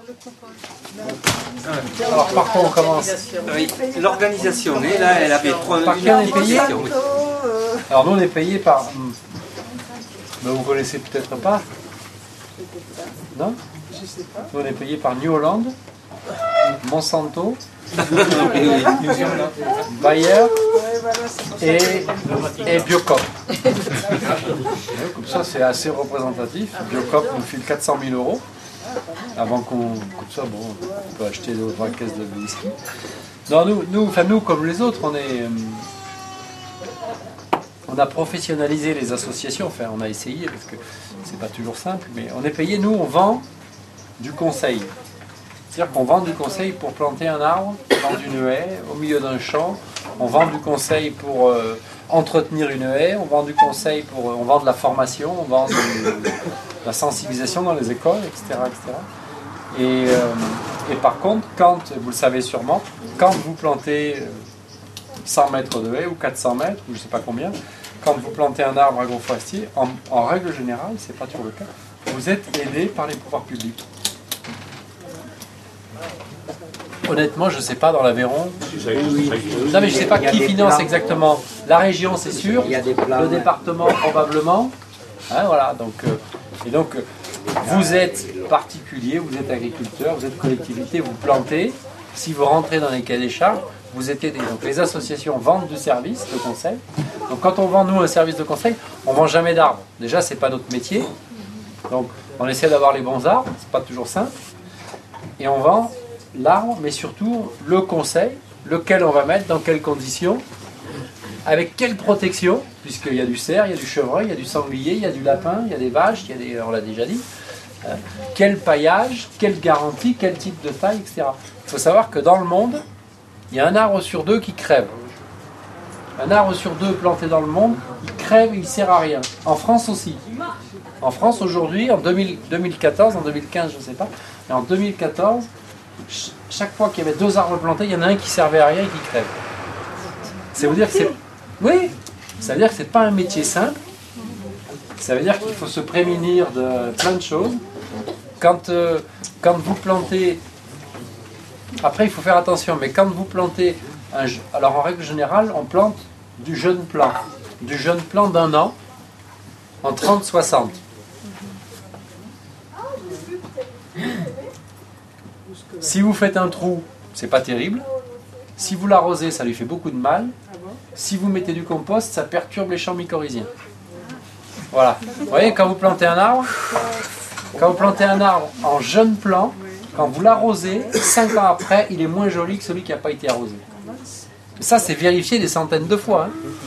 Alors par quoi on commence? Oui, l'organisation, mais là, elle avait trois... Par qui on est payé? Alors nous on est payé par... Ben, vous connaissez peut-être pas? Non? Je sais pas. Nous on est payé par New Holland, Monsanto, Bayer et Biocop. Comme ça c'est assez représentatif. Biocop nous file 400 000 € avant qu'on... Comme ça, bon, on peut acheter 20 caisses de whisky. Non, nous comme les autres, on a professionnalisé les associations, enfin on a essayé parce que c'est pas toujours simple, mais on est payé, nous on vend du conseil. C'est-à-dire qu'on vend du conseil pour planter un arbre dans une haie, au milieu d'un champ, on vend du conseil pour entretenir une haie, on vend du conseil pour... on vend de la formation, on vend de la sensibilisation dans les écoles, etc. Et par contre, quand, vous le savez sûrement, quand vous plantez 100 mètres de haie ou 400 mètres, ou je ne sais pas combien, quand vous plantez un arbre agroforestier, en règle générale, c'est pas toujours le cas, vous êtes aidé par les pouvoirs publics. Honnêtement, je ne sais pas dans l'Aveyron. Non, mais je ne sais pas qui finance exactement. La région, c'est sûr. Le département, probablement. Hein, voilà. Donc, vous êtes particulier, vous êtes agriculteur, vous êtes collectivité, vous plantez. Si vous rentrez dans les cahiers des charges, vous êtes aidé. Donc, les associations vendent du service de conseil. Donc, quand on vend, nous, un service de conseil, on ne vend jamais d'arbres. Déjà, ce n'est pas notre métier. Donc, on essaie d'avoir les bons arbres. Ce n'est pas toujours simple. Et on vend l'arbre, mais surtout le conseil, lequel on va mettre, dans quelles conditions, avec quelle protection, puisqu'il y a du cerf, il y a du chevreuil, il y a du sanglier, il y a du lapin, il y a des vaches, il y a des, on l'a déjà dit, quel paillage, quelle garantie, quel type de taille, etc. Il faut savoir que dans le monde, il y a un arbre sur deux qui crève. Un arbre sur deux planté dans le monde, il crève, il ne sert à rien. En France aussi. En France aujourd'hui, en 2014, en 2015, je ne sais pas, mais en 2014, chaque fois qu'il y avait 2 arbres plantés, il y en a un qui servait à rien et qui crève. Ça veut dire que c'est... Oui, ça veut dire que c'est pas un métier simple. Ça veut dire qu'il faut se prémunir de plein de choses. Quand vous plantez... Après, il faut faire attention, mais quand vous plantez... Alors, en règle générale, on plante du jeune plant. Du jeune plant d'1 an, en 30-60. Si vous faites un trou, c'est pas terrible. Si vous l'arrosez, ça lui fait beaucoup de mal. Si vous mettez du compost, ça perturbe les champs mycorhiziens. Voilà. Vous voyez, quand vous plantez un arbre en jeune plant, quand vous l'arrosez, 5 ans après, il est moins joli que celui qui n'a pas été arrosé. Ça, c'est vérifié des centaines de fois.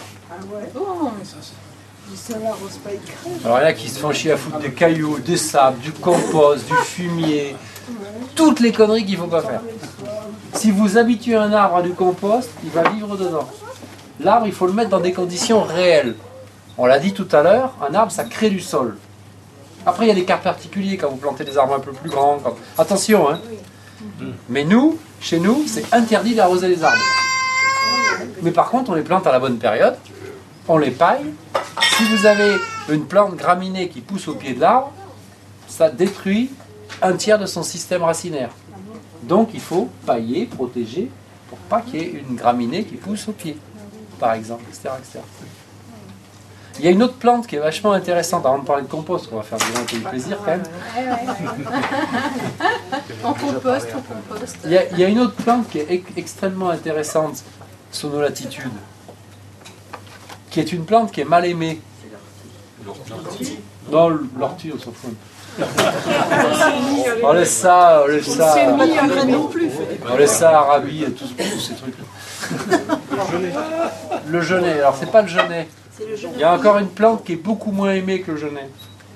Alors il y en a qui se font chier à foutre des cailloux, des sables, du compost, du fumier, toutes les conneries qu'il ne faut pas faire. Si vous habituez un arbre à du compost, il va vivre dedans. L'arbre, il faut le mettre dans des conditions réelles. On l'a dit tout à l'heure, un arbre, ça crée du sol. Après, il y a des cas particuliers quand vous plantez des arbres un peu plus grands. Attention, hein. Mais nous, chez nous, c'est interdit d'arroser les arbres. Mais par contre, on les plante à la bonne période, on les paille. Si vous avez une plante graminée qui pousse au pied de l'arbre, ça détruit 1/3 de son système racinaire. Donc il faut pailler, protéger, pour pas qu'il y ait une graminée qui pousse au pied, par exemple, etc., etc. Il y a une autre plante qui est vachement intéressante, avant de parler de compost, on va faire un peu de plaisir quand même. En compost. Il y a une autre plante qui est extrêmement intéressante sous nos latitudes, qui est une plante qui est mal aimée. Non, l'ortie, on s'en fout. On laisse ça, on laisse ça, Arabie et tous ces trucs. Le genêt, alors c'est pas le genêt. Il y a encore une plante qui est beaucoup moins aimée que le genêt.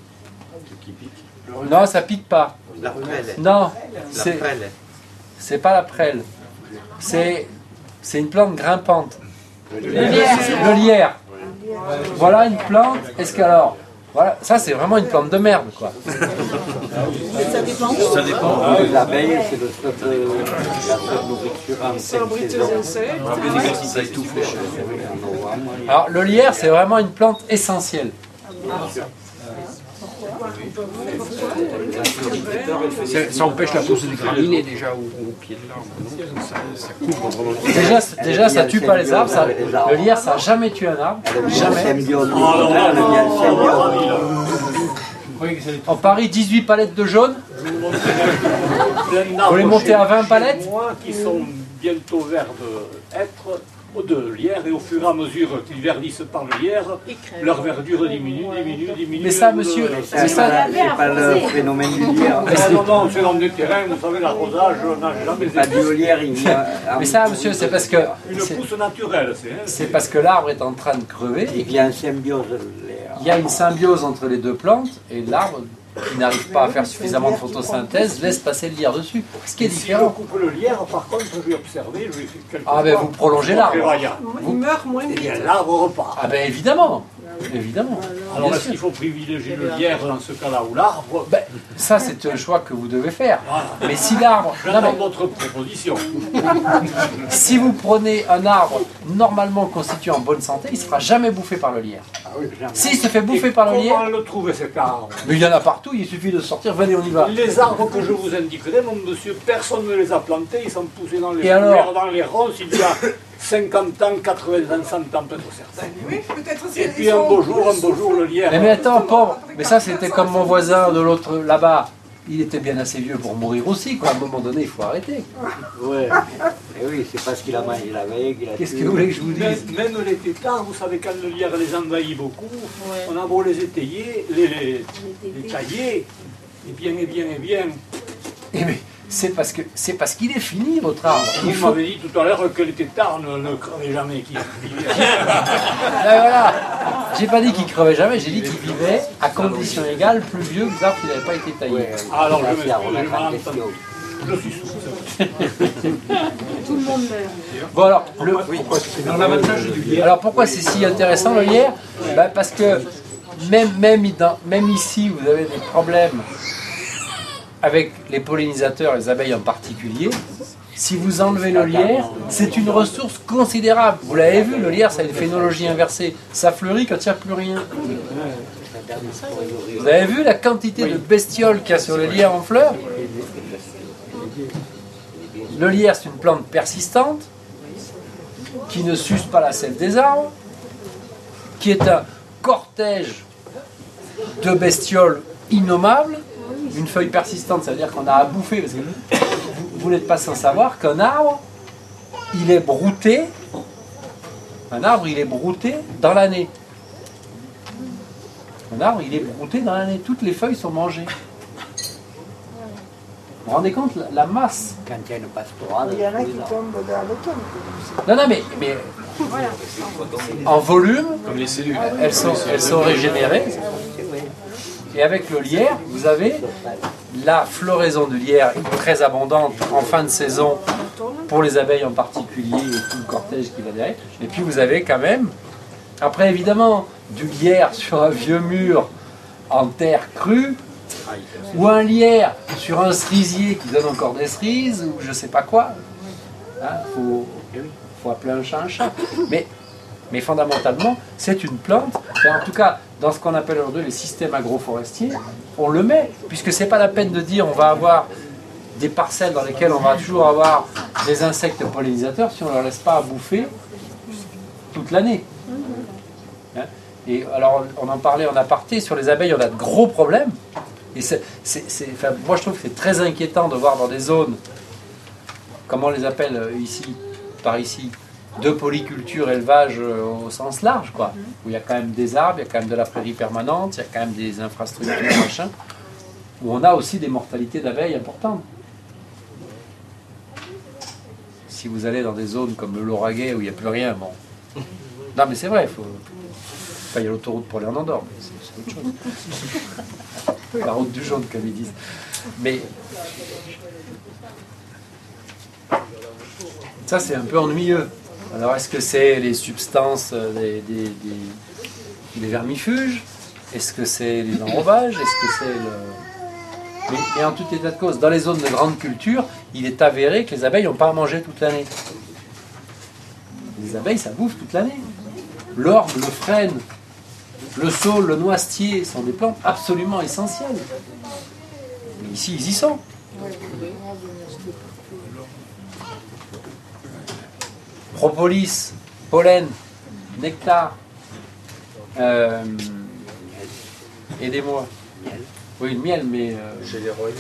Non, ça pique pas. La prêle. Non, La prêle. c'est pas la prêle. C'est une plante grimpante. Le lierre. Voilà une plante. Est-ce qu'alors, voilà, ça c'est vraiment une plante de merde, quoi. Ça dépend. Ça dépend. L'abeille, c'est le stock de nourriture. C'est abriteuse d'insectes. Ça étouffe les choses. Alors le lierre, c'est vraiment une plante essentielle. Ça empêche la pousse des graminées déjà au pied de l'arbre. Ça couvre vraiment. Déjà, ça tue pas les arbres. Le lierre, ça n'a jamais tué un arbre. Jamais. En Paris, 18 palettes de jaune. Vous les montez à 20 palettes. Qui sont bientôt verts de lierre, et au fur et à mesure qu'ils verdissent par le lierre, leur verdure diminue. Mais ça, monsieur, c'est ça. C'est pas le phénomène du lierre. Non, c'est dans des terrains, vous savez, l'arrosage n'a jamais Pas du lierre, il y a... Mais ça, monsieur, c'est parce que une pousse naturelle. c'est parce que l'arbre est en train de crever. Il y a une symbiose. Il y a une symbiose entre les deux plantes et l'arbre qui n'arrive pas à faire suffisamment de photosynthèse laisse passer le lierre dessus. Ce qui est Si je différent. coupe le lierre, par contre, j'ai observé, j'ai fait quelques Ah ben vous prolongez l'arbre. Il meurt moins Et vite. bien l'arbre repart. Ah ben évidemment. Évidemment. Alors Bien est-ce sûr. qu'il faut privilégier le lierre dans ce cas-là ou l'arbre? Ben, ça c'est un choix que vous devez faire. Mais si l'arbre... non, J'attends mais votre proposition. si vous prenez un arbre normalement constitué en bonne santé, il ne se fera jamais bouffer par le lierre. S'il se fait bouffer par le lierre, Comment le trouver cet arbre? mais il y en a partout, il suffit de sortir, venez on y va. Les arbres que je vous indiquerai, mon monsieur, personne ne les a plantés, ils sont poussés dans les Et alors verts, dans les ronces, il y a 50 ans, 80 ans, 100 ans, peut-être certains. Oui, peut-être aussi. Et puis un beau jour, le lierre. Mais attends, pauvre, mais ça c'était comme mon voisin de l'autre là-bas. Il était bien assez vieux pour mourir aussi, quoi. À un moment donné, il faut arrêter. Ouais. Et oui, c'est parce qu'il a mangé la veille qu'il a Qu'est-ce que tué. vous voulez que je vous dise? Même les tétards, vous savez, quand le lierre les envahit beaucoup, on a beau les étayer, les tailler, et bien. Eh bien, c'est parce qu'il est fini, votre arbre. Il Vous faut... m'avez dit tout à l'heure que les tétards ne crevaient jamais. Ah, voilà. J'ai pas dit qu'il crevait jamais, j'ai dit qu'il vivait à condition égale plus vieux que les arbres qui n'avaient pas été taillés. Ouais, Alors, là, je c'est à m'excuse, remettre je en m'en question. Je suis sous. Tout le monde meurt. Bon alors, Dans l'avantage du lierre. alors pourquoi c'est si intéressant le lierre? Ben, parce que même ici, vous avez des problèmes avec les pollinisateurs, les abeilles en particulier. Si vous enlevez le lierre, c'est une ressource considérable. Vous l'avez vu, le lierre, ça a une phénologie inversée. Ça fleurit quand il n'y a plus rien. Vous avez vu la quantité de bestioles qu'il y a sur le lierre en fleurs? Le lierre, c'est une plante persistante qui ne suce pas la sève des arbres, qui est un cortège de bestioles innommables. Une feuille persistante, ça veut dire qu'on a à bouffer, parce que vous n'êtes pas sans savoir qu'un arbre, il est brouté, dans l'année. Un arbre, il est brouté dans l'année, toutes les feuilles sont mangées. Vous vous rendez compte, la masse? Quand il y a une pastorale, Il y en a qui tombent dans l'automne. Non, mais en volume, Comme les cellules. elles sont régénérées. Et avec le lierre, vous avez la floraison du lierre très abondante en fin de saison pour les abeilles en particulier et tout le cortège qui va derrière. Et puis vous avez quand même, après évidemment, du lierre sur un vieux mur en terre crue, ou un lierre sur un cerisier qui donne encore des cerises, ou je sais pas quoi. Faut appeler un chat. Mais fondamentalement, c'est une plante, et en tout cas, dans ce qu'on appelle aujourd'hui les systèmes agroforestiers, on le met, puisque c'est pas la peine de dire on va avoir des parcelles dans lesquelles on va toujours avoir des insectes pollinisateurs si on ne leur laisse pas à bouffer toute l'année. Hein? Et alors, on en parlait en aparté, sur les abeilles, on a de gros problèmes. Et enfin, moi, je trouve que c'est très inquiétant de voir dans des zones, comment on les appelle ici, par ici, de polyculture, élevage au sens large, quoi. Où il y a quand même des arbres, il y a quand même de la prairie permanente, il y a quand même des infrastructures, machin, où on a aussi des mortalités d'abeilles importantes. Si vous allez dans des zones comme le Lauragais où il n'y a plus rien, bon. Non, mais c'est vrai, il faut. Enfin, il y a l'autoroute pour aller en Andorre, mais c'est autre chose. La route du jaune, comme ils disent. Mais. Ça, c'est un peu ennuyeux. Alors, est-ce que c'est les substances des vermifuges? Est-ce que c'est les enrobages? Est-ce que c'est le... Mais en tout état de cause, dans les zones de grande culture, il est avéré que les abeilles n'ont pas à manger toute l'année. Les abeilles, ça bouffe toute l'année. L'orme, le frêne, Le saule, le noisetier sont des plantes absolument essentielles. Mais ici, ils y sont. Propolis, pollen, nectar. Aidez-moi. Oui, le miel, mais... Gelée royale.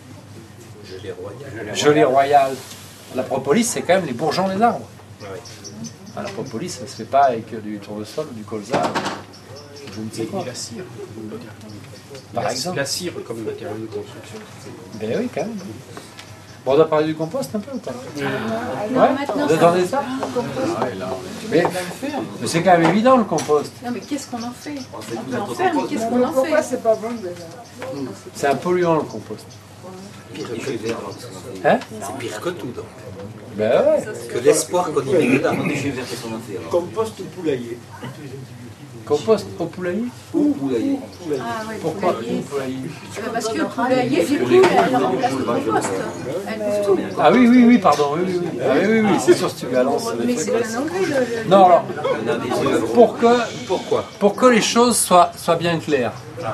Gelée royale. La propolis, c'est quand même les bourgeons des arbres. Ouais. La propolis, ça ne se fait pas avec du tournesol ou du colza. Je ne sais pas. Et la cire. Par exemple. La cire comme matériau de construction. Ben oui, quand même. Bon, on doit parler du compost un peu ou pas? Non, maintenant, Vous êtes dans les arbres? Mais c'est quand même évident le compost. Non, mais qu'est-ce qu'on en fait? On peut en faire, mais qu'est-ce qu'on en Pourquoi fait? c'est pas bon déjà? C'est un polluant le compost. C'est Hein? pire que tout, donc. Ben ouais. Que l'espoir qu'on y met dedans. Compost ou poulailler? Compost au poulailler? Ou poulailler. Ah ouais, Pourquoi poulailler. poulailler? Parce que le poulailler, du coup, elle remplace le compost. Elle bouffe tout. Ah oui, pardon. Oui. Ah oui, c'est sûr si tu balances. Mais c'est plein engrais, le... Non, alors, Pourquoi? pour que les choses soient bien claires.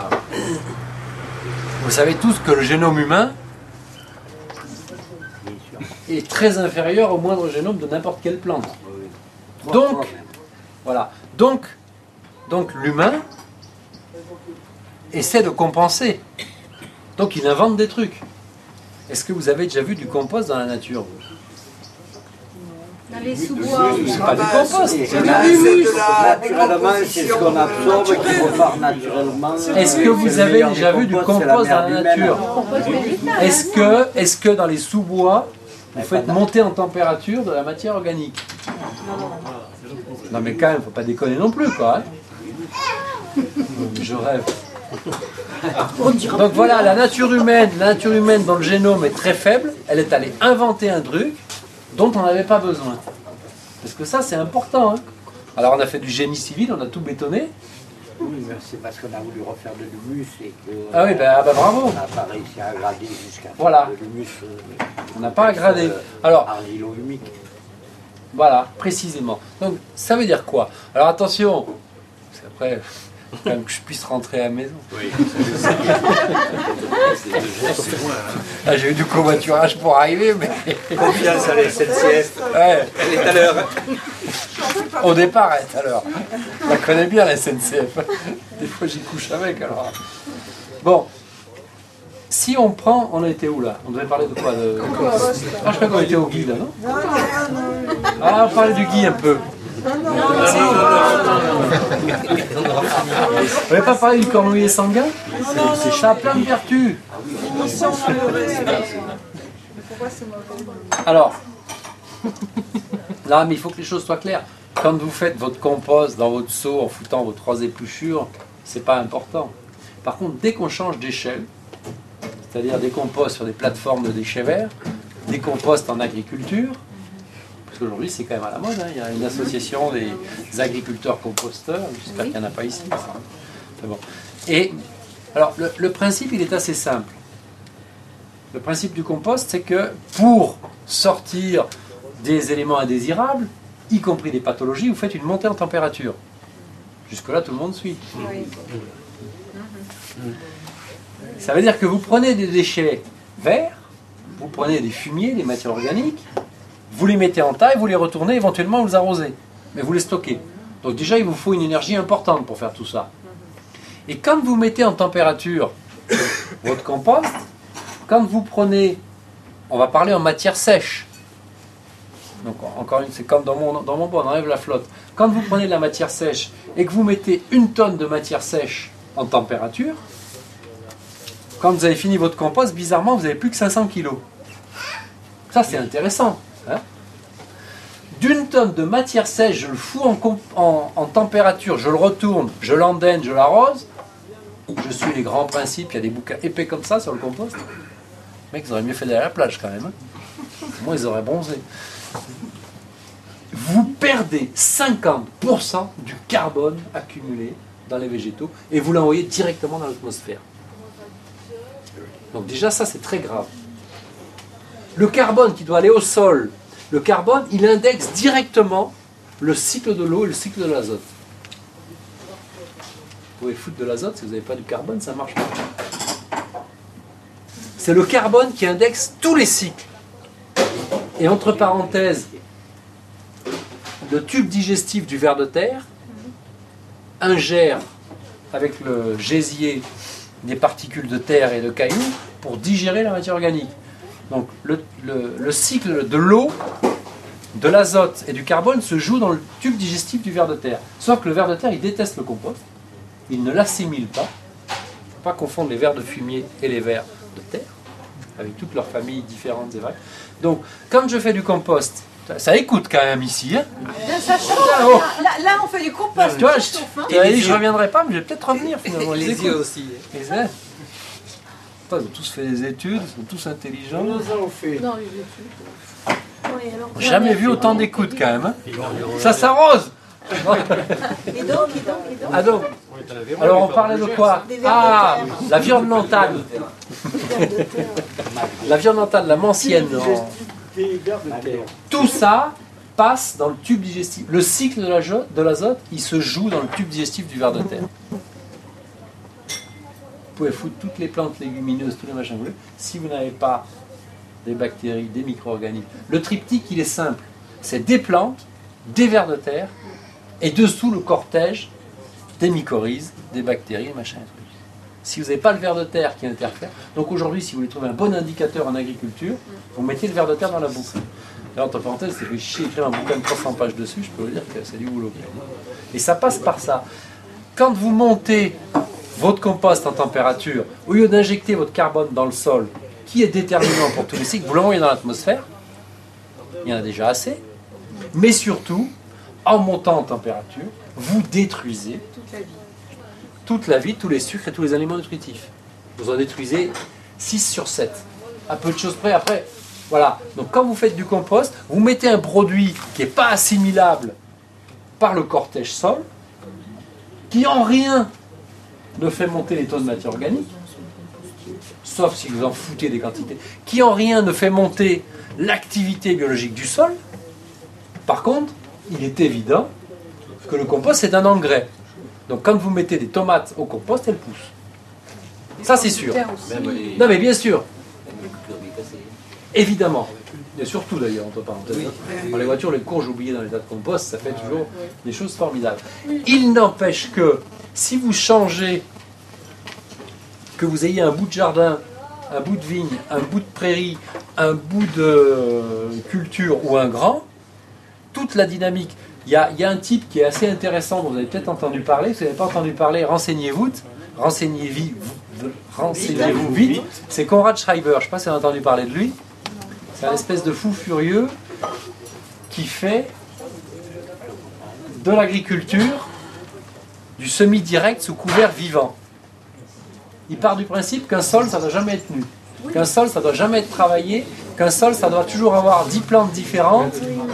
Vous savez tous que le génome humain est très inférieur au moindre génome de n'importe quelle plante. Donc, voilà. Donc l'humain essaie de compenser. Donc il invente des trucs. Est-ce que vous avez déjà vu du compost dans la nature, vous? Dans les sous-bois. C'est pas du compost. Naturellement, c'est ce qu'on absorbe et qui repart naturellement. Est-ce que vous avez déjà vu du compost dans la nature? Compost végétal. Est-ce que dans les sous-bois, vous faites monter en température de la matière organique? Non mais quand même, faut pas déconner non plus, quoi. Hein. Je rêve. Donc voilà, la nature humaine dont le génome est très faible, elle est allée inventer un truc dont on n'avait pas besoin. Parce que ça, c'est important. Hein. Alors on a fait du génie civil, on a tout bétonné. Oui, mais c'est parce qu'on a voulu refaire de l'humus et que... Ah oui, bah bravo. On n'a pas réussi à grader jusqu'à Voilà. de l'humus. On n'a pas à grader. Alors, argilo-humique. voilà, précisément. Donc, ça veut dire quoi? Alors attention, parce qu'après, il faut quand même que je puisse rentrer à la maison. Oui. Ah, j'ai eu du covoiturage pour arriver, mais... Confiance à la SNCF. Ouais, Elle est à l'heure. au départ, elle est à l'heure. Je la connais bien, la SNCF. Des fois, j'y couche avec, alors... Bon. Si on prend... On a été où, là? On devait parler de quoi Ah, je crois qu'on était au Guy, là, non? Ah, on parlait du Guy, un peu. On n'avait pas parlé du cornouiller sanguin? Ça a plein de vertus. Alors, là, mais il faut que les choses soient claires. Quand vous faites votre compost dans votre seau en foutant vos 3 épluchures, c'est pas important. Par contre, dès qu'on change d'échelle, c'est-à-dire des composts sur des plateformes de déchets verts, des composts en agriculture, parce qu'aujourd'hui c'est quand même à la mode, hein, il y a une association des agriculteurs composteurs, j'espère qu'il n'y en a pas ici. C'est bon. Et alors le principe il est assez simple. Le principe du compost c'est que pour sortir des éléments indésirables, y compris des pathologies, vous faites une montée en température. Jusque-là tout le monde suit. Oui. Ça veut dire que vous prenez des déchets verts, vous prenez des fumiers, des matières organiques, vous les mettez en taille, vous les retournez, éventuellement vous les arrosez, mais vous les stockez. Donc déjà il vous faut une énergie importante pour faire tout ça. Et quand vous mettez en température votre compost, quand vous prenez, on va parler en matière sèche, donc encore une, c'est comme dans mon bois, on enlève la flotte. Quand vous prenez de la matière sèche et que vous mettez 1 tonne de matière sèche en température, quand vous avez fini votre compost, bizarrement, vous n'avez plus que 500 kg. Ça, c'est intéressant. Hein? D'1 tonne de matière sèche, je le fous en température, je le retourne, je l'endaine, je l'arrose. Je suis les grands principes, il y a des bouquins épais comme ça sur le compost. Les mecs, ils auraient mieux fait d'aller à la plage quand même. Hein? Moi, ils auraient bronzé. Vous perdez 50% du carbone accumulé dans les végétaux et vous l'envoyez directement dans l'atmosphère. Donc déjà, ça, c'est très grave. Le carbone qui doit aller au sol, le carbone, il indexe directement le cycle de l'eau et le cycle de l'azote. pouvez foutre de l'azote, si vous n'avez pas du carbone, ça ne marche pas. C'est le carbone qui indexe tous les cycles. Et entre parenthèses, le tube digestif du ver de terre ingère avec le gésier des particules de terre et de cailloux pour digérer la matière organique. Donc le cycle de l'eau, de l'azote et du carbone se joue dans le tube digestif du ver de terre. Sauf que le ver de terre, il déteste le compost, il ne l'assimile pas. Il ne faut pas confondre les vers de fumier et les vers de terre, avec toutes leurs familles différentes et vraies. Donc, quand je fais du compost, ça écoute quand même ici. Hein, Là, on fait du compost. tu vois, je ne reviendrai pas, mais je vais peut-être revenir finalement. Les yeux aussi. Les yeux. Ils ont tous fait des études, ils sont tous intelligents. Non, les études. Oui, alors, Jamais vu autant d'écoute quand même. Hein. Ça s'arrose. Et donc Ah donc. Alors on parlait de quoi? Ah, la viande mentale. La viande mentale, la mancienne. Tout ça passe dans le tube digestif. Le cycle de l'azote, il se joue dans le tube digestif du ver de terre. Vous pouvez foutre toutes les plantes légumineuses, tous les machins bleus. Si vous n'avez pas des bactéries, des micro-organismes, le triptyque, il est simple. C'est des plantes, des vers de terre, et dessous le cortège des mycorhizes, des bactéries, machin et trucs. Si vous n'avez pas le ver de terre qui interfère, donc aujourd'hui, si vous voulez trouver un bon indicateur en agriculture, vous mettez le ver de terre dans la boucle. Et entre parenthèses, c'est fait chier écrire un bouquin de 300 pages dessus, je peux vous dire que c'est du boulot. Et ça passe par ça. Quand vous montez votre compost en température, au lieu d'injecter votre carbone dans le sol, qui est déterminant pour tous les cycles, vous l'envoyez dans l'atmosphère, il y en a déjà assez, mais surtout, en montant en température, vous détruisez toute la vie, tous les sucres et tous les aliments nutritifs. Vous en détruisez 6 sur 7. À peu de choses près, après, voilà. Donc quand vous faites du compost, vous mettez un produit qui n'est pas assimilable par le cortège sol, qui en rien ne fait monter les taux de matière organique, sauf si vous en foutez des quantités, qui en rien ne fait monter l'activité biologique du sol. Par contre, il est évident que le compost c'est un engrais. Donc quand vous mettez des tomates au compost, elles poussent. Ça c'est sûr. Non mais bien sûr. Évidemment. Et surtout d'ailleurs, entre parenthèses. Dans les voitures, les courges oubliées dans l'état de compost, ça fait toujours des choses formidables. Il n'empêche que si vous changez, que vous ayez un bout de jardin, un bout de vigne, un bout de prairie, un bout de culture ou un grand, toute la dynamique. Il y a un type qui est assez intéressant, dont vous avez peut-être entendu parler. Si vous n'avez pas entendu parler, renseignez-vous vite. C'est Konrad Schreiber, je ne sais pas si vous avez entendu parler de lui. C'est un espèce de fou furieux qui fait de l'agriculture du semi-direct sous couvert vivant. Il part du principe qu'un sol, ça ne doit jamais être nu. Qu'un sol, ça ne doit jamais être travaillé. Qu'un sol, ça doit toujours avoir 10 plantes différentes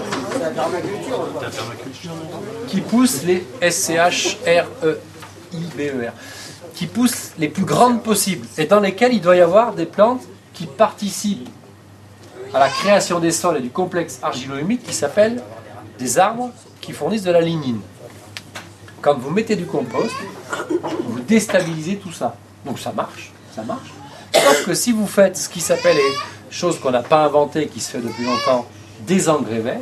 qui poussent les SCHREIBER, qui poussent les plus grandes possibles et dans lesquelles il doit y avoir des plantes qui participent à la création des sols et du complexe argilo-humide qui s'appellent des arbres qui fournissent de la lignine. Quand vous mettez du compost, vous déstabilisez tout ça. Donc ça marche. Sauf que si vous faites ce qui s'appelle, les choses qu'on n'a pas inventées, qui se fait depuis longtemps, des engrais verts,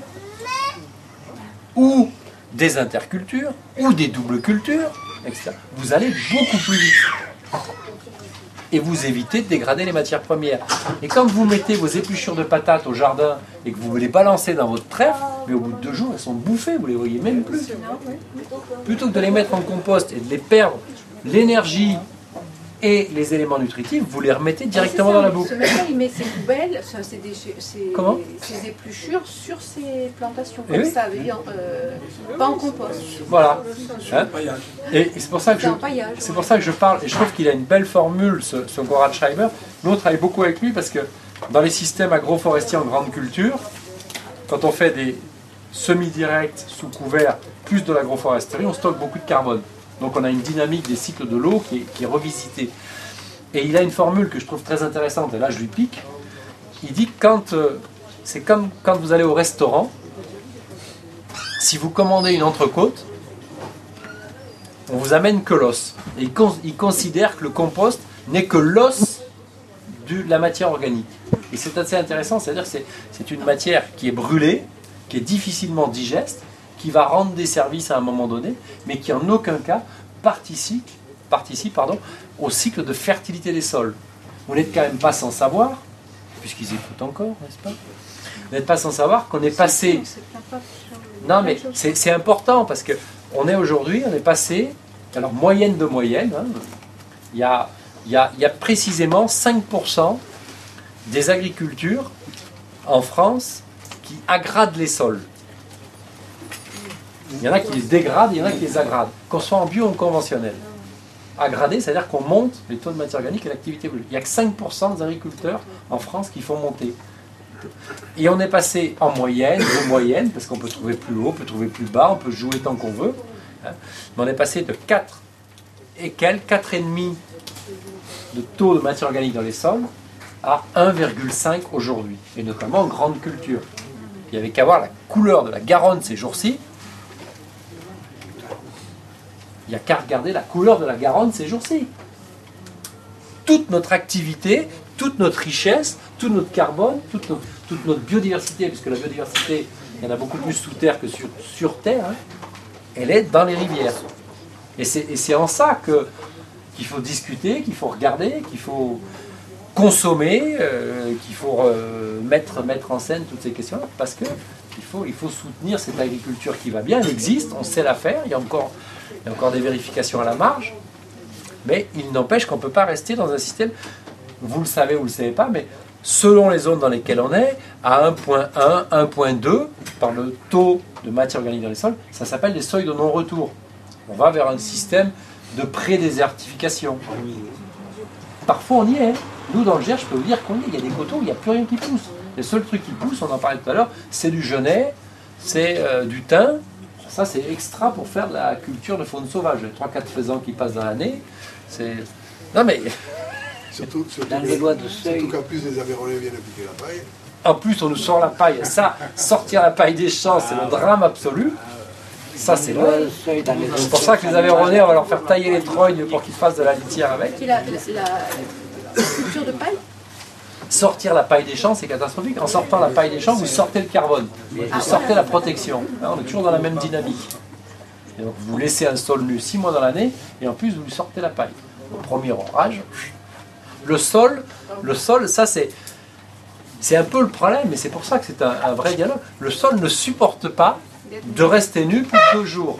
ou des intercultures, ou des doubles cultures, etc., vous allez beaucoup plus vite. Et vous évitez de dégrader les matières premières. Et quand vous mettez vos épluchures de patates au jardin et que vous les balancez dans votre trèfle, mais au bout de 2 jours, elles sont bouffées, vous ne les voyez même plus. Plutôt que de les mettre en compost et de les perdre l'énergie et les éléments nutritifs, vous les remettez directement dans la boucle. Ce mec-là, il met ses poubelles, Comment ses épluchures sur ses plantations, Eh comme oui. ça, pas en compost. Voilà. Hein, et c'est pour ça que C'est un paillage. c'est pour ça que je parle, et je trouve qu'il a une belle formule, ce Konrad Schreiber. Nous, on travaille beaucoup avec lui parce que dans les systèmes agroforestiers en grande culture, quand on fait des semi-directs sous couvert, plus de l'agroforesterie, on stocke beaucoup de carbone. Donc on a une dynamique des cycles de l'eau qui est revisitée. Et il a une formule que je trouve très intéressante, et là je lui pique. Il dit que c'est comme quand vous allez au restaurant, si vous commandez une entrecôte, on vous amène que l'os. Et ils considèrent que le compost n'est que l'os de la matière organique. Et c'est assez intéressant, c'est-à-dire que c'est une matière qui est brûlée, qui est difficilement digeste, qui va rendre des services à un moment donné, mais qui en aucun cas participe au cycle de fertilité des sols. Vous n'êtes quand même pas sans savoir, puisqu'ils écoutent encore, n'est-ce pas? Vous n'êtes pas sans savoir qu'on est passé... Non, mais c'est important, parce que on est passé, alors moyenne de moyenne, hein, il y a précisément 5% des agricultures en France qui aggradent les sols. Il y en a qui les dégradent, il y en a qui les aggradent, qu'on soit en bio ou en conventionnel. Aggrader, c'est-à-dire qu'on monte les taux de matière organique et l'activité biologique. Il n'y a que 5% des agriculteurs en France qui font monter. Et on est passé en moyenne, de moyenne, parce qu'on peut trouver plus haut, on peut trouver plus bas, on peut jouer tant qu'on veut. Hein, mais on est passé de 4 et quelques, 4,5 de taux de matière organique dans les sols à 1,5 aujourd'hui, et notamment en grande culture. Il n'y avait qu'à voir la couleur de la Garonne ces jours-ci. Il n'y a qu'à regarder la couleur de la Garonne ces jours-ci. Toute notre activité, toute notre richesse, tout notre carbone, toute notre biodiversité, puisque la biodiversité, il y en a beaucoup plus sous terre que sur terre, hein, elle est dans les rivières. Et c'est en ça qu'il faut discuter, qu'il faut regarder, qu'il faut consommer, qu'il faut mettre en scène toutes ces questions-là, parce qu'il faut soutenir cette agriculture qui va bien, elle existe, on sait la faire, il y a encore des vérifications à la marge, mais il n'empêche qu'on ne peut pas rester dans un système, vous le savez ou vous ne le savez pas, mais selon les zones dans lesquelles on est, à 1,1, 1,2, par le taux de matière organique dans les sols, ça s'appelle des seuils de non-retour. On va vers un système de pré-désertification. Parfois on y est. Nous dans le Gers, je peux vous dire qu'on y est. Il y a des coteaux où il n'y a plus rien qui pousse. Les seuls trucs qui poussent, on en parlait tout à l'heure, c'est du genêt, c'est du thym. Ça c'est extra pour faire de la culture de faune sauvage. Les 3-4 faisans qui passent dans l'année, c'est... Non mais... Surtout dans les lois de seuil. Surtout qu'en plus les Aveyronais viennent piquer la paille. En plus on nous sort la paille. Ça, sortir la paille des champs, c'est le drame absolu. Ça c'est vrai. C'est pour ça que les Aveyronais, on va leur faire tailler les trognes pour qu'ils fassent de la litière avec. C'est la culture de paille. Sortir la paille des champs, c'est catastrophique. En sortant la paille des champs, vous sortez le carbone. Vous sortez la protection. Là, on est toujours dans la même dynamique. Et donc, vous laissez un sol nu 6 mois dans l'année, et en plus, vous lui sortez la paille. Au premier orage, le sol, ça c'est un peu le problème, mais c'est pour ça que c'est un vrai dialogue. Le sol ne supporte pas de rester nu pour 2 jours.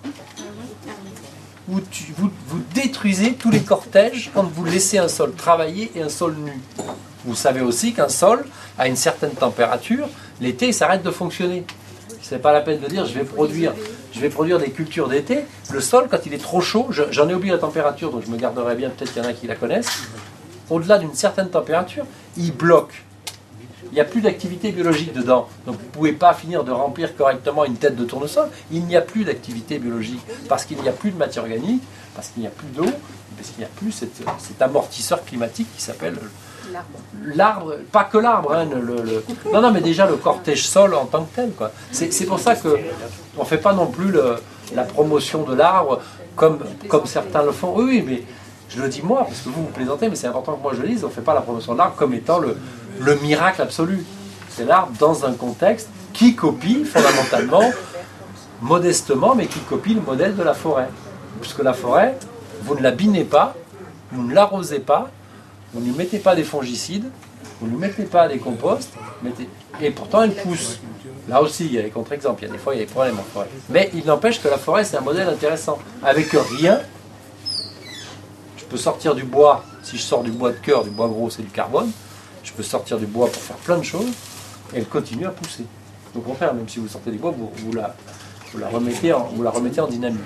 Vous détruisez tous les cortèges quand vous laissez un sol travailler et un sol nu. Vous savez aussi qu'un sol, à une certaine température, l'été, il s'arrête de fonctionner. Ce n'est pas la peine de dire je vais produire des cultures d'été. Le sol, quand il est trop chaud, j'en ai oublié la température, donc je me garderai bien, peut-être qu'il y en a qui la connaissent. Au-delà d'une certaine température, il bloque. Il n'y a plus d'activité biologique dedans. Donc vous ne pouvez pas finir de remplir correctement une tête de tournesol. Il n'y a plus d'activité biologique parce qu'il n'y a plus de matière organique, parce qu'il n'y a plus d'eau, parce qu'il n'y a plus cet amortisseur climatique qui s'appelle l'arbre. Pas que l'arbre, hein, non, mais déjà le cortège sol en tant que tel, quoi. C'est pour ça qu'on ne fait pas non plus la promotion de l'arbre comme certains le font. Oui, mais je le dis moi, parce que vous plaisantez, mais c'est important que moi je le dise, on ne fait pas la promotion de l'arbre comme étant le miracle absolu. C'est l'arbre dans un contexte qui copie fondamentalement, modestement, mais qui copie le modèle de la forêt. Puisque la forêt, vous ne l'abîmez pas, vous ne l'arrosez pas, vous ne lui mettez pas des fongicides, vous ne lui mettez pas des composts, et pourtant elle pousse. Là aussi, il y a des contre-exemples, il y a des fois il y a des problèmes en forêt. Mais il n'empêche que la forêt, c'est un modèle intéressant. Avec rien, je peux sortir du bois, si je sors du bois de cœur, du bois gros, c'est du carbone, je peux sortir du bois pour faire plein de choses, et elle continue à pousser. Au contraire, même si vous sortez du bois, vous la remettez en dynamique.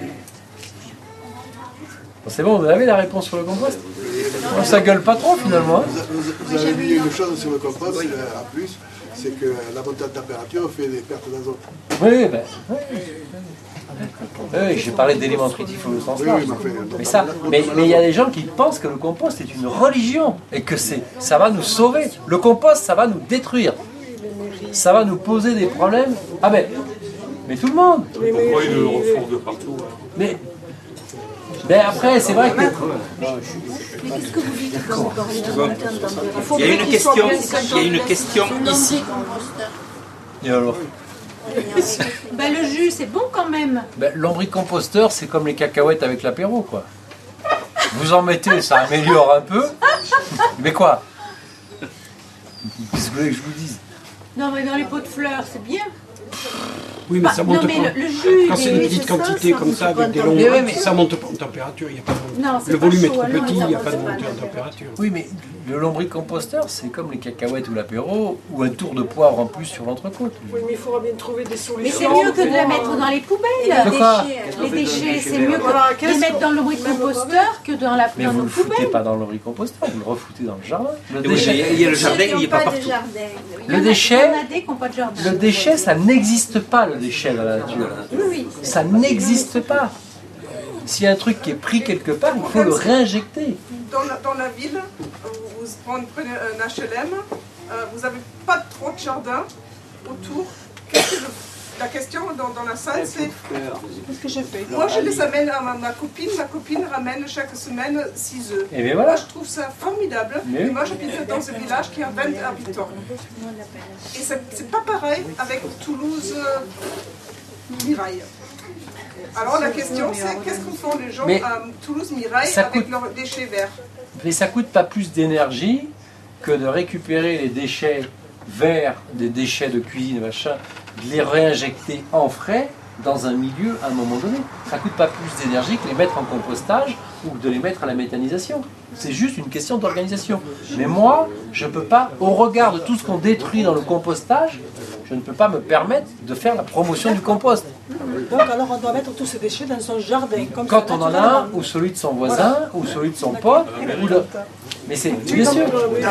Bon, c'est bon, vous avez la réponse sur le compost? Bon, ça gueule pas trop finalement. Hein. Vous avez vu une chose sur le compost, en plus, c'est que la montée de température fait des pertes d'azote. Oui, ben, oui, j'ai parlé d'éléments nutritifs au sens large. Mais il y a des gens qui pensent que le compost est une religion et que ça va nous sauver. Le compost, ça va nous détruire. Ça va nous poser des problèmes. Ah ben, mais tout le monde. Pourquoi ils le refont de partout? Mais Mais après, c'est vrai que... Mais qu'est-ce que vous dites quand vous parlez de montée en température? Il y a une question ici. Et alors Ben, le jus, c'est bon quand même. ben, lombricomposteur, c'est comme les cacahuètes avec l'apéro, quoi. Vous en mettez, ça améliore un peu. Mais quoi? Qu'est-ce que vous voulez que je vous dise? Non, mais dans les pots de fleurs, c'est bien. Oui, mais ça monte non, mais pas. le jus, Quand c'est une petite quantité comme ça, avec des longues, mais- ça monte pas en température. Il y a pas de... Non, c'est Le pas volume est chaud, trop alors, petit, il n'y a ça pas de monte pas. montée en température. Oui, mais le lombricomposteur, c'est comme les cacahuètes ou l'apéro, ou un tour de poivre en plus sur l'entrecôte. Oui, mais il faudra bien trouver des Mais solutions. c'est mieux que de la mettre dans les poubelles. De quoi? Les déchets, c'est mieux Voilà, que de les mettre dans le lombricomposteur que dans Mais nos vous le foutez poubelles. pas dans le lombricomposteur, vous le refoutez dans le jardin. Le Oui, déchet, il y a le jardin, il n'y est pas partout. le déchet, Il y en a des qui n'ont pas de jardin. le déchet, ça n'existe pas, le déchet dans la nature. Oui. Ça n'existe pas. S'il y a un truc qui est pris quelque part, il faut le réinjecter. Dans la ville, vous prenez un HLM, vous n'avez pas trop de jardin autour. Qu'est-ce que la question dans la salle, c'est qu'est-ce que j'ai fait? Moi, je les amène à ma copine. Ma copine ramène chaque semaine 6 œufs. Et bien voilà. Moi, je trouve ça formidable. Mais Et moi, j'habite dans un village qui a 20 habitants. Et c'est pas pareil avec Toulouse, Mirail. Alors la question c'est qu'est-ce que font les gens Mais à Toulouse-Mirail ça avec coûte- leurs déchets verts? Mais ça coûte pas plus d'énergie que de récupérer les déchets verts, des déchets de cuisine, machin, de les réinjecter en frais dans un milieu à un moment donné. Ça coûte pas plus d'énergie que les mettre en compostage ou de les mettre à la méthanisation. C'est juste une question d'organisation. Mais moi, je ne peux pas, au regard de tout ce qu'on détruit dans le compostage, je ne peux pas me permettre de faire la promotion du compost. Donc alors on doit mettre tous ces déchets dans son jardin. Comme Quand ça, on en a un, naturellement. ou celui de son voisin, ou celui de son pote, ou le... Mais c'est bien sûr.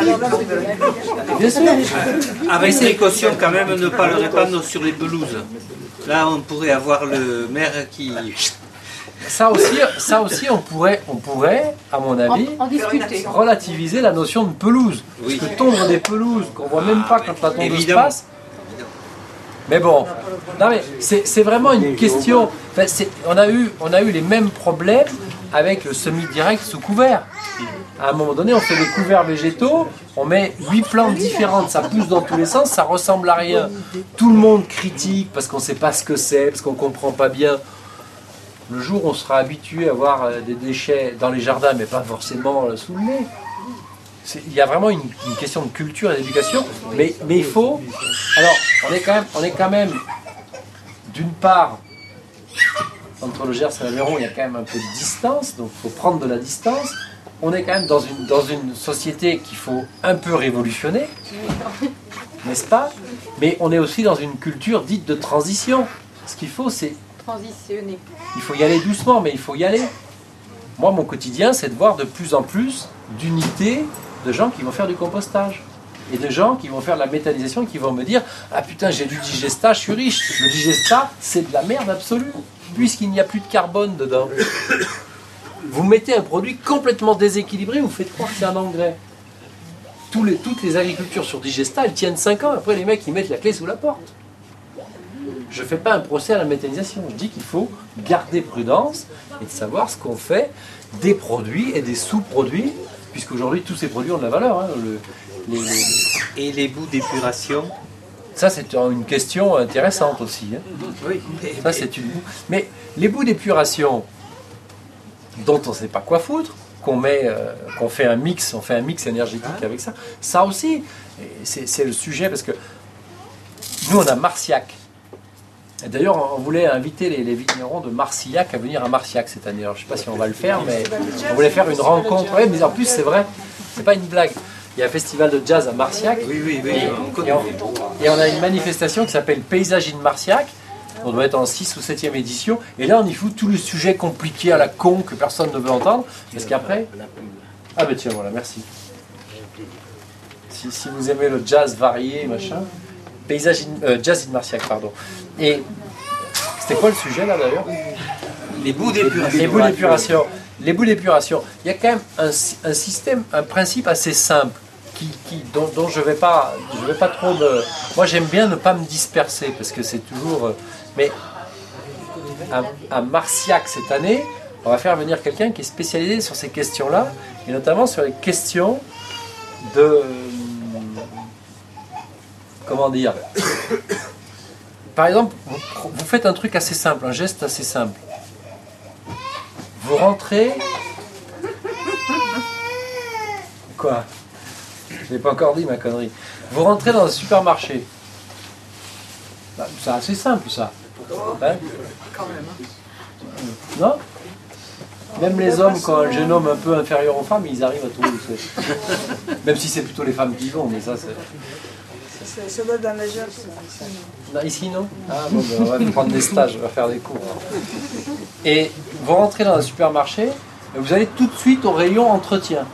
Bien sûr. Avec précaution quand même, ne pas le répandre sur les pelouses. Là, on pourrait avoir le maire qui... Ça aussi on pourrait, à mon avis, En discuter. relativiser la notion de pelouse. Oui. Parce que tondre des pelouses qu'on voit même pas quand la tondeuse Évidemment. passe. Mais bon, non mais c'est vraiment une question. Enfin, on a eu les mêmes problèmes avec le semi-direct sous couvert. À un moment donné, on fait des couverts végétaux, on met 8 plantes différentes, ça pousse dans tous les sens, ça ressemble à rien. Tout le monde critique parce qu'on ne sait pas ce que c'est, parce qu'on ne comprend pas bien. Le jour où on sera habitué à voir des déchets dans les jardins, mais pas forcément sous le nez. Il y a vraiment une question de culture et d'éducation, mais il faut... Alors, on est quand même d'une part, entre le Gers et l'Aveyron, il y a quand même un peu de distance, donc il faut prendre de la distance. On est quand même dans une société qu'il faut un peu révolutionner, n'est-ce pas? Mais on est aussi dans une culture dite de transition. Ce qu'il faut, c'est... Transitionner. Il faut y aller doucement, mais il faut y aller. Moi, mon quotidien, c'est de voir de plus en plus d'unités de gens qui vont faire du compostage. Et de gens qui vont faire de la méthanisation et qui vont me dire « Ah putain, j'ai du digestat, je suis riche ». Le digestat, c'est de la merde absolue, puisqu'il n'y a plus de carbone dedans. Vous mettez un produit complètement déséquilibré, vous faites croire que c'est un engrais. Toutes les agricultures sur digestat, elles tiennent 5 ans. Après, les mecs, ils mettent la clé sous la porte. Je ne fais pas un procès à la méthanisation. Je dis qu'il faut garder prudence et de savoir ce qu'on fait des produits et des sous-produits, puisqu'aujourd'hui, tous ces produits ont de la valeur. Hein. Et les bouts d'épuration. Ça, c'est une question intéressante aussi. Hein. Oui. Ça, c'est une... Mais les bouts d'épuration, dont on ne sait pas quoi foutre, qu'on fait un mix énergétique avec ça, ça aussi, c'est le sujet, parce que nous, on a Marciac. Et d'ailleurs, on voulait inviter les vignerons de Marcillac à venir à Marciac cette année. Alors, je ne sais pas si on va le faire, mais on voulait faire une rencontre. Oui, mais en plus, c'est vrai, c'est pas une blague. Il y a un festival de jazz à Marciac. Oui. Et on a une manifestation qui s'appelle Paysage in Marciac. On doit être en 6 ou 7e édition. Et là, on y fout tous les sujets compliqués à la con que personne ne veut entendre. Parce qu'après... Ah ben tiens, voilà, merci. Si vous aimez le jazz varié, machin... Jazz in Marciac, pardon. Et c'était quoi le sujet là d'ailleurs? Les bouts d'épuration. Les bouts d'épuration. Les bouts d'épuration. Il y a quand même un système, un principe assez simple dont je vais pas trop me... Moi j'aime bien ne pas me disperser parce que c'est toujours... Mais à Marciac cette année, on va faire venir quelqu'un qui est spécialisé sur ces questions-là, et notamment sur les questions de... Comment dire? Par exemple, vous faites un truc assez simple, un geste assez simple. Vous rentrez... Quoi? Je n'ai pas encore dit ma connerie. Vous rentrez dans un supermarché. Bah, c'est assez simple ça. Hein? Non? Même les hommes, quand un génome un peu inférieur aux femmes, ils arrivent à tout. Même si c'est plutôt les femmes qui vont, mais ça c'est... Ça doit être dans les gels. Non, ici non? Ah bon, ben, on va prendre des stages, on va faire des cours. Et vous rentrez dans un supermarché, et vous allez tout de suite au rayon entretien.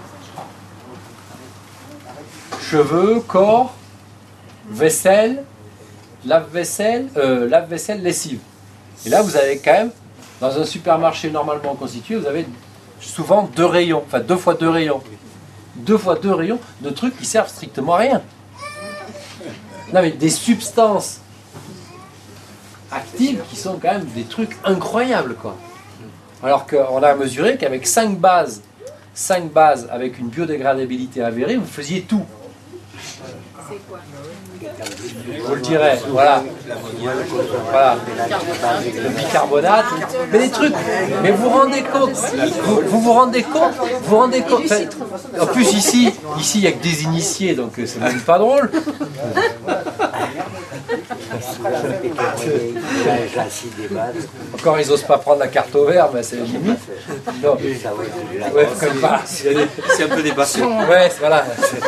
Cheveux, corps, vaisselle, lave-vaisselle, lessive. Et là, vous avez quand même, dans un supermarché normalement constitué, vous avez souvent 2 rayons, enfin 2 fois 2 rayons. 2 fois 2 rayons de trucs qui servent strictement à rien. Non mais des substances actives qui sont quand même des trucs incroyables, quoi. Alors qu'on a mesuré qu'avec 5 bases avec une biodégradabilité avérée, vous faisiez tout. C'est quoi? Je vous le dirai, voilà. Voilà. Le bicarbonate, mais des trucs. Mais vous vous rendez compte, vous rendez compte, enfin, en plus ici il n'y a que des initiés, donc c'est même pas drôle. Encore ils n'osent pas prendre la carte au vert, mais c'est limite. Non. Ouais, comme pas. C'est un peu dépassé. Ouais, voilà.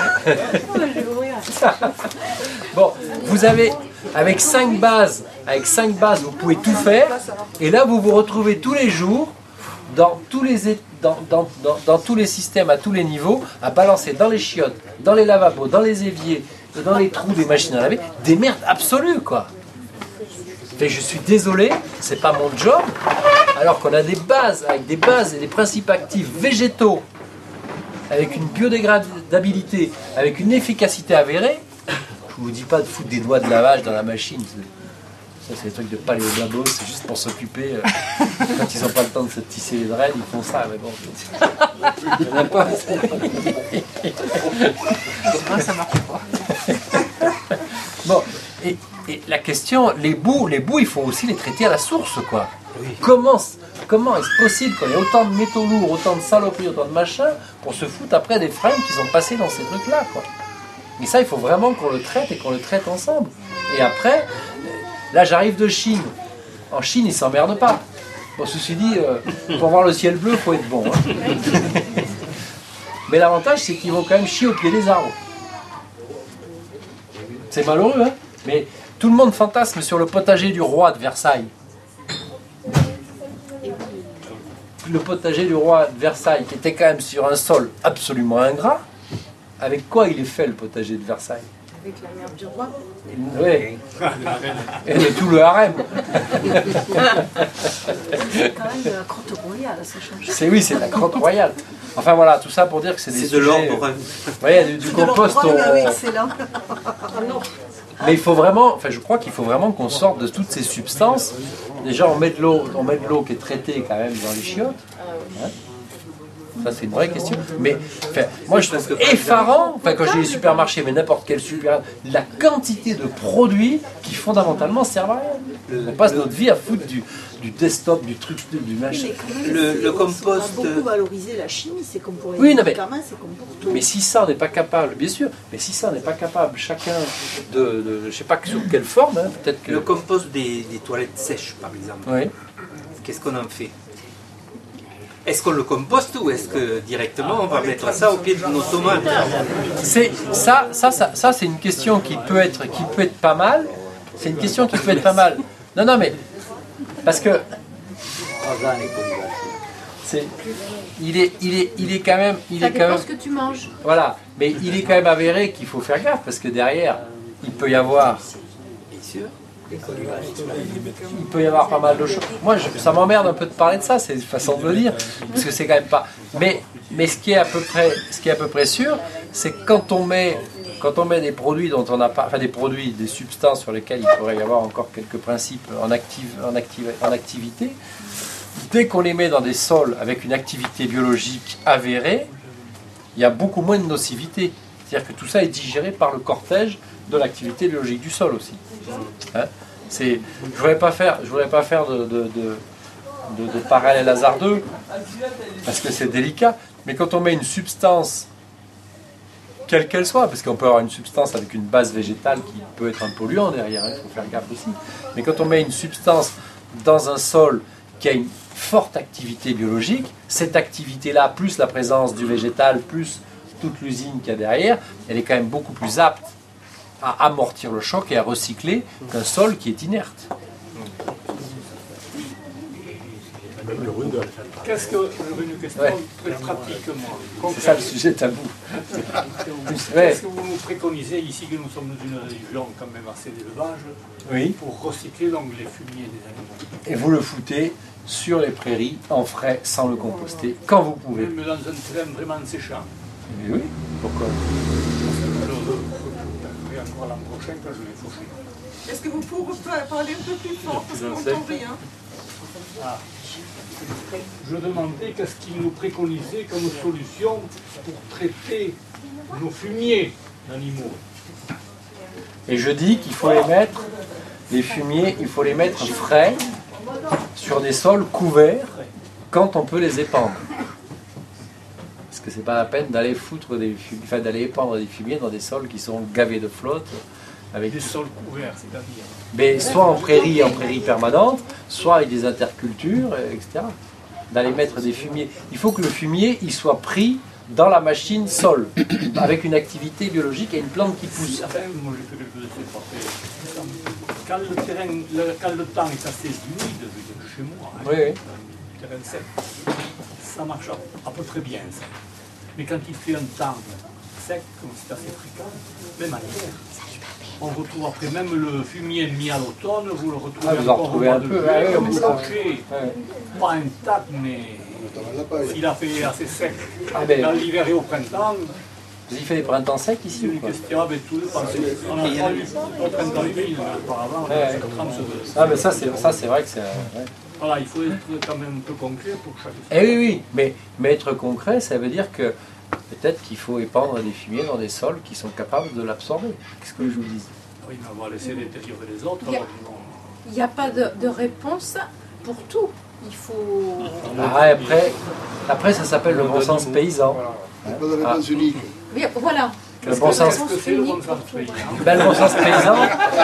Bon, vous avez avec 5 bases, vous pouvez tout faire, et là vous vous retrouvez tous les jours dans tous les systèmes à tous les niveaux, à balancer dans les chiottes, dans les lavabos, dans les éviers, et dans les trous des machines à laver, des merdes absolues, quoi. Et je suis désolé, c'est pas mon job, alors qu'on a des bases, avec des bases et des principes actifs végétaux, avec une biodégradabilité, avec une efficacité avérée. Je ne vous dis pas de foutre des doigts de lavage dans la machine. Ça, c'est des trucs de paléoblabos, c'est juste pour s'occuper. Quand ils n'ont pas le temps de se tisser les dreads, ils font ça. Mais bon, il n'y en a pas. Ça marche pas. Bon, et la question, les bouts, il faut aussi les traiter à la source, quoi. Comment est-ce possible qu'on ait autant de métaux lourds, autant de saloperies, autant de machins, pour se foutre après des fringues qui sont passées dans ces trucs-là, quoi. Et ça, il faut vraiment qu'on le traite et qu'on le traite ensemble. Et après, là, j'arrive de Chine. En Chine, ils s'emmerdent pas. Bon, ceci dit, pour voir le ciel bleu, il faut être bon. Hein. Mais l'avantage, c'est qu'ils vont quand même chier au pied des arbres. C'est malheureux, hein. Mais tout le monde fantasme sur le potager du roi de Versailles. Le potager du roi de Versailles, qui était quand même sur un sol absolument ingrat. Avec quoi il est fait, le potager de Versailles? Avec la merde du roi. Oui. Et tout le harem. C'est quand même de la crotte royale, ça change. Oui, c'est de la crotte royale. Enfin voilà, tout ça pour dire que c'est des C'est sujets... de l'ordre. Vous voyez, du compost... Excellent. Mais il faut vraiment, enfin je crois qu'il faut vraiment qu'on sorte de toutes ces substances. Déjà on met de l'eau qui est traitée quand même dans les chiottes. Hein, ça c'est une vraie question. Mais enfin, moi je trouve effarant, enfin quand j'ai les supermarchés, mais n'importe quel super, la quantité de produits qui fondamentalement servent à rien. On passe notre vie à foutre du desktop, du truc, du machin. Le compost. On a beaucoup valorisé la chimie, c'est comme pour les médicaments, c'est comme pour tout. Mais si ça on n'est pas capable, bien sûr, mais si ça on n'est pas capable, chacun de je sais pas sur quelle forme, hein, peut-être que... Le compost des toilettes sèches, par exemple. Oui. Qu'est-ce qu'on en fait? Est-ce qu'on le composte ou est-ce que directement on va mettre ça au pied de nos tomates? C'est ça c'est une question qui peut être pas mal. C'est une question qui peut être pas mal. Non mais parce que il est quand même ce que tu manges. Voilà, mais il est quand même avéré qu'il faut faire gaffe parce que derrière il peut y avoir pas mal de choses. Moi, ça m'emmerde un peu de parler de ça, c'est une façon de le dire, parce que c'est quand même pas. Mais ce qui est à peu près sûr, c'est que quand on met des produits dont on n'a pas, enfin des substances sur lesquelles il pourrait y avoir encore quelques principes en activité, dès qu'on les met dans des sols avec une activité biologique avérée, il y a beaucoup moins de nocivité. C'est-à-dire que tout ça est digéré par le cortège de l'activité biologique du sol aussi. Hein, je ne voudrais pas faire de parallèle hasardeux, parce que c'est délicat, mais quand on met une substance, quelle qu'elle soit, parce qu'on peut avoir une substance avec une base végétale qui peut être un polluant derrière, il faut faire gaffe aussi, mais quand on met une substance dans un sol qui a une forte activité biologique, cette activité-là, plus la présence du végétal, plus toute l'usine qu'il y a derrière, elle est quand même beaucoup plus apte à amortir le choc et à recycler qu'un sol qui est inerte. Qu'est-ce que une question très pratiquement? C'est ça le sujet tabou. Qu'est-ce que vous nous préconisez ici, que nous sommes dans une région quand même assez d'élevage, pour recycler donc les fumiers des animaux? Et vous le foutez sur les prairies, en frais, sans le composter, quand vous pouvez. Même dans un terrain vraiment séchant. Mais oui, pourquoi? Encore l'an prochain quand je vais faucher. Est-ce que vous pouvez parler un peu plus fort parce qu'on n'entend rien? Ah. Je demandais qu'est-ce qu'il nous préconisait comme solution pour traiter nos fumiers d'animaux. Et je dis qu'il faut les mettre, les fumiers, il faut les mettre frais sur des sols couverts quand on peut les épandre. Parce que c'est pas la peine d'aller d'aller épandre des fumiers dans des sols qui sont gavés de flotte. Avec des sols couverts, c'est-à-dire mais soit en prairie permanente, soit avec des intercultures, etc. D'aller mettre des fumiers. Il faut que le fumier il soit pris dans la machine sol, avec une activité biologique et une plante qui pousse. Moi j'ai fait quelques essais. Quand le temps est assez humide, chez moi, terrain sec, ça marche à peu très bien. Ça. Mais quand il fait un temps sec, comme c'est assez fréquent, même en hiver, on retrouve après même le fumier mis à l'automne, vous le retrouvez vous en retrouvez un peu, pas intact, mais s'il a fait assez sec. Dans l'hiver et au printemps. Vous avez fait des printemps secs ici ou quoi? On a pas eu au printemps humide, auparavant, ah mais ça c'est vrai que c'est... Voilà, il faut être quand même un peu concret pour chaque... Eh oui, mais être concret, ça veut dire que peut-être qu'il faut épandre des fumiers dans des sols qui sont capables de l'absorber. Qu'est-ce que je vous dis? Oui, mais on va laisser détériorer les autres. Il n'y a pas de réponse pour tout. Il faut... Après ça s'appelle le bon sens paysan. Il n'y a pas de réponse unique. Voilà. Le bon sens paysan. Ben, le bon sens paysan.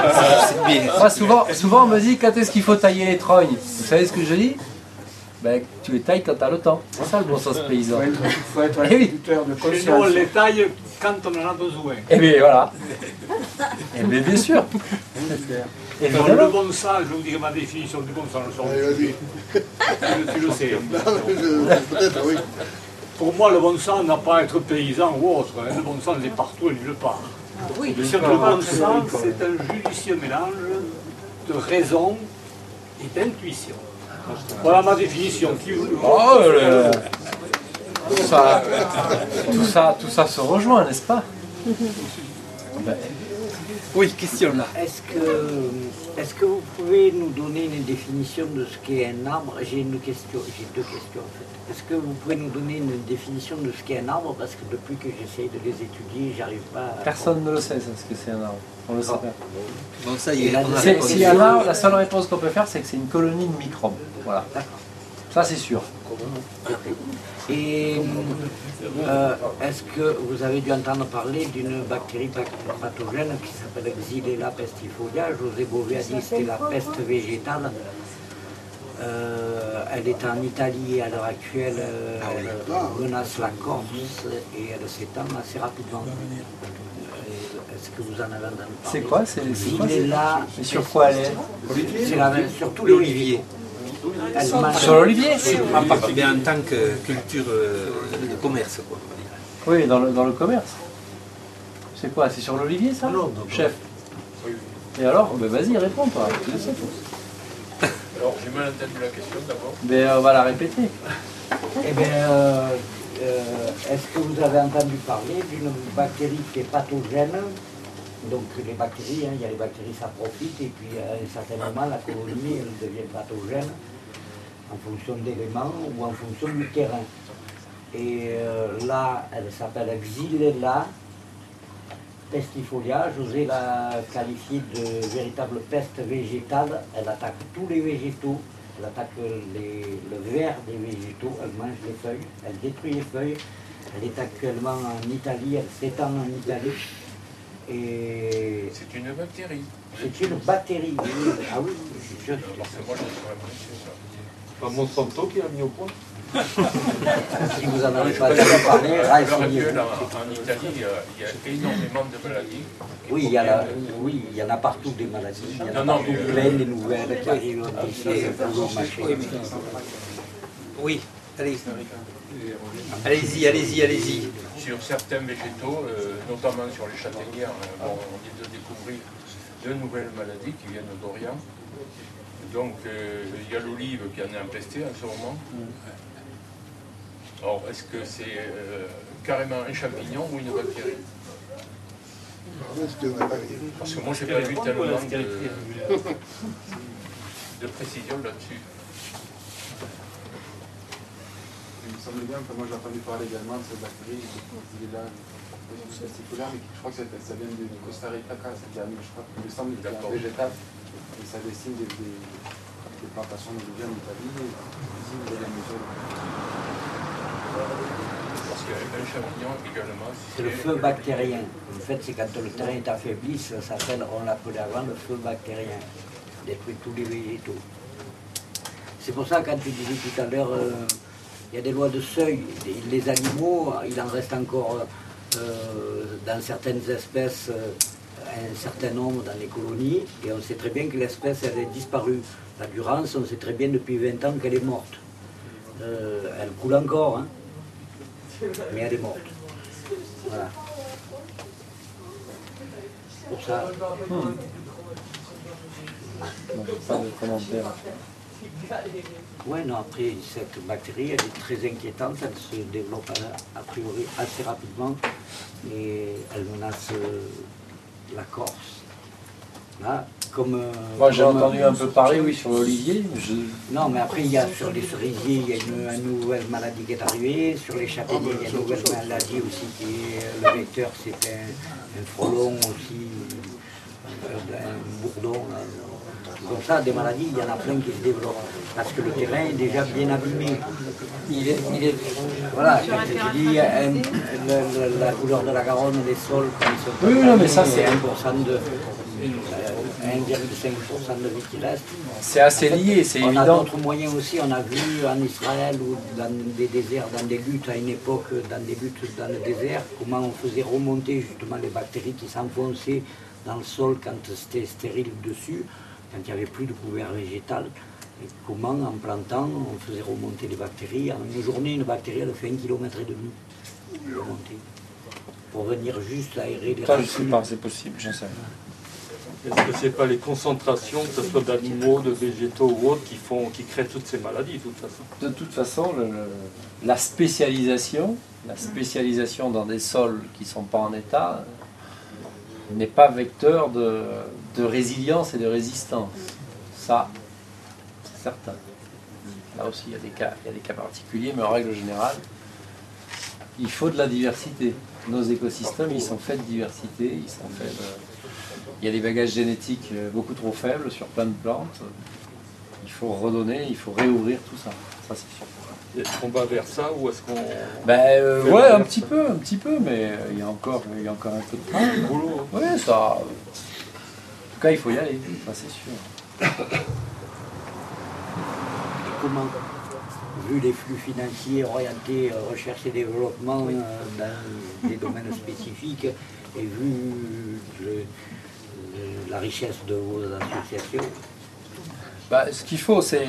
Moi, souvent on me dit quand est-ce qu'il faut tailler les trognes. Vous savez ce que je dis? Ben, tu les tailles quand tu as le temps. C'est ça le bon sens paysan. Il faut être agriculteur de conscience. Chez nous, on les taille quand on en a besoin. Eh bien voilà. Eh bien bien sûr. Dans le bon sens, je vous dirai ma définition du bon sens. Allez, vas-y. Tu le sais. Peut-être, oui. Pour moi, le bon sens n'a pas à être paysan ou autre. Le bon sens est partout et nulle part. Oui. Le bon sens, c'est un judicieux mélange de raison et d'intuition. Voilà ma définition. Tout ça se rejoint, n'est-ce pas? Oui, question là. Est-ce que vous pouvez nous donner une définition de ce qu'est un arbre? J'ai deux questions en fait. Est-ce que vous pouvez nous donner une définition de ce qu'est un arbre? Parce que depuis que j'essaye de les étudier, j'arrive pas à... Personne ne le sait, ça, ce que c'est un arbre. On le sait pas. Bon, ça y est. Si un arbre, la seule réponse qu'on peut faire, c'est que c'est une colonie de microbes. Voilà. Ça, c'est sûr. Et est-ce que vous avez dû entendre parler d'une bactérie pathogène qui s'appelle Xylella pestifolia? José Bové a dit que c'était la peste végétale. Elle est en Italie à l'heure actuelle, elle menace la Corse et elle s'étend assez rapidement. Est-ce que vous en avez entendu parler? C'est quoi? Xylella. Et sur quoi elle est? C'est sur tous les L'olivier. Sur l'olivier? En particulier en tant que culture de commerce, quoi. Oui, dans le commerce. C'est quoi? C'est sur l'olivier, ça? Non, chef. Et alors? Ben vas-y, réponds, toi. Tu le sais, toi. Alors, j'ai mal entendu la question d'abord. Mais on va la répéter. Eh bien, est-ce que vous avez entendu parler d'une bactérie qui est pathogène? Donc les bactéries, il y a les bactéries, ça profite, et puis à un certain moment, la colonie, elle devient pathogène. en fonction d'éléments ou en fonction du terrain. Et là, elle s'appelle Xylella pestifolia. J'osais la qualifier de véritable peste végétale. Elle attaque tous les végétaux, elle attaque le vert des végétaux, elle mange les feuilles, elle détruit les feuilles. Elle est actuellement en Italie, elle s'étend en Italie. Et c'est une bactérie. C'est une bactérie, oui. Ah oui, je suis sûr. C'est pas Monsanto qui l'a mis au point. Si vous en avez pas déjà parlé, en Italie, il y a énormément de maladies. Oui, il y en a partout des maladies. Il y en a partout plein de nouvelles qui arrivent ici pour le marché. Oui, allez. Allez-y. Sur certains végétaux, notamment sur les châtaignières, on vient de découvrir de nouvelles maladies qui viennent d'Orient. Donc il y a l'olive qui en est empestée en ce moment. Alors est-ce que c'est carrément un champignon ou une bactérie? Parce que moi j'ai pas vu tellement de précision là-dessus. Il me semble bien, enfin, moi j'ai entendu parler également de cette bactérie, mais je crois que ça vient du Costa Rica, je crois qu'il me semble que c'est un végétal, et ça dessine des plantations de en Italie, et des mesures. Parce qu'un champignon également... C'est le feu bactérien. En fait, c'est quand le terrain est affaibli, ça s'appelle, on l'appelait avant le feu bactérien. Ça détruit tous les végétaux. C'est pour ça, quand tu disais tout à l'heure, il y a des lois de seuil. Les animaux, il en reste encore dans certaines espèces un certain nombre dans les colonies, et on sait très bien que l'espèce elle est disparue. La Durance, on sait très bien depuis 20 ans qu'elle est morte. Elle coule encore, hein, mais elle est morte. Voilà. Pour ça. Pas de commentaire. Oui, non, après, cette bactérie, elle est très inquiétante, elle se développe a priori assez rapidement et elle menace la Corse. Là, moi j'ai entendu un peu parler, oui, sur l'olivier. Non, mais après, il y a sur les cerisiers, il y a une nouvelle maladie qui est arrivée. Sur les châtaigniers, il y a une nouvelle maladie aussi qui est le vecteur, c'est un frelon aussi, un bourdon. Là. Comme ça, des maladies, il y en a plein qui se développent. Parce que le terrain est déjà bien abîmé. Voilà, je dis, la couleur de la Garonne, les sols, comme ils sont oui, non, mais ça c'est 1,5% de vie qui reste. C'est assez lié, c'est évident. On a d'autres moyens aussi, on a vu en Israël ou dans des déserts, dans des luttes à une époque, dans des luttes dans le désert, comment on faisait remonter justement les bactéries qui s'enfonçaient dans le sol quand c'était stérile dessus, quand il n'y avait plus de couvert végétal. Et comment, en plantant, on faisait remonter les bactéries. En une journée, une bactérie, elle fait 1,5 km de remontée. Pour venir juste aérer les racines. Je ne sais pas, c'est possible, j'en sais rien. Est-ce que ce n'est pas les concentrations, que ce soit d'animaux, de végétaux ou autres, qui créent toutes ces maladies, de toute façon? De toute façon, la spécialisation dans des sols qui ne sont pas en état n'est pas vecteur de résilience et de résistance. Ça, c'est certain. Là aussi, il y a des cas particuliers, mais en règle générale, il faut de la diversité. Nos écosystèmes, ils sont faits de diversité, il y a des bagages génétiques beaucoup trop faibles sur plein de plantes. Il faut redonner, il faut réouvrir tout ça. Ça, c'est sûr. Est-ce qu'on va vers ça ou est-ce qu'on... ouais, un petit peu, mais il y a encore un peu de temps. Oui, ça... En tout cas, il faut y aller, ça c'est sûr. Comment, vu les flux financiers orientés recherche et développement dans des domaines spécifiques, et vu la richesse de vos associations? Ce qu'il faut, c'est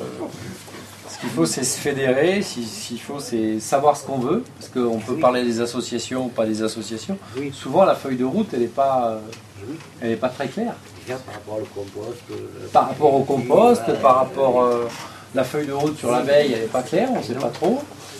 se fédérer, ce qu'il faut, c'est savoir ce qu'on veut, parce qu'on peut parler des associations ou pas des associations. Oui. Souvent, la feuille de route, elle n'est pas très claire. Déjà, par rapport au compost. Par rapport au compost, par rapport la feuille de route sur l'abeille, elle n'est pas claire, on ne sait pas trop.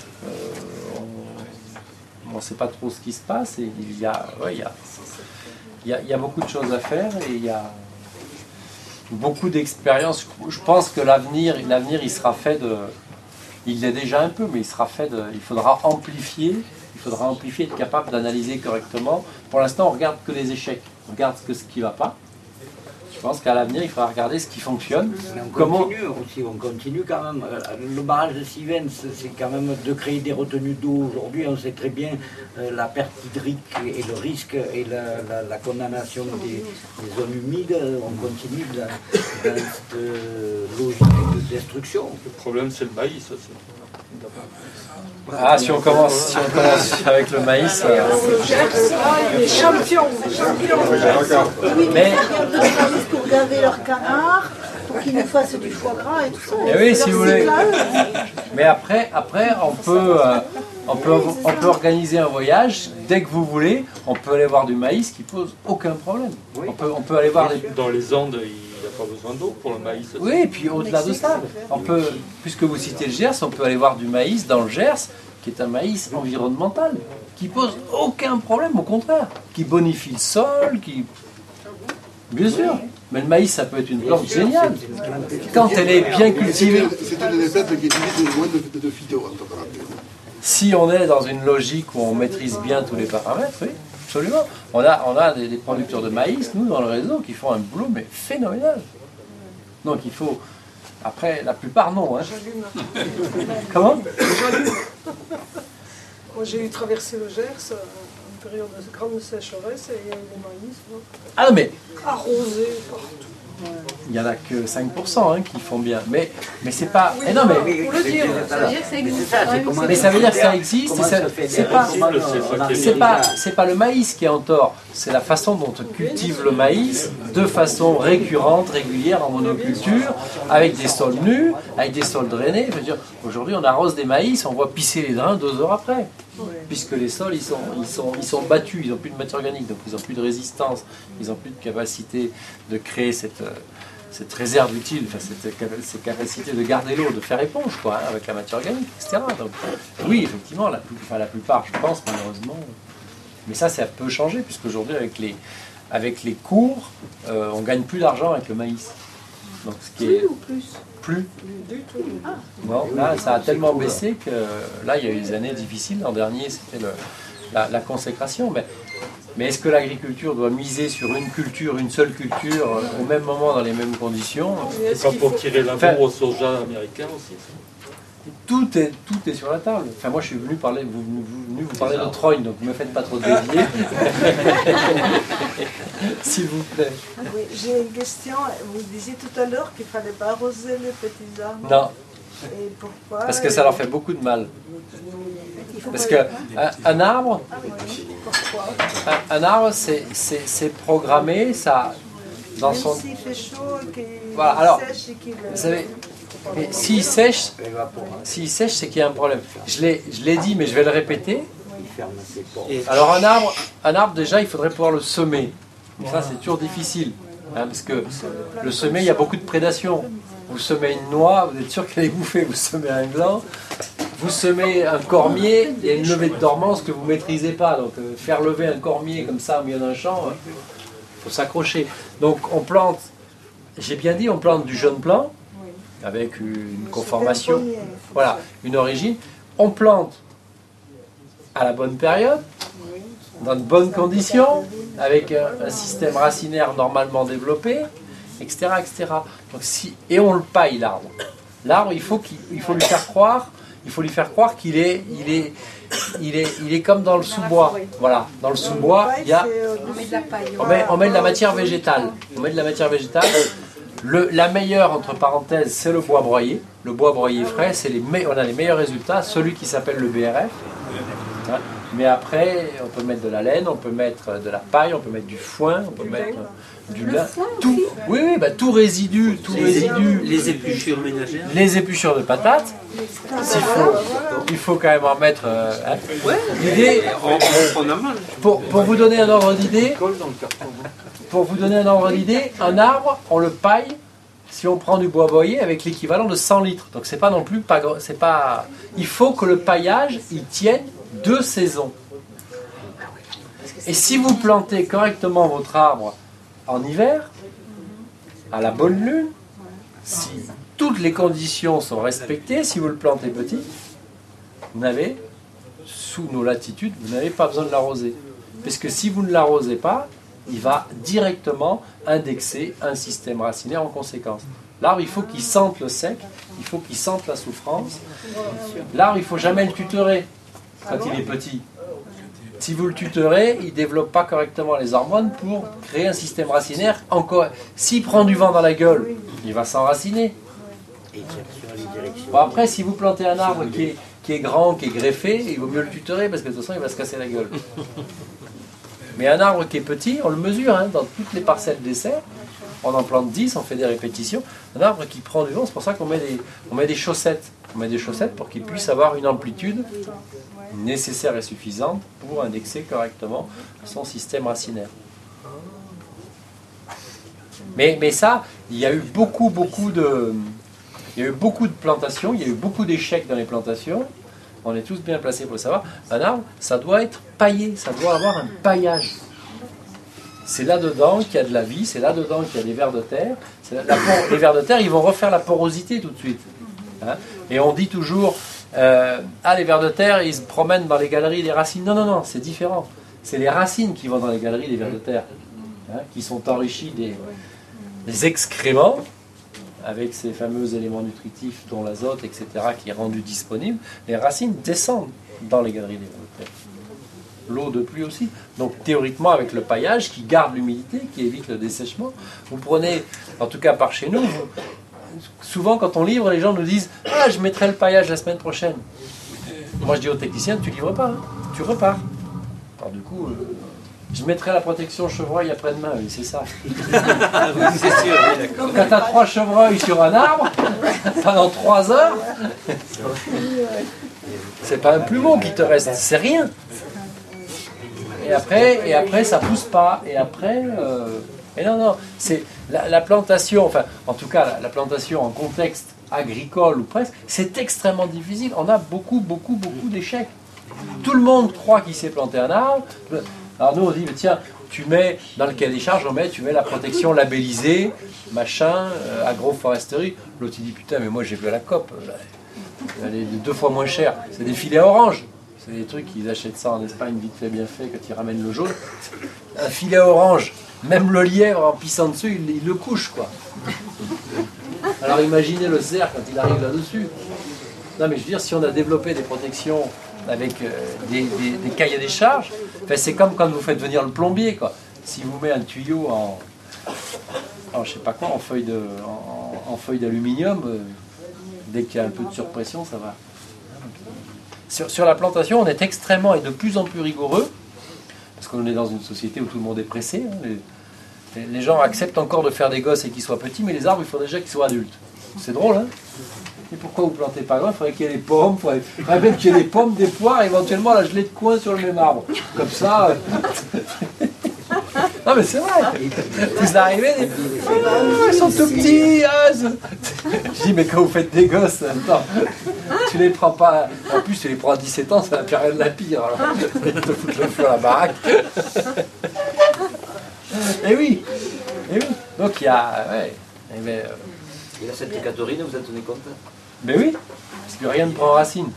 On ne sait pas trop ce qui se passe. Et il y a beaucoup de choses à faire et il y beaucoup d'expérience. Je pense que l'avenir, il sera fait de... Il l'est déjà un peu, mais il sera fait de... Il faudra amplifier, être capable d'analyser correctement. Pour l'instant, on regarde que les échecs, on regarde ce qui ne va pas. Je pense qu'à l'avenir, il faudra regarder ce qui fonctionne. On continue quand même. Le barrage de Sivens, c'est quand même de créer des retenues d'eau aujourd'hui. On sait très bien la perte hydrique et le risque et la condamnation des zones humides. On continue dans cette logique de destruction. Le problème, c'est le maïs aussi. Ah, si on commence avec le maïs... Les champions. Mais... Pour garder leur canard, pour qu'ils nous fassent du foie gras et tout ça. Et oui, si vous voulez. Mais après on peut organiser un voyage. Dès que vous voulez, on peut aller voir du maïs qui pose aucun problème. On peut aller voir dans les Andes. Il n'y a pas besoin d'eau pour le maïs. Oui, et puis au-delà de ça, puisque vous citez le Gers, on peut aller voir du maïs dans le Gers, qui est un maïs environnemental, qui pose aucun problème, au contraire, qui bonifie le sol, Bien sûr, mais le maïs, ça peut être une plante géniale. Quand elle est bien cultivée. C'est une des plantes qui utilise moins de phyto, en tout cas. Si on est dans une logique où on maîtrise bien tous les paramètres, oui, absolument. On a des producteurs de maïs, nous, dans le réseau, qui font un boulot, mais phénoménal. Donc il faut... Après, la plupart, non. Hein. Comment? Moi, j'ai eu traversé le Gers en période de grande sécheresse et il y a eu des maïs. Ah mais... Arrosés partout. Il n'y en a que 5% qui font bien. Mais c'est pas... Oui, non, mais... Pour le dire, ça veut dire que ça existe. Mais ça veut dire que ça existe. C'est pas le maïs qui est en tort. C'est la façon dont on cultive le maïs de façon récurrente, régulière en monoculture, avec des sols nus, avec des sols drainés. Je veux dire, aujourd'hui, on arrose des maïs, on voit pisser les drains 2 heures après. Puisque les sols, ils sont battus, ils n'ont plus de matière organique, donc ils n'ont plus de résistance, ils n'ont plus de capacité de créer cette réserve utile, enfin, cette capacité de garder l'eau, de faire éponge, quoi, hein, avec la matière organique, etc. Donc, oui, effectivement, la plupart, je pense, malheureusement. Mais ça peut changer, puisqu'aujourd'hui, avec les cours, on gagne plus d'argent avec le maïs. Donc, ce qui est... ou plus? Plus. Du tout. Bon, là, ça a tellement baissé que là, il y a eu des années difficiles. L'an dernier, c'était la consécration. Mais est-ce que l'agriculture doit miser sur une seule culture, au même moment, dans les mêmes conditions? C'est pas pour tirer l'amour au soja américain aussi. Tout est sur la table. Enfin, moi, je suis venu vous parler de Trogne, donc ne me faites pas trop dévier. S'il vous plaît. Oui, j'ai une question. Vous disiez tout à l'heure qu'il ne fallait pas arroser les petits arbres. Non. Et pourquoi? Parce que ça leur fait beaucoup de mal. Parce qu'un arbre, un arbre, c'est programmé, ça, dans même son... s'il fait chaud et qu'il voilà. Alors, sèche et qu'il... vous savez, mais s'il sèche, c'est qu'il y a un problème. Je l'ai dit, mais je vais le répéter. Alors un arbre déjà, il faudrait pouvoir le semer. Donc ça, c'est toujours difficile, hein, parce que le semer, il y a beaucoup de prédation. Vous semez une noix, vous êtes sûr qu'elle est bouffée. Vous semez un gland, vous semez un cormier, il y a une levée de dormance que vous ne maîtrisez pas. Donc faire lever un cormier comme ça au milieu d'un champ, il faut s'accrocher. Donc on plante, j'ai bien dit, on plante du jeune plant, avec une conformation, voilà, une origine. On plante à la bonne période, dans de bonnes conditions, avec un système racinaire normalement développé, etc. etc. Donc, et on le paille, l'arbre. L'arbre, il faut lui faire croire qu'il est comme dans le sous-bois. Voilà, dans le sous-bois, il y a... On met de la matière végétale. On met de la matière végétale. La meilleure, entre parenthèses, c'est le bois broyé. Le bois broyé frais, on a les meilleurs résultats. Celui qui s'appelle le BRF. Hein. Mais après, on peut mettre de la laine, on peut mettre de la paille, on peut mettre du foin, on peut mettre du lin. Tout, oui, tout résidu. Les épluchures ménagères. Les épluchures de patates. Il faut quand même en mettre. L'idée, pour vous donner un ordre d'idée, un arbre, on le paille si on prend du bois broyé avec l'équivalent de 100 litres. Donc c'est pas non plus pas. Il faut que le paillage il tienne 2 saisons. Et si vous plantez correctement votre arbre en hiver, à la bonne lune, si toutes les conditions sont respectées, si vous le plantez petit, vous n'avez, sous nos latitudes, vous n'avez pas besoin de l'arroser. Parce que si vous ne l'arrosez pas, il va directement indexer un système racinaire en conséquence. L'arbre, il faut qu'il sente le sec, il faut qu'il sente la souffrance. L'arbre, il ne faut jamais le tutorer quand il est petit. Si vous le tutorez, il ne développe pas correctement les hormones pour créer un système racinaire. Encore, s'il prend du vent dans la gueule, il va s'enraciner. Bon, après, si vous plantez un arbre qui est grand, qui est greffé, il vaut mieux le tutorer parce que de toute façon, il va se casser la gueule. Mais un arbre qui est petit, on le mesure hein, dans toutes les parcelles d'essai. On en plante 10, on fait des répétitions. Un arbre qui prend du vent, c'est pour ça qu'on met des chaussettes. On met des chaussettes pour qu'il puisse avoir une amplitude nécessaire et suffisante pour indexer correctement son système racinaire. Mais ça, il y a eu beaucoup de plantations, il y a eu beaucoup d'échecs dans les plantations. On est tous bien placés pour le savoir. Un arbre, ça doit être paillé, ça doit avoir un paillage. C'est là-dedans qu'il y a de la vie, c'est là-dedans qu'il y a des vers de terre. Les vers de terre, ils vont refaire la porosité tout de suite. Hein? Et on dit toujours, les vers de terre, ils se promènent dans les galeries des racines. Non, non, non, c'est différent. C'est les racines qui vont dans les galeries des vers de terre, hein, qui sont enrichis des excréments, avec ces fameux éléments nutritifs dont l'azote, etc., qui est rendu disponible. Les racines descendent dans les galeries des vers de terre. L'eau de pluie aussi. Donc théoriquement, avec le paillage qui garde l'humidité, qui évite le dessèchement, vous prenez, en tout cas par chez nous, souvent quand on livre, les gens nous disent « Ah, je mettrai le paillage la semaine prochaine ». Moi je dis aux techniciens, tu livres pas, hein, tu repars. Alors du coup, je mettrai la protection chevreuil après-demain, oui, c'est ça. C'est sûr, oui, d'accord. Quand tu as 3 chevreuils sur un arbre, pendant 3 heures, c'est pas un plumeau qui te reste, c'est rien. Et après, ça pousse pas. Et après, et non, c'est la plantation, enfin, en tout cas, la plantation en contexte agricole ou presque, c'est extrêmement difficile. On a beaucoup d'échecs. Tout le monde croit qu'il sait planter un arbre. Alors nous, on dit, mais tiens, tu mets, dans le cahier des charges, tu mets la protection labellisée, machin, agroforesterie. L'autre, il dit, putain, mais moi, j'ai vu à la COP, elle est 2 fois moins chère. C'est des filets orange. C'est des trucs, ils achètent ça en Espagne, vite fait, bien fait, quand ils ramènent le jaune. Un filet orange, même le lièvre en pissant dessus, il le couche, quoi. Alors imaginez le cerf quand il arrive là-dessus. Non mais je veux dire, si on a développé des protections avec des cahiers des charges, enfin, c'est comme quand vous faites venir le plombier, quoi. Si vous mettez un tuyau en je sais pas quoi, en feuille d'aluminium, dès qu'il y a un peu de surpression, ça va. Sur la plantation, on est extrêmement et de plus en plus rigoureux, parce qu'on est dans une société où tout le monde est pressé. Hein, les gens acceptent encore de faire des gosses et qu'ils soient petits, mais les arbres, il faut déjà qu'ils soient adultes. C'est drôle, hein? Et pourquoi vous ne plantez pas grand? Il faudrait qu'il y ait des pommes, il faudrait même qu'il y ait des pommes, des poires, et éventuellement la gelée de coin sur le même arbre. Comme ça... Non mais c'est vrai, vous arrivez, ils sont tout petits. Je dis mais quand vous faites des gosses, attends, tu les prends pas, en plus tu les prends à 17 ans, c'est la période la pire, alors ils te foutent le feu à la baraque. Et oui, donc il y a, Et la Sainte Catherine, vous en tenez compte? Mais oui, parce que rien ne prend racine.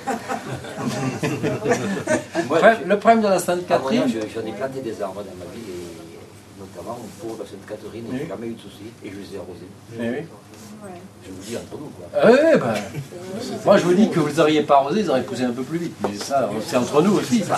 Le problème de la Sainte Catherine... J'en ai planté des arbres dans ma vie, et notamment pour la Sainte Catherine, et j'ai jamais eu de soucis, et je les ai arrosés. Oui. Je vous dis entre nous, quoi. Oui, ben, moi je vous dis que vous n'auriez pas arrosé, ils auraient poussé un peu plus vite. Mais ça, c'est entre nous aussi. Ça.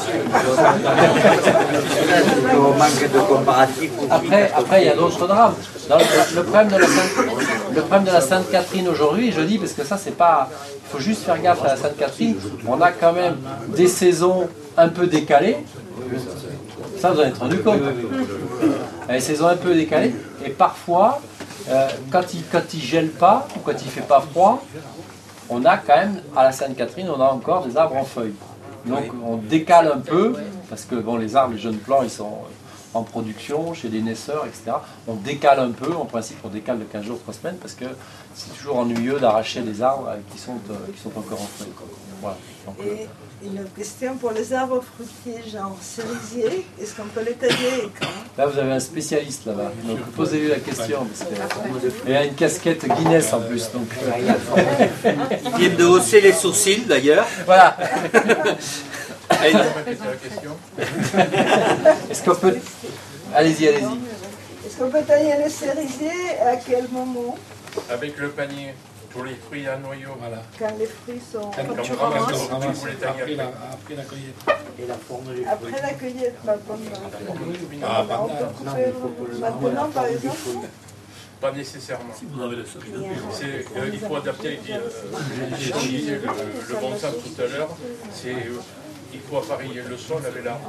Après, il y a d'autres drames. Le problème de la Sainte Catherine aujourd'hui, je dis, parce que ça, c'est pas... Il faut juste faire gaffe à la Sainte Catherine. On a quand même des saisons un peu décalées. Ça, vous en êtes rendu compte. Des saisons un peu décalées. Et parfois... quand il gèle pas ou quand il fait pas froid, on a quand même, à la Sainte-Catherine, on a encore des arbres en feuilles. Donc on décale un peu, parce que bon, les arbres, les jeunes plants, ils sont en production, chez des naisseurs, etc. On décale un peu, en principe on décale de 15 jours, 3 semaines, parce que c'est toujours ennuyeux d'arracher des arbres qui sont encore en feuilles. Voilà. Donc, Une question pour les arbres fruitiers, genre cerisier, est-ce qu'on peut les tailler et quand? Là, vous avez un spécialiste là-bas, donc posez-lui la question. Il y a une casquette Guinness en plus. Donc, Ils viennent de hausser les sourcils d'ailleurs. Voilà. C'est la question. Est-ce qu'on peut... Allez-y, allez-y. Est-ce qu'on peut tailler les cerisiers et à quel moment? Avec le panier, tous les fruits à noyaux. Voilà. Quand les fruits sont... Quand tu ramasses, vous les taillez après la cueillette. Et la forme du fruit. Après la cueillette, pas pendant. Ah, On peut couper maintenant, par exemple? Pas nécessairement. Si vous avez le il faut adapter, j'ai dit le bon sens tout à l'heure, il faut appareiller le sol avec l'arbre.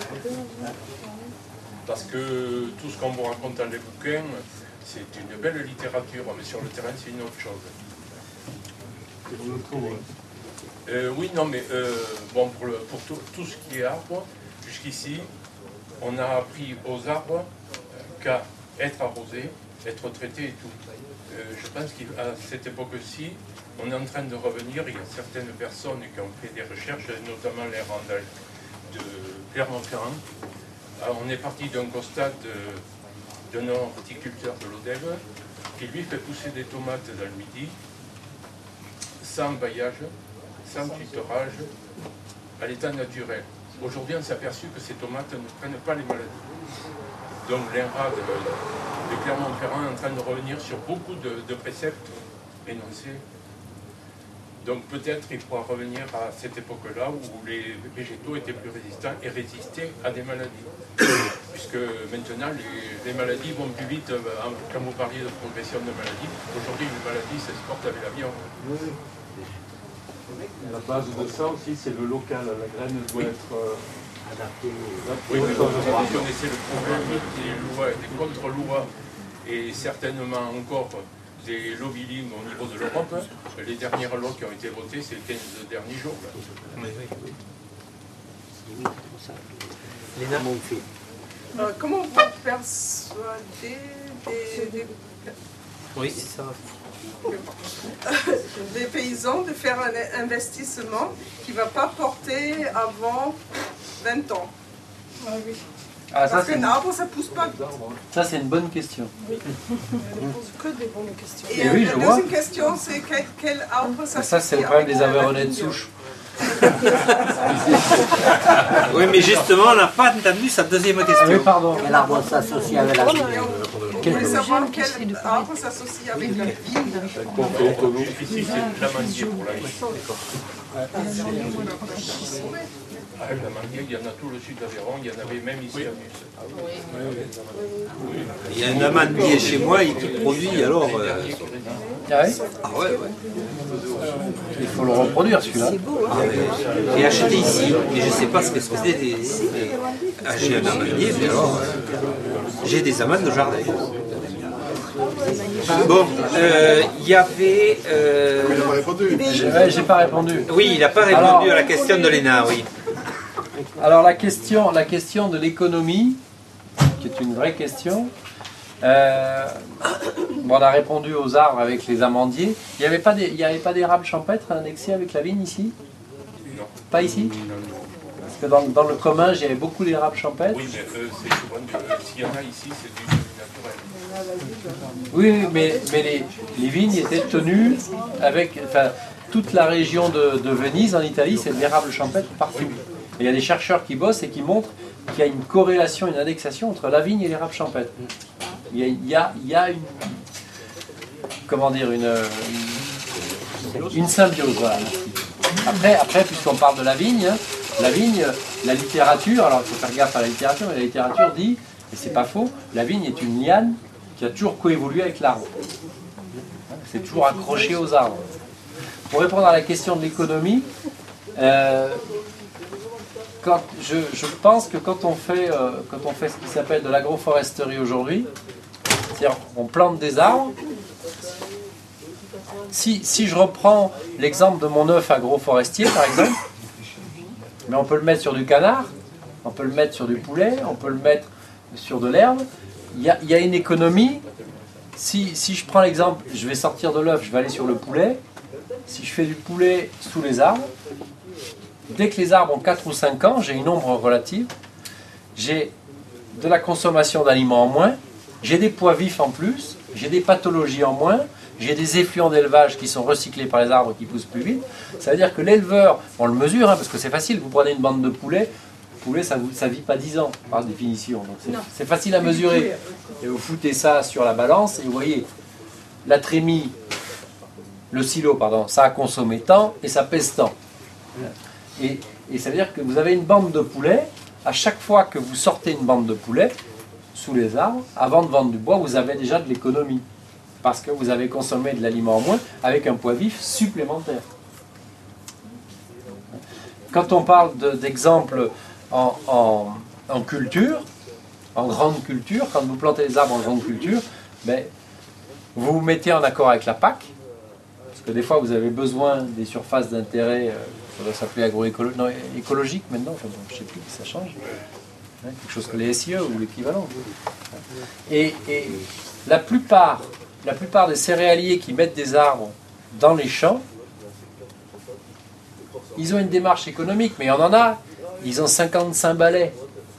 Parce que tout ce qu'on vous raconte dans les bouquins, c'est une belle littérature, mais sur le terrain, c'est une autre chose. Oui, non, mais bon, pour tout ce qui est arbre, jusqu'ici, on a appris aux arbres qu'à être arrosés, être traités et tout. Je pense qu'à cette époque-ci, on est en train de revenir. Il y a certaines personnes qui ont fait des recherches, notamment les randales de Clermont-Ferrand. On est parti d'un constat d'un horticulteur de l'Odève qui lui fait pousser des tomates dans le midi, sans baillage, sans tutorage, à l'état naturel. Aujourd'hui, on s'est aperçu que ces tomates ne prennent pas les maladies. Donc l'INRA de Clermont-Ferrand est en train de revenir sur beaucoup de préceptes énoncés. Donc peut-être il faudra revenir à cette époque-là où les végétaux étaient plus résistants et résistaient à des maladies. Puisque maintenant les maladies vont plus vite, quand vous parliez de progression de maladies, aujourd'hui une maladie ça se porte avec l'avion. La base de ça aussi c'est le local, la graine doit être adaptée. Oui, mais vous connaissez le problème des lois, des contre-lois et certainement encore des lobbying au niveau de l'Europe. Les dernières lois qui ont été votées, c'est les 15 derniers jours. Léna Monfils. Comment vous persuadez Oui, c'est ça. les paysans de faire un investissement qui ne va pas porter avant 20 ans? Oui. Ah, parce qu'un arbre, ça ne pousse pas vite. Ça, c'est une bonne question. Oui. Elle ne pose que des bonnes questions. Et oui, la deuxième question, c'est quel arbre ça ça, c'est le problème des avéronais de souche. Oui, mais justement, on n'a pas entendu sa deuxième question. Ah, oui, pardon. Quel arbre s'associe avec la vigne? Vous voulez savoir quel arbre s'associe avec la vigne? Ici, c'est l'amandier pour la vigne. L'amandier, il y en a tout le sud d'Aveyron, il y en avait même ici à Mus. Il y a un amandier chez moi qui produit alors. Ah oui? Ah ouais, ouais. Il faut le reproduire celui-là. J'ai acheté ici, mais je ne sais pas ce que c'était. J'ai un amandier, mais alors. J'ai des amandes de jardin. Bon, il y avait. Il n'a pas répondu. J'ai pas répondu. Oui, il n'a pas répondu à la question de Léna, oui. Alors la question de l'économie, qui est une vraie question, bon, on a répondu aux arbres avec les amandiers. Il n'y avait pas d'érable champêtre annexé avec la vigne ici? Non. Pas ici? Parce que dans le commun, il y avait beaucoup d'érables champêtres. Oui, mais c'est souvent s'il y en a ici, c'est du naturel. Oui, mais les vignes étaient tenues avec... Enfin, toute la région de Venise, en Italie, c'est de l'érable champêtre partout. Et il y a des chercheurs qui bossent et qui montrent qu'il y a une corrélation, une indexation entre la vigne et l'érable champêtre. Il y a une... Comment dire, une symbiose, voilà. Après, puisqu'on parle de la vigne, la littérature, alors il faut faire gaffe à la littérature, mais la littérature dit, et c'est pas faux, la vigne est une liane qui a toujours coévolué avec l'arbre. C'est toujours accroché aux arbres. Pour répondre à la question de l'économie, je pense que quand on fait ce qui s'appelle de l'agroforesterie aujourd'hui, c'est-à-dire on plante des arbres, si je reprends l'exemple de mon œuf agroforestier par exemple, mais on peut le mettre sur du canard, on peut le mettre sur du poulet, on peut le mettre sur de l'herbe, il y a une économie. Si je prends l'exemple, je vais sortir de l'œuf, je vais aller sur le poulet. Si je fais du poulet sous les arbres, dès que les arbres ont 4 ou 5 ans, j'ai une ombre relative, j'ai de la consommation d'aliments en moins, j'ai des poids vifs en plus, j'ai des pathologies en moins, j'ai des effluents d'élevage qui sont recyclés par les arbres qui poussent plus vite. Ça veut dire que l'éleveur, on le mesure, parce que c'est facile, vous prenez une bande de poulets, le poulet ça ne vit pas 10 ans par définition, donc c'est facile à mesurer. Et vous foutez ça sur la balance et vous voyez, la trémie, le silo, pardon, ça a consommé tant et ça pèse tant. Et ça veut dire que vous avez une bande de poulets, à chaque fois que vous sortez une bande de poulets, sous les arbres, avant de vendre du bois, vous avez déjà de l'économie. Parce que vous avez consommé de l'aliment en moins avec un poids vif supplémentaire. Quand on parle d'exemples en culture, en grande culture, quand vous plantez les arbres en grande culture, ben, vous vous mettez en accord avec la PAC, parce que des fois vous avez besoin des surfaces d'intérêt, ça doit s'appeler écologique maintenant, enfin, je ne sais plus si ça change, quelque chose que les SIE ou l'équivalent. Et la plupart des céréaliers qui mettent des arbres dans les champs, ils ont une démarche économique, mais il y en a, ils ont 55 balais.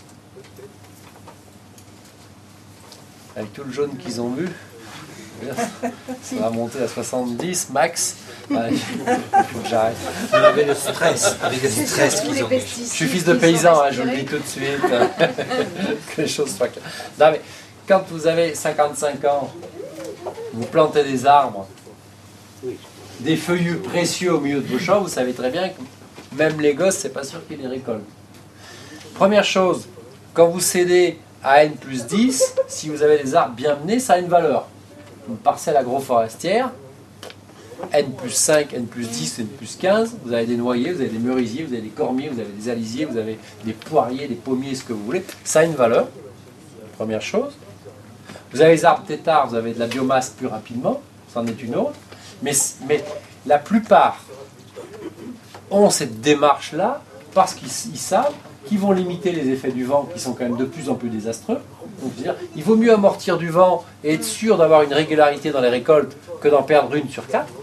Avec tout le jaune qu'ils ont vu, ça va monter à 70 max. Il faut que j'arrête. Avec le stress, qu'ils ont. Je suis fils de paysan, hein, je le dis tout de suite. Que les choses soient claires. Non, mais quand vous avez 55 ans, vous plantez des arbres, des feuillus précieux au milieu de vos champs, vous savez très bien que même les gosses, c'est pas sûr qu'ils les récoltent. Première chose, quand vous cédez à N plus 10, si vous avez des arbres bien menés, ça a une valeur. Une parcelle agroforestière, N plus 5, N plus 10, N plus 15, vous avez des noyers, vous avez des merisiers, vous avez des cormiers, vous avez des alisiers, vous avez des poiriers, des pommiers, ce que vous voulez, ça a une valeur. Première chose. Vous avez les arbres têtards, vous avez de la biomasse plus rapidement, c'en est une autre. Mais la plupart ont cette démarche-là parce qu'ils savent qu'ils vont limiter les effets du vent qui sont quand même de plus en plus désastreux. Donc, je veux dire, il vaut mieux amortir du vent et être sûr d'avoir une régularité dans les récoltes que d'en perdre une sur 4.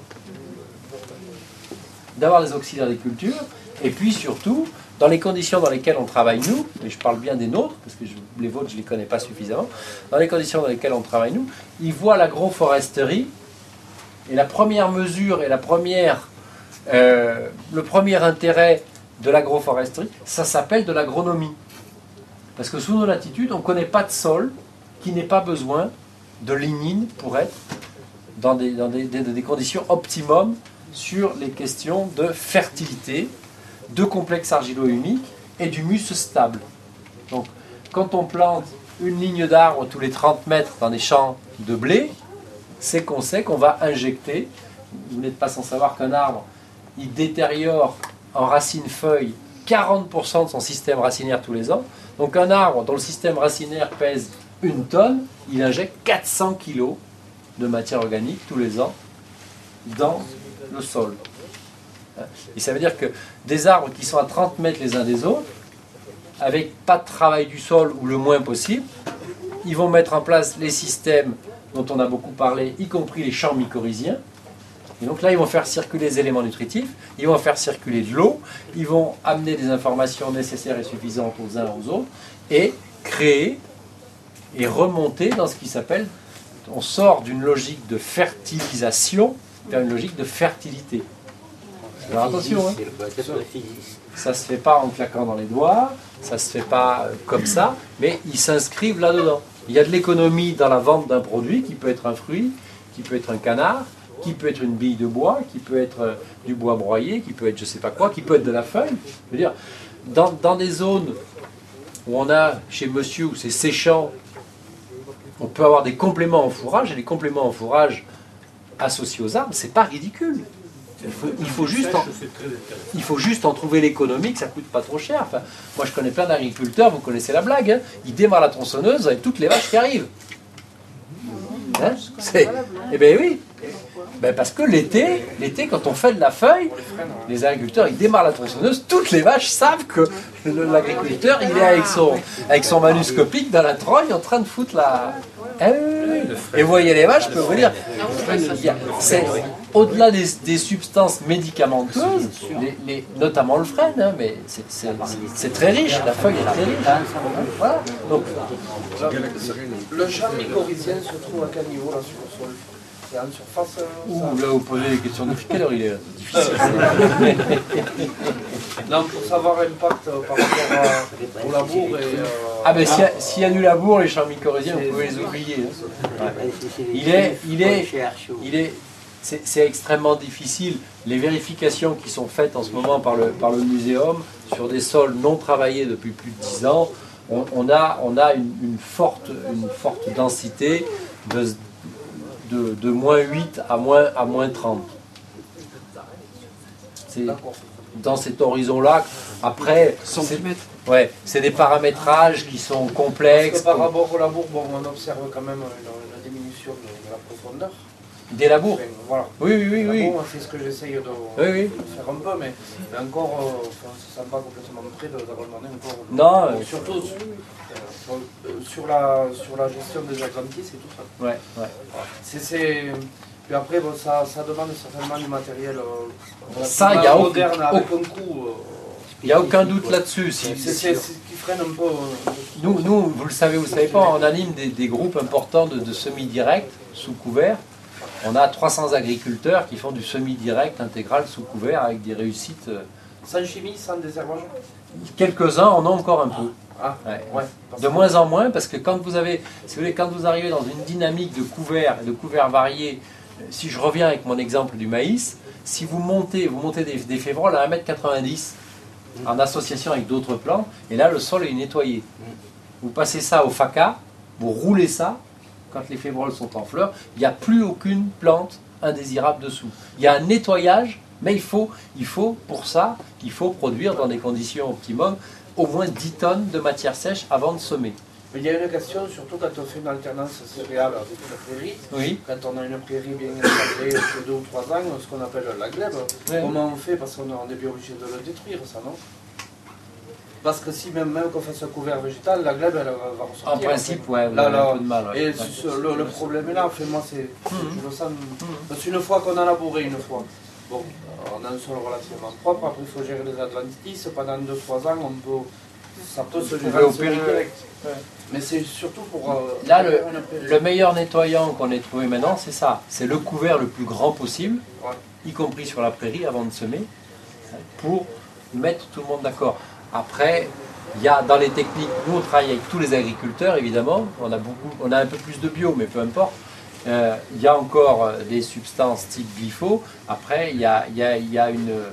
D'avoir des auxiliaires des cultures. Et puis surtout, dans les conditions dans lesquelles on travaille nous, et je parle bien des nôtres, parce que les vôtres je ne les connais pas suffisamment, dans les conditions dans lesquelles on travaille nous, ils voient l'agroforesterie, et la première mesure et le premier intérêt de l'agroforesterie, ça s'appelle de l'agronomie. Parce que sous nos latitudes, on ne connaît pas de sol qui n'ait pas besoin de lignine pour être dans des conditions optimum sur les questions de fertilité, de complexes argilo-humiques et d'humus stable. Donc, quand on plante une ligne d'arbres tous les 30 mètres dans des champs de blé, c'est qu'on sait qu'on va injecter, vous n'êtes pas sans savoir qu'un arbre, il détériore en racines-feuilles 40% de son système racinaire tous les ans. Donc un arbre dont le système racinaire pèse 1 tonne, il injecte 400 kg de matière organique tous les ans dans le sol. Et ça veut dire que des arbres qui sont à 30 mètres les uns des autres, avec pas de travail du sol ou le moins possible, ils vont mettre en place les systèmes dont on a beaucoup parlé, y compris les champs mycorhiziens. Et donc là, ils vont faire circuler les éléments nutritifs, ils vont faire circuler de l'eau, ils vont amener des informations nécessaires et suffisantes aux uns aux autres, et créer et remonter dans ce qui s'appelle, on sort d'une logique de fertilisation vers une logique de fertilité. Alors attention, hein. Ça ne se fait pas en claquant dans les doigts, ça ne se fait pas comme ça, mais ils s'inscrivent là-dedans. Il y a de l'économie dans la vente d'un produit qui peut être un fruit, qui peut être un canard, qui peut être une bille de bois, qui peut être du bois broyé, qui peut être je ne sais pas quoi, qui peut être de la feuille. Je veux dire, dans des zones où on a, chez monsieur, où c'est séchant, on peut avoir des compléments en fourrage, et les compléments en fourrage associés aux arbres, c'est pas ridicule. Il faut juste en trouver l'économie, que ça ne coûte pas trop cher. Enfin, moi je connais plein d'agriculteurs, vous connaissez la blague, hein, ils démarrent la tronçonneuse avec toutes les vaches qui arrivent. Hein, eh bien oui. Ben parce que l'été, quand on fait de la feuille, les agriculteurs ils démarrent la tronçonneuse, toutes les vaches savent que l'agriculteur il est avec son manuscopique dans la trogne en train de foutre la... Et vous voyez les vaches, je peux vous dire, c'est au-delà des substances médicamenteuses, notamment le frêne, hein, mais c'est très riche, la feuille est très riche. Voilà. Donc, le champ mycorhizien se trouve à quel niveau là sur le sol? C'est en surface là vous posez des questions de quelle heure il est difficile. Non, pour savoir l'impact par rapport au labour et... Ah ben s'il y a du labour, les champs mycorhiziens, vous pouvez les oublier. Hein. C'est extrêmement difficile. Les vérifications qui sont faites en ce moment par le muséum sur des sols non travaillés depuis plus de 10 ans, on a une forte densité de moins 8 à moins 30. C'est dans cet horizon-là. Après, c'est des paramétrages qui sont complexes. Parce que par rapport au labour, bon, on observe quand même une diminution de la profondeur. Des labours. Enfin, voilà. Oui. C'est ce que j'essaye de faire un peu, mais encore, ça ne va pas complètement près d'avoir demandé encore. Non. Surtout sur la gestion des adventices et tout ça. Ouais. Puis après, bon, ça demande certainement du matériel moderne avec un coût. Il n'y a aucun doute là-dessus. C'est ce qui freine un peu. Nous, vous le savez pas, on anime des groupes importants de semi-direct sous couvert. On a 300 agriculteurs qui font du semi-direct intégral sous couvert avec des réussites. Sans chimie, sans désherbage? Quelques-uns en ont encore un peu. De moins en moins, parce que quand vous arrivez dans une dynamique de couverts variés, si je reviens avec mon exemple du maïs, si vous montez des févroles à 1,90 m en association avec d'autres plants, et là le sol est nettoyé. Vous passez ça au faca, vous roulez ça, quand les févroles sont en fleurs, il n'y a plus aucune plante indésirable dessous. Il y a un nettoyage, mais il faut pour ça, il faut produire dans des conditions optimum au moins 10 tonnes de matière sèche avant de semer. Mais il y a une question, surtout quand on fait une alternance céréale avec une prairie, quand on a une prairie bien installée depuis 2 ou 3 ans, ce qu'on appelle la glèbe, comment on fait? Parce qu'on est bien obligé de le détruire, ça, non? Parce que si même qu'on fasse un couvert végétal, la glèbe elle va ressortir. En principe, vous avez un peu de mal. Et le problème est là, enfin, moi je le sens. Parce qu'une fois qu'on a labouré, bon, on a un sol relativement propre, après il faut gérer les adventices, pendant 2-3 ans, ça peut se gérer en semi-direct. Mais c'est surtout pour... Là, le meilleur nettoyant qu'on ait trouvé maintenant, c'est ça. C'est le couvert le plus grand possible, y compris sur la prairie avant de semer, pour mettre tout le monde d'accord. Après, il y a dans les techniques, nous on travaille avec tous les agriculteurs évidemment, on a un peu plus de bio, mais peu importe. Il y a encore des substances type glypho. Après, il y a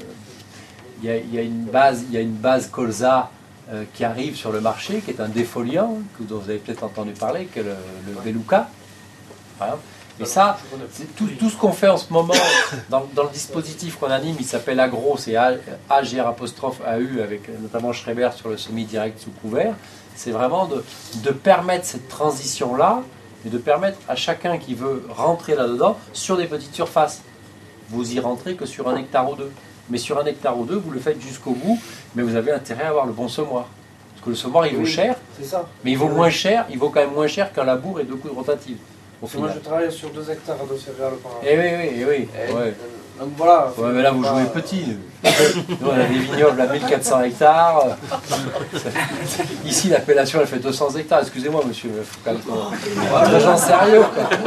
une base colza qui arrive sur le marché, qui est un défoliant, dont vous avez peut-être entendu parler, qui est le Beluca. Voilà. Et ça, c'est tout ce qu'on fait en ce moment dans le dispositif qu'on anime, il s'appelle Agro, c'est AGR'-AU avec notamment Schreiber sur le semi-direct sous couvert. C'est vraiment de permettre cette transition-là et de permettre à chacun qui veut rentrer là-dedans sur des petites surfaces. Vous y rentrez que sur 1 hectare ou 2. Mais sur 1 hectare ou 2, vous le faites jusqu'au bout, mais vous avez intérêt à avoir le bon semoir. Parce que le semoir, il vaut cher, mais il vaut quand même moins cher qu'un labour et 2 coups de rotative. Moi je travaille sur 2 hectares de céréales par an. Oui. Donc voilà. Ouais, mais là vous jouez petit. Nous on a des vignobles à 1400 hectares. Ici l'appellation elle fait 200 hectares. Excusez-moi monsieur Foucault. Des gens sérieux.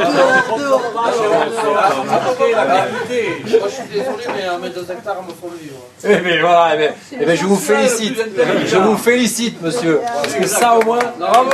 Moi je suis désolé mais mes 2 hectares me font vivre. Mais voilà, je vous félicite. Je vous félicite monsieur. Parce que ça au moins, bravo.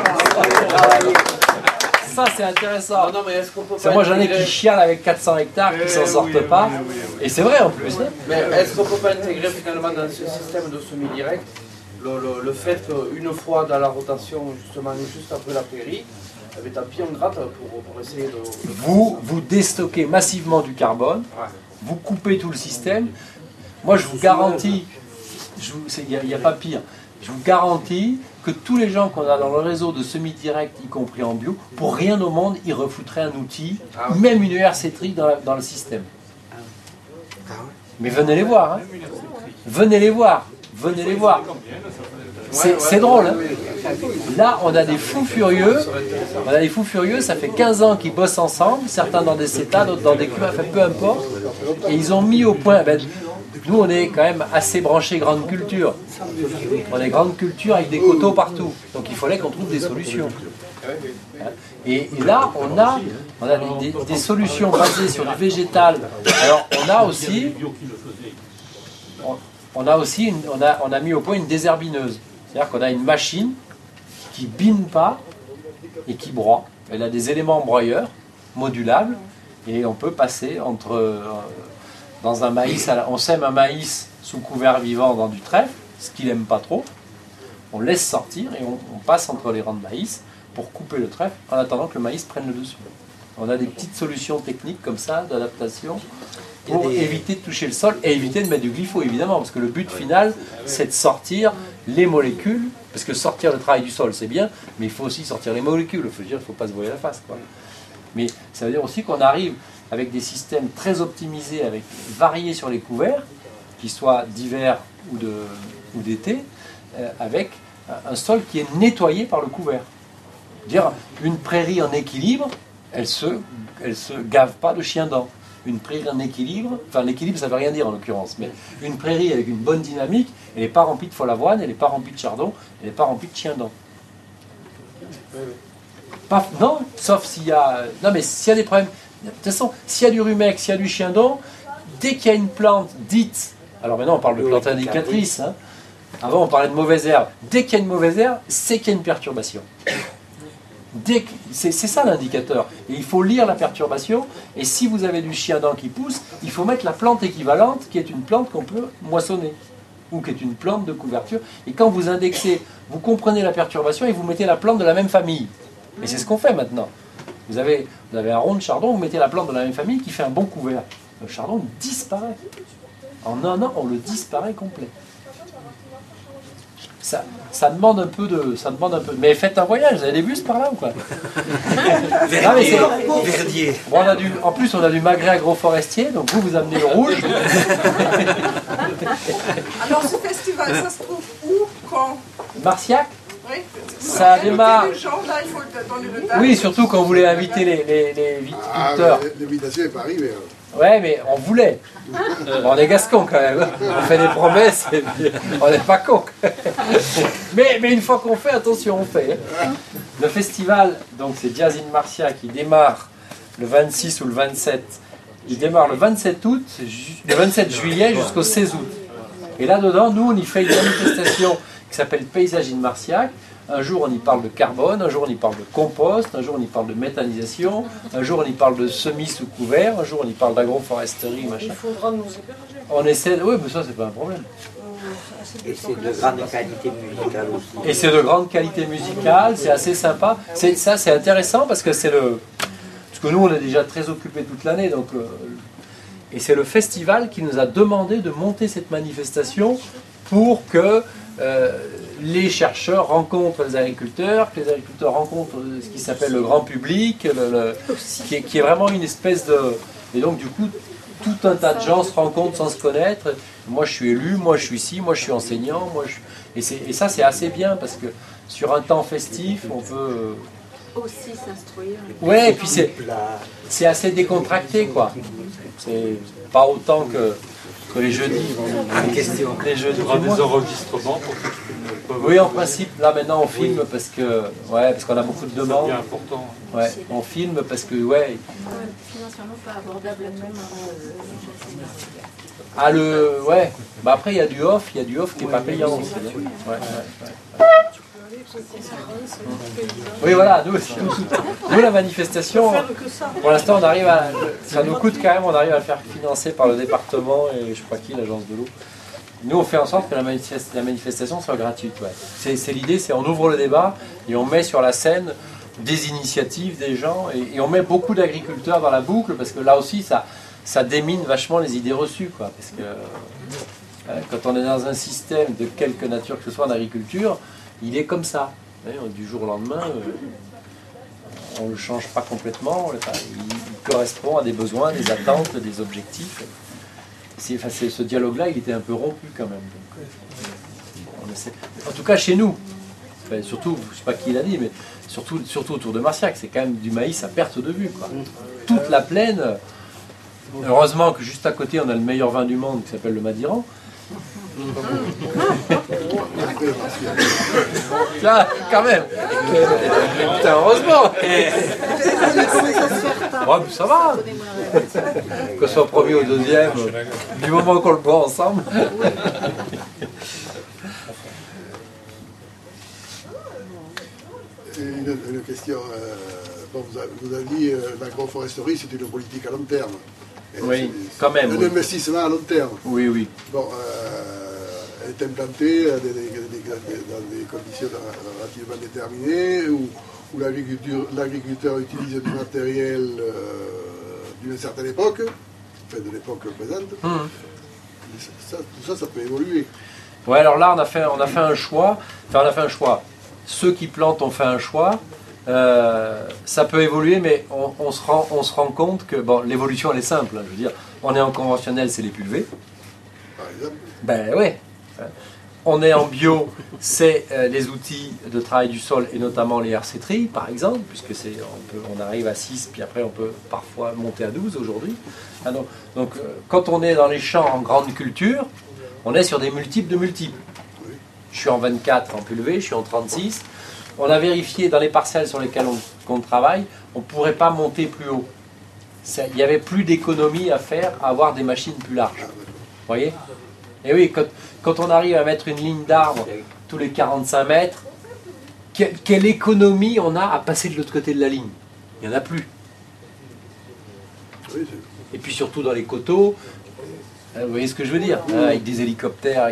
Ça c'est intéressant. Non, mais moi j'en ai qui chialent avec 400 hectares, qui s'en sortent pas. Et c'est vrai en plus. Mais est-ce qu'on ne peut pas intégrer finalement dans ce système de semi-direct le fait qu'une fois dans la rotation, justement juste après la prairie, tant pis on gratte pour essayer de... Vous déstockez massivement du carbone, vous coupez tout le système. Moi je vous garantis, il n'y a pas pire. Je vous garantis que tous les gens qu'on a dans le réseau de semi-direct, y compris en bio, pour rien au monde, ils refouteraient un outil, même une ERC-tri dans le système. Mais venez les voir, hein. Venez les voir, venez les voir. C'est drôle, hein. Là, on a des fous furieux, ça fait 15 ans qu'ils bossent ensemble, certains dans des CETA, d'autres dans des QA, enfin peu importe, et ils ont mis au point, nous on est quand même assez branchés grande culture, on est grande culture avec des coteaux partout, donc il fallait qu'on trouve des solutions. Et là, on a des solutions basées sur du végétal. Alors, on a mis au point une désherbineuse. C'est-à-dire qu'on a une machine qui bine pas et qui broie. Elle a des éléments broyeurs modulables et on peut passer dans un maïs, on sème un maïs sous couvert vivant dans du trèfle, ce qu'il n'aime pas trop. On laisse sortir et on passe entre les rangs de maïs pour couper le trèfle en attendant que le maïs prenne le dessus. On a des petites solutions techniques comme ça, d'adaptation, pour éviter de toucher le sol et éviter de mettre du glypho, évidemment, parce que le but final, c'est de sortir les molécules, parce que sortir le travail du sol, c'est bien, mais il faut aussi sortir les molécules, il ne faut pas se voiler la face, quoi. Mais ça veut dire aussi qu'on arrive avec des systèmes très optimisés, variés sur les couverts, qu'ils soient d'hiver ou d'été, avec un sol qui est nettoyé par le couvert. Dire une prairie en équilibre, elle se gave pas de chien-dent. Une prairie en équilibre, enfin l'équilibre ça veut rien dire en l'occurrence, mais une prairie avec une bonne dynamique, elle n'est pas remplie de follavoine, elle n'est pas remplie de chardon, elle n'est pas remplie de chien-dent. Non, sauf s'il y a... Non mais s'il y a des problèmes... De toute façon, s'il y a du rumex, s'il y a du chien-dent, dès qu'il y a une plante dite... Alors maintenant on parle de plante indicatrice, hein. Avant on parlait de mauvaise herbe. Dès qu'il y a une mauvaise herbe, c'est qu'il y a une perturbation. C'est ça l'indicateur. Et il faut lire la perturbation. Et si vous avez du chien-dent qui pousse, il faut mettre la plante équivalente, qui est une plante qu'on peut moissonner, ou qui est une plante de couverture. Et quand vous indexez, vous comprenez la perturbation et vous mettez la plante de la même famille. Et c'est ce qu'on fait maintenant. Vous avez un rond de chardon, vous mettez la plante de la même famille qui fait un bon couvert. Le chardon disparaît. En un an, on le disparaît complet. Ça demande un peu de... Mais faites un voyage, vous avez des bus par là ou quoi? Verdier. Bon, en plus, on a du magret agroforestier, donc vous amenez le rouge. Alors, ce festival, ça se trouve où, quand? Marciac? Oui. Ça démarre... Les gens, là, il faut donner le date. Oui, surtout quand vous voulez inviter les viticulteurs. L'invitation n'est pas arrivée. Ouais, mais on voulait. On est gascons quand même. On fait des promesses et puis on n'est pas cons. Mais une fois qu'on fait, attention, on fait. Le festival, donc c'est Jazz in Marcia qui démarre le 26 ou le 27. Il démarre le 27 août, le 27 juillet jusqu'au 16 août. Et là-dedans, nous, on y fait une manifestation qui s'appelle Paysage in Marciac. Un jour, on y parle de carbone, un jour, on y parle de compost, un jour, on y parle de méthanisation, un jour, on y parle de semis sous couvert, un jour, on y parle d'agroforesterie, machin. Il faudra nous héberger. On essaie... Oui, mais ça, c'est pas un problème. Et c'est de grande qualité musicale aussi. Et c'est de grande qualité musicale, c'est assez sympa. Ça, c'est intéressant parce que c'est le... Parce que nous, on est déjà très occupés toute l'année, donc... Et c'est le festival qui nous a demandé de monter cette manifestation pour que les chercheurs rencontrent les agriculteurs, que les agriculteurs rencontrent ce qui s'appelle le grand public, qui est vraiment une espèce de... Et donc du coup, tout un tas de gens se rencontrent sans se connaître. Moi je suis élu, moi je suis ici, moi je suis enseignant, et ça c'est assez bien parce que sur un temps festif, on peut... aussi s'instruire. Ouais, et puis c'est assez décontracté, quoi. C'est pas autant que les jeudis. Les jeudis. Il y aura des enregistrements pour que oui, en principe, là maintenant on filme parce qu'on a beaucoup de demandes. C'est important. Ouais, on filme parce que Financièrement pas abordable même. Bah après il y a du off qui est pas payant aussi. Oui, voilà, nous la manifestation, pour l'instant on arrive à... Ça nous coûte quand même, on arrive à le faire financer par le département et je crois l'agence de l'eau. Nous on fait en sorte que la manifestation soit gratuite. Ouais. C'est l'idée, c'est on ouvre le débat et on met sur la scène des initiatives, des gens, et on met beaucoup d'agriculteurs dans la boucle parce que là aussi ça démine vachement les idées reçues, quoi, parce que Quand on est dans un système de quelque nature que ce soit en agriculture, il est comme ça. Du jour au lendemain, on ne le change pas complètement. Il correspond à des besoins, des attentes, des objectifs. Ce dialogue-là, il était un peu rompu quand même. Donc, en tout cas, chez nous, surtout, je ne sais pas qui l'a dit, mais surtout autour de Marciac, c'est quand même du maïs à perte de vue, quoi. Toute la plaine, heureusement que juste à côté, on a le meilleur vin du monde qui s'appelle le Madiran. Là, quand même. Putain, heureusement. Ouais, ça va. Que ce soit premier ou deuxième, du moment qu'on le boit ensemble. Une question. Bon, vous avez dit l'agroforesterie, c'est une politique à long terme. Oui, quand même. Un investissement à long terme. Oui, oui. Bon, elle est implantée dans des conditions relativement déterminées, où l'agriculteur utilise du matériel d'une certaine époque, enfin de l'époque présente. Tout ça peut évoluer. Ouais, alors là, on a fait un choix. Enfin, on a fait un choix. Ceux qui plantent ont fait un choix. Ça peut évoluer, mais on se rend compte que bon, l'évolution elle est simple. Je veux dire, on est en conventionnel, c'est les pulvées. Par exemple. Ben ouais. On est en bio, c'est les outils de travail du sol et notamment les RC-tri, par exemple, puisque on arrive à 6, puis après on peut parfois monter à 12 aujourd'hui. Donc quand on est dans les champs en grande culture, on est sur des multiples de multiples. Je suis en 24 en pulvé, je suis en 36. On a vérifié dans les parcelles sur lesquelles on travaille, on ne pourrait pas monter plus haut. Il n'y avait plus d'économie à faire à avoir des machines plus larges. Vous voyez? Et oui, quand on arrive à mettre une ligne d'arbres tous les 45 mètres, quelle économie on a à passer de l'autre côté de la ligne? Il n'y en a plus. Et puis surtout dans les coteaux, vous voyez ce que je veux dire? Avec des hélicoptères,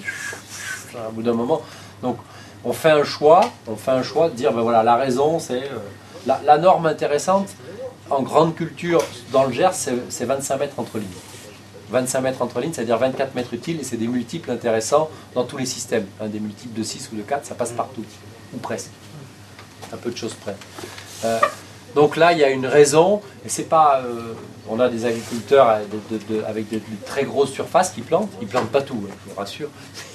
à bout d'un moment. Donc, on fait un choix de dire, ben voilà, la raison, c'est... la norme intéressante, en grande culture, dans le Gers, c'est 25 mètres entre lignes. 25 mètres entre lignes, c'est-à-dire 24 mètres utiles, et c'est des multiples intéressants dans tous les systèmes. Des multiples de 6 ou de 4, ça passe partout, ou presque. Un peu de choses près. Donc là, il y a une raison, et c'est pas... on a des agriculteurs avec de très grosses surfaces qui plantent. Ils plantent pas tout, je vous rassure.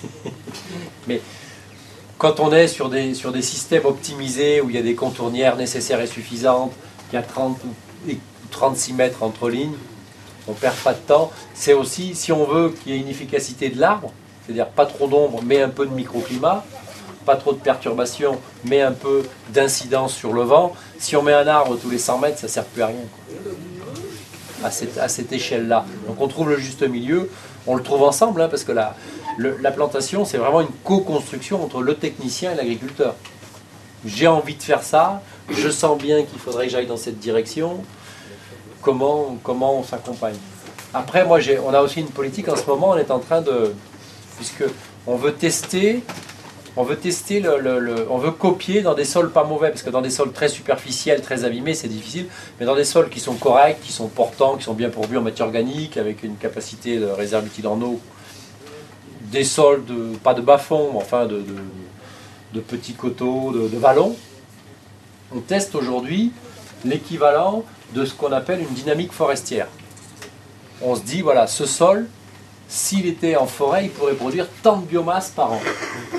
Mais quand on est sur des systèmes optimisés, où il y a des contournières nécessaires et suffisantes, qu'il y a 30 ou 36 mètres entre lignes, on ne perd pas de temps. C'est aussi, si on veut qu'il y ait une efficacité de l'arbre, c'est-à-dire pas trop d'ombre, mais un peu de microclimat, pas trop de perturbations, mais un peu d'incidence sur le vent. Si on met un arbre tous les 100 mètres, ça ne sert plus à rien, quoi. À cette échelle-là. Donc on trouve le juste milieu, on le trouve ensemble, parce que la plantation, c'est vraiment une co-construction entre le technicien et l'agriculteur. J'ai envie de faire ça, je sens bien qu'il faudrait que j'aille dans cette direction. Comment on s'accompagne? Après, on a aussi une politique en ce moment, on est en train de... Puisque on veut tester, on veut copier dans des sols pas mauvais, parce que dans des sols très superficiels, très abîmés, c'est difficile, mais dans des sols qui sont corrects, qui sont portants, qui sont bien pourvus en matière organique, avec une capacité de réserve utile en eau, des sols, pas de bas-fond, mais enfin de petits coteaux, de vallons, on teste aujourd'hui l'équivalent de ce qu'on appelle une dynamique forestière. On se dit, voilà, ce sol, s'il était en forêt, il pourrait produire tant de biomasse par an.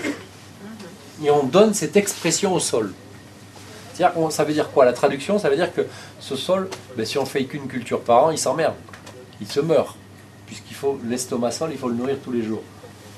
Et on donne cette expression au sol. C'est-à-dire, ça veut dire quoi? La traduction, ça veut dire que ce sol, si on fait qu'une culture par an, il s'emmerde. Il se meurt. Puisqu'il faut, l'estomac sol, il faut le nourrir tous les jours.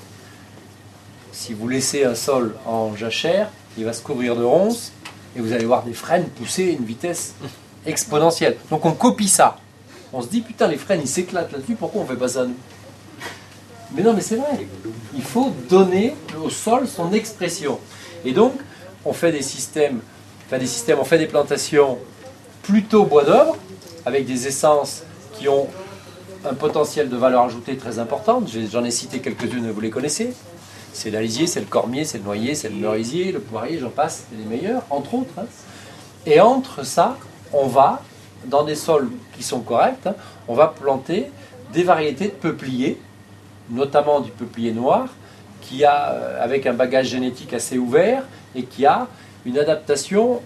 Si vous laissez un sol en jachère, il va se couvrir de ronces, et vous allez voir des frênes pousser à une vitesse exponentielle. Donc on copie ça. On se dit, putain, les frênes, ils s'éclatent là-dessus, pourquoi on ne fait pas ça nous? Mais non, mais c'est vrai. Il faut donner au sol son expression. Et donc, on fait des systèmes, on fait des plantations plutôt bois d'œuvre, avec des essences qui ont un potentiel de valeur ajoutée très importante. J'en ai cité quelques-unes, vous les connaissez. C'est l'alisier, c'est le cormier, c'est le noyer, c'est le merisier, le poirier, j'en passe, c'est les meilleurs, entre autres. Et entre ça, on va, dans des sols qui sont corrects, on va planter des variétés de peupliers notamment du peuplier noir, qui a, avec un bagage génétique assez ouvert, et qui a une adaptation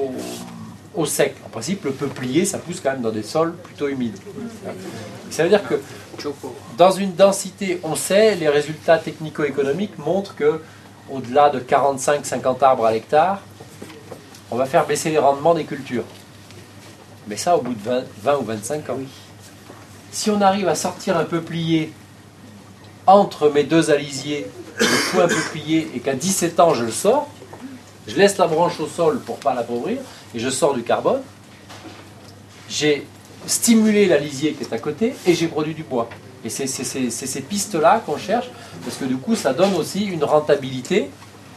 au sec. En principe, le peuplier, ça pousse quand même dans des sols plutôt humides. Ça veut dire que dans une densité, on sait, les résultats technico-économiques montrent que au-delà de 45-50 arbres à l'hectare, on va faire baisser les rendements des cultures. Mais ça, au bout de 20 ou 25 ans. Si on arrive à sortir un peuplier entre mes deux alisiers, je fous un peuplier et qu'à 17 ans je le sors, je laisse la branche au sol pour ne pas l'appauvrir et je sors du carbone, j'ai stimulé l'alisier qui est à côté et j'ai produit du bois. Et c'est ces pistes-là qu'on cherche, parce que du coup ça donne aussi une rentabilité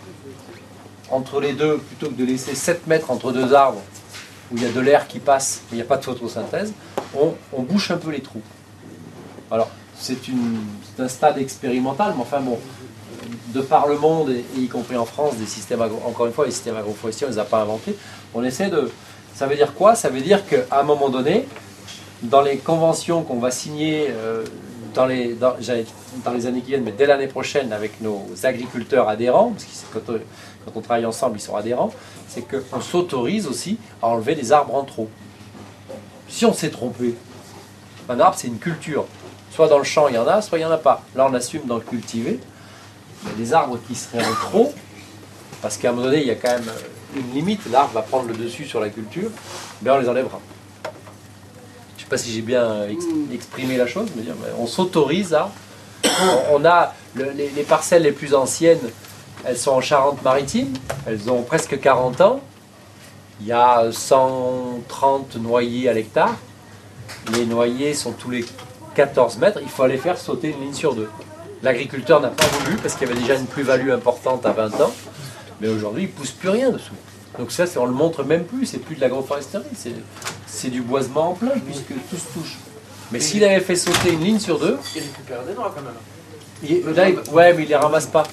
entre les deux, plutôt que de laisser 7 mètres entre deux arbres où il y a de l'air qui passe, il n'y a pas de photosynthèse, on bouche un peu les trous. Alors, c'est un stade expérimental, mais enfin bon, de par le monde, et y compris en France, des systèmes encore une fois, les systèmes agroforestiers, on ne les a pas inventés. On essaie de... Ça veut dire quoi? Ça veut dire qu'à un moment donné, dans les conventions qu'on va signer dans les années qui viennent, mais dès l'année prochaine avec nos agriculteurs adhérents, parce que quand on travaille ensemble, ils sont adhérents, c'est qu'on s'autorise aussi à enlever des arbres en trop. Si on s'est trompé, un arbre c'est une culture. Soit dans le champ il y en a, soit il n'y en a pas. Là on assume dans le cultivé. Il y a des arbres qui seraient en trop, parce qu'à un moment donné il y a quand même une limite, l'arbre va prendre le dessus sur la culture, bien on les enlèvera. Je ne sais pas si j'ai bien exprimé la chose, mais on s'autorise à... On a les parcelles les plus anciennes, elles sont en Charente-Maritime, elles ont presque 40 ans, il y a 130 noyers à l'hectare, les noyers sont tous les 14 mètres, il faut aller faire sauter une ligne sur deux. L'agriculteur n'a pas voulu parce qu'il y avait déjà une plus-value importante à 20 ans, mais aujourd'hui il ne pousse plus rien dessous. Donc ça, on ne le montre même plus, c'est plus de l'agroforesterie, c'est du boisement en plein, puisque tout se touche. Mais s'il avait fait sauter une ligne sur deux... Il récupère des noix quand même. Ouais, mais il les ramasse pas.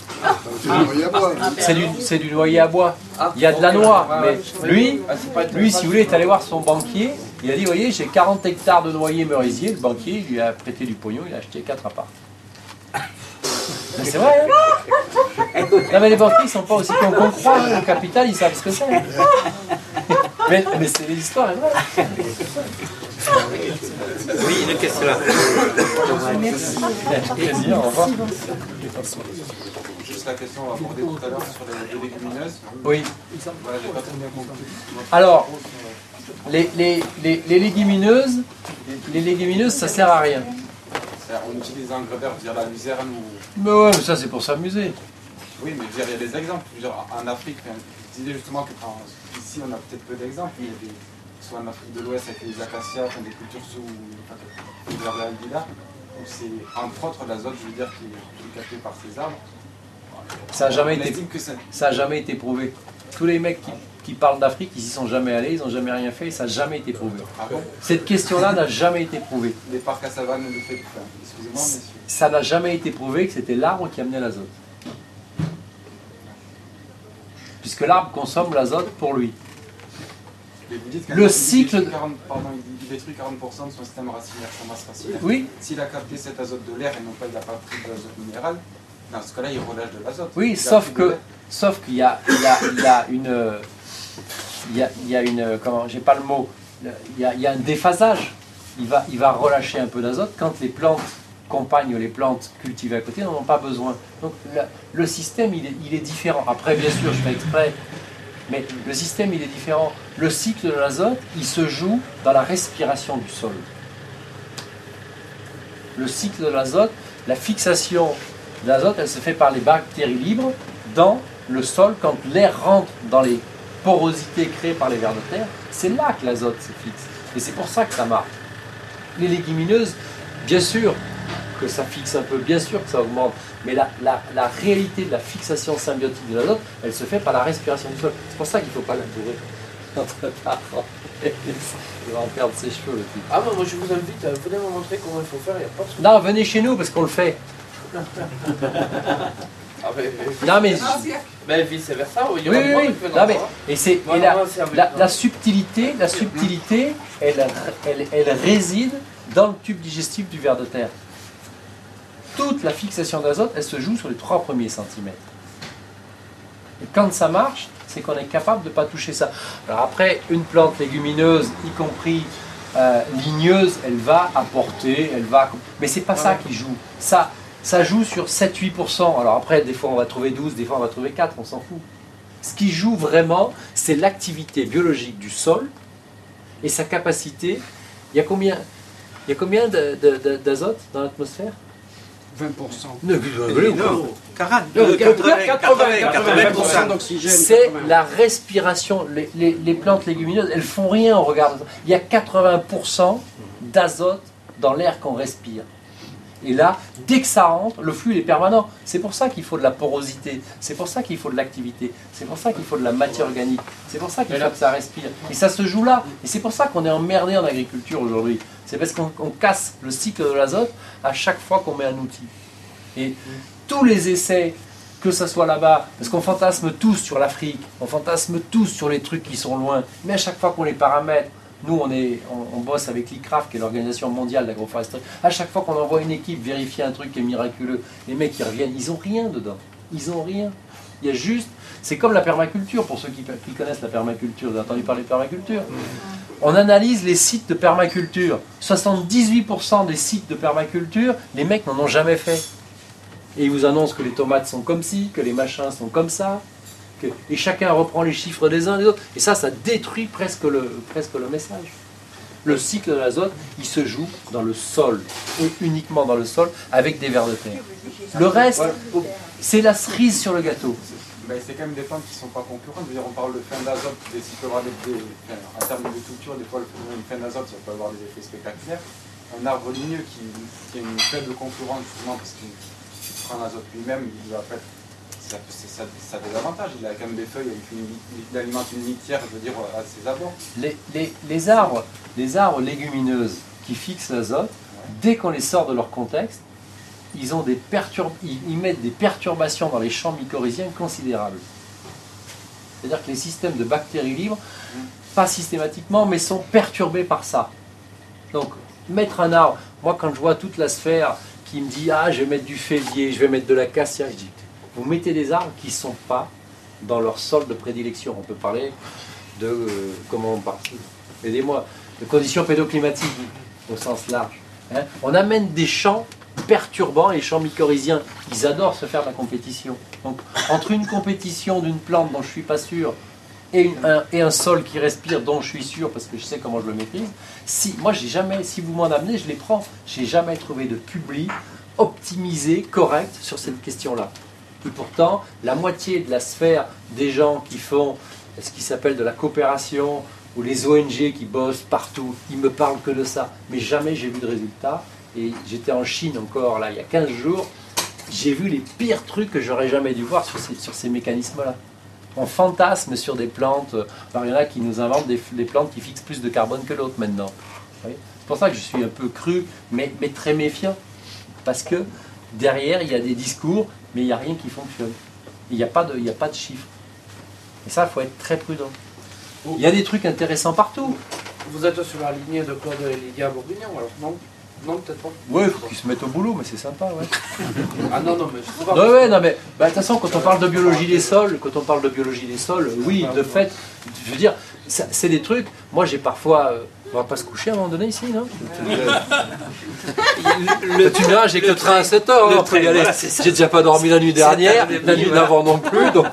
C'est du noyer à bois. Il y a de la noix, mais lui, si vous voulez, est allé voir son banquier, il a dit, vous voyez, j'ai 40 hectares de noyer merisier, le banquier lui a prêté du pognon, il a acheté 4 apparts. Mais c'est vrai, hein. Non mais les banquiers ils sont pas aussi cons qu'on croit, hein. Le capital ils savent ce que c'est. Mais c'est l'histoire est vraie. Oui, une question là. Merci. Plaisir, au revoir. Juste la question qu'on va aborder tout à l'heure sur les légumineuses. Oui. Voilà, j'ai pas très bien compris. Alors, les légumineuses ça sert à rien. On utilise un engrais vert, dire la luzerne ou... Mais ouais, mais ça c'est pour s'amuser. Oui, mais il y a des exemples. En Afrique, je disais justement qu'ici on a peut-être peu d'exemples, mais il y a soit en Afrique de l'Ouest avec les acacias, des cultures sous vers la Aldila, où c'est entre autres l'azote, je veux dire, qui est capté par ces arbres. Ça n'a jamais été prouvé. Tous les mecs qui parlent d'Afrique, ils n'y sont jamais allés, ils n'ont jamais rien fait, et ça n'a jamais été prouvé. Ah bon? Cette question-là n'a jamais été prouvée. Les parcs à savane le fait, excusez-moi, messieurs. Ça n'a jamais été prouvé que c'était l'arbre qui amenait l'azote. Puisque l'arbre consomme l'azote pour lui. Mais vous dites le cycle... il détruit 40% de son système racinaire, sa masse racinaire. Oui. S'il a capté cet azote de l'air et non pas il n'a pas pris de l'azote minéral, dans ce cas-là il relâche de l'azote. Oui, sauf qu'il y a une... Comment, j'ai pas le mot. Il y a un déphasage. Il va relâcher un peu d'azote quand les plantes compagnes, les plantes cultivées à côté n'en ont pas besoin. Donc le système il est différent. Après bien sûr je fais exprès, mais le système il est différent. Le cycle de l'azote il se joue dans la respiration du sol. Le cycle de l'azote, la fixation de l'azote elle se fait par les bactéries libres dans le sol quand l'air rentre dans les porosités créées par les vers de terre. C'est là que l'azote se fixe et c'est pour ça que ça marche. Les légumineuses, bien sûr que ça fixe un peu, bien sûr que ça augmente, mais la réalité de la fixation symbiotique de l'azote, elle se fait par la respiration du sol. C'est pour ça qu'il ne faut pas l'entourer. Il va en perdre ses cheveux le type. Ah moi je vous invite, venez me montrer comment il faut faire, il n'y a pas de souci. Non, venez chez nous parce qu'on le fait. Non mais vice versa, oui. Non, mais, la subtilité, elle réside dans le tube digestif du ver de terre. toute la fixation d'azote, elle se joue sur les 3 premiers centimètres. Et quand ça marche, c'est qu'on est capable de ne pas toucher ça. Alors après, une plante légumineuse, y compris ligneuse, elle va apporter, mais c'est pas ça qui joue. Ça joue sur 7-8%. Alors après, des fois on va trouver 12, des fois on va trouver 4, on s'en fout. Ce qui joue vraiment, c'est l'activité biologique du sol et sa capacité. Il y a combien d'azote dans l'atmosphère? 20%. 80% d'oxygène. C'est la respiration. Les plantes légumineuses, elles font rien, on regarde. Il y a 80% d'azote dans l'air qu'on respire. Et là, dès que ça rentre, le flux est permanent. C'est pour ça qu'il faut de la porosité, c'est pour ça qu'il faut de l'activité, c'est pour ça qu'il faut de la matière organique, c'est pour ça qu'il faut que ça respire. Et ça se joue là. Et c'est pour ça qu'on est emmerdé en agriculture aujourd'hui. C'est parce qu'on casse le cycle de l'azote à chaque fois qu'on met un outil. Et tous les essais, que ce soit là-bas, parce qu'on fantasme tous sur l'Afrique, on fantasme tous sur les trucs qui sont loin, mais à chaque fois qu'on les paramètre, nous on bosse avec l'ICRAF, qui est l'Organisation mondiale d'agroforesterie, à chaque fois qu'on envoie une équipe vérifier un truc qui est miraculeux, les mecs qui reviennent, ils n'ont rien dedans, ils n'ont rien. Il y a juste, c'est comme la permaculture, pour ceux qui connaissent la permaculture, vous avez entendu parler de permaculture? On analyse les sites de permaculture, 78% des sites de permaculture, les mecs n'en ont jamais fait. Et ils vous annoncent que les tomates sont comme ci, que les machins sont comme ça, et chacun reprend les chiffres des uns des autres. Et ça détruit presque le message. Le cycle de l'azote, il se joue dans le sol, et uniquement dans le sol, avec des vers de terre. Le reste, c'est la cerise sur le gâteau. Ben, c'est quand même des plantes qui ne sont pas concurrentes. Je veux dire, on parle de fin d'azote, en termes de culture, des fois, une fin d'azote, ça peut avoir des effets spectaculaires. Un arbre ligneux qui a une faible concurrence, justement, parce qu'il prend l'azote lui-même, il va faire. Ça a des avantages, il a quand même des feuilles, il alimente une litière, je veux dire, à ses abords. Les arbres légumineuses qui fixent l'azote, dès qu'on les sort de leur contexte, ils mettent des perturbations dans les champs mycorhiziens considérables. C'est-à-dire que les systèmes de bactéries libres, pas systématiquement, mais sont perturbés par ça. Donc, mettre un arbre, moi quand je vois toute la sphère qui me dit « Ah, je vais mettre du févier, je vais mettre de la cassia », je dis vous mettez des arbres qui ne sont pas dans leur sol de prédilection. On peut parler de, comment on parle, aidez-moi, de conditions pédoclimatiques au sens large. Hein. On amène des champs perturbants, les champs mycorhiziens, ils adorent se faire de la compétition. Donc, entre une compétition d'une plante dont je ne suis pas sûr et un sol qui respire dont je suis sûr parce que je sais comment je le maîtrise, si vous m'en amenez, je les prends. Je n'ai jamais trouvé de publi optimisé, correct sur cette question-là. Et pourtant, la moitié de la sphère des gens qui font ce qui s'appelle de la coopération ou les ONG qui bossent partout, ils me parlent que de ça. Mais jamais j'ai vu de résultat. Et j'étais en Chine encore, là, il y a 15 jours, j'ai vu les pires trucs que j'aurais jamais dû voir sur ces mécanismes-là. On fantasme sur des plantes. Alors, il y en a qui nous inventent des plantes qui fixent plus de carbone que l'autre maintenant. Oui. C'est pour ça que je suis un peu cru, mais très méfiant. Parce que derrière, il y a des discours, mais il n'y a rien qui fonctionne. Il n'y a pas de chiffres. Et ça, il faut être très prudent. Il y a des trucs intéressants partout. Vous êtes sur la lignée de Claude et Lydia Bourguignon, alors non? Non, peut-être pas. Oui, il faut qu'ils se mettent au boulot, mais c'est sympa, ouais. Ah non, mais je sais pas. Ouais, non, mais de toute façon, quand on parle de biologie des sols, oui, de fait, je veux dire, c'est des trucs. Moi, j'ai parfois. On va pas se coucher à un moment donné ici, non? Tu me diras, j'ai que le train à 7 heures, on peut y aller. J'ai déjà pas dormi la nuit dernière, la nuit d'avant non plus, donc.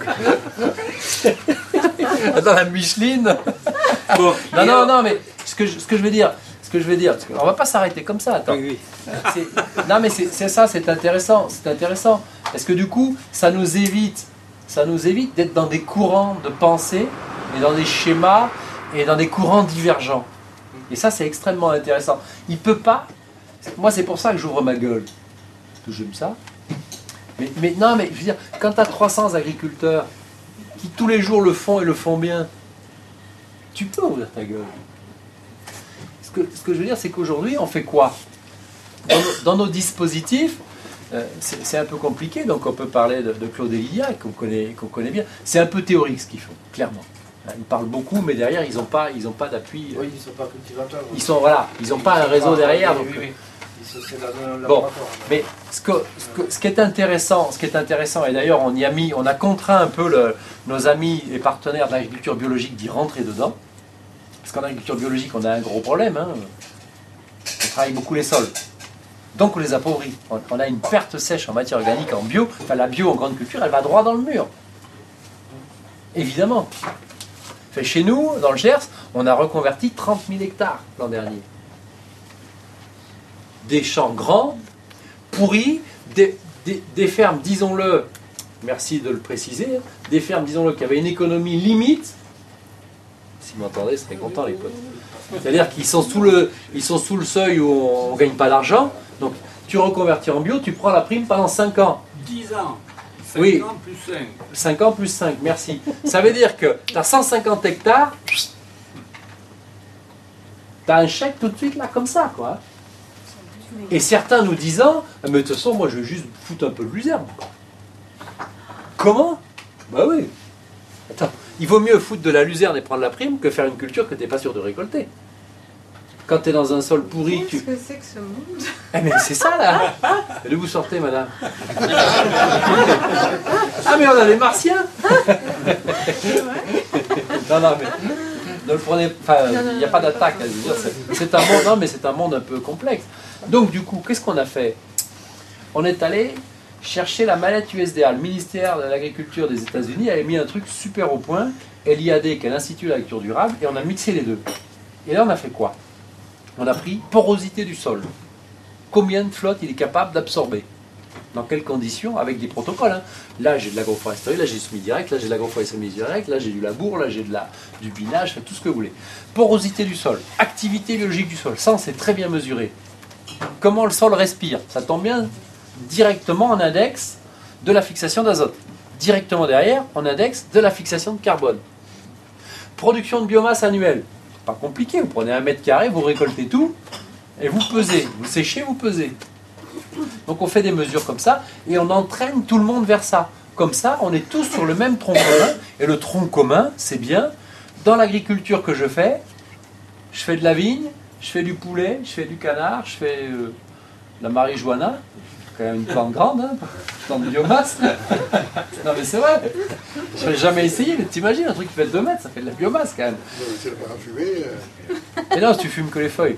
Dans la Micheline. Bon, non, mais ce que je veux dire. Parce qu'on va pas s'arrêter comme ça. Attends. Oui. Non, mais c'est ça, c'est intéressant. Parce que du coup, ça nous évite d'être dans des courants de pensée et dans des schémas et dans des courants divergents. Et ça, c'est extrêmement intéressant. Il peut pas. Moi, c'est pour ça que j'ouvre ma gueule. Parce que j'aime ça. Mais non, mais je veux dire, quand tu as 300 agriculteurs qui tous les jours le font et le font bien, tu peux ouvrir ta gueule. Ce que je veux dire, c'est qu'aujourd'hui, on fait quoi? Dans nos dispositifs, c'est un peu compliqué, donc on peut parler de Claude et Lydia, qu'on connaît bien. C'est un peu théorique ce qu'ils font, clairement. Ils parlent beaucoup, mais derrière, ils n'ont pas d'appui. Oui, ils ne sont pas cultivateurs. Ils n'ont pas un réseau derrière. Donc, Bon, mais ce qui est intéressant, et d'ailleurs on a contraint un peu nos amis et partenaires de l'agriculture biologique d'y rentrer dedans, parce qu'en agriculture biologique on a un gros problème, hein. On travaille beaucoup les sols, donc on les appauvrit. On a une perte sèche en matière organique en bio, enfin la bio en grande culture elle va droit dans le mur, évidemment. Fait, chez nous, dans le Gers, on a reconverti 30 000 hectares l'an dernier. Des champs grands, pourris, des fermes, disons-le, merci de le préciser, des fermes, disons-le, qui avaient une économie limite. Si vous m'entendez, je serais content, les potes. C'est-à-dire qu'ils sont sous le seuil où on ne gagne pas d'argent. Donc, tu reconvertis en bio, tu prends la prime pendant 5 ans. 10 ans. 5 oui. ans plus 5. 5 ans plus 5, merci. Ça veut dire que tu as 150 hectares, tu as un chèque tout de suite là, comme ça, quoi. Et certains nous disant, mais de toute façon, moi je vais juste foutre un peu de luzerne. Comment? Bah oui. Attends, il vaut mieux foutre de la luzerne et prendre la prime que faire une culture que tu n'es pas sûr de récolter. Quand tu es dans un sol pourri, Qu'est-ce que c'est que ce monde? Eh mais c'est ça là. D'où vous sortez, madame? Ah mais on a les martiens. Non mais ne le prenez, enfin il n'y a pas d'attaque. C'est un monde, non mais c'est un monde un peu complexe. Donc du coup, qu'est-ce qu'on a fait? On est allé chercher la mallette USDA. Le ministère de l'Agriculture des États-Unis avait mis un truc super au point, l'IAD, qui est l'Institut de l'Agriculture durable, et on a mixé les deux. Et là on a fait quoi? On a pris porosité du sol. Combien de flotte il est capable d'absorber? Dans quelles conditions? Avec des protocoles. Hein. Là, j'ai de l'agroforesterie, là, j'ai du semi-direct, là, j'ai de l'agroforesterie semi-direct, là, j'ai du labour, là, j'ai du binage, tout ce que vous voulez. Porosité du sol, activité biologique du sol, ça, on sait très bien mesurer. Comment le sol respire? Ça tombe bien directement en index de la fixation d'azote. Directement derrière, en index de la fixation de carbone. Production de biomasse annuelle. Pas compliqué, vous prenez 1 mètre carré, vous récoltez tout, et vous pesez, vous séchez, vous pesez. Donc on fait des mesures comme ça, et on entraîne tout le monde vers ça. Comme ça, on est tous sur le même tronc commun, et le tronc commun, c'est bien, dans l'agriculture que je fais de la vigne, je fais du poulet, je fais du canard, je fais de la marijuana, quand même une plante grande, hein, plante de biomasse. Non mais c'est vrai, je n'ai jamais essayé, mais t'imagines un truc qui fait 2 mètres, ça fait de la biomasse quand même. C'est le parafumer. Et non, si tu fumes que les feuilles.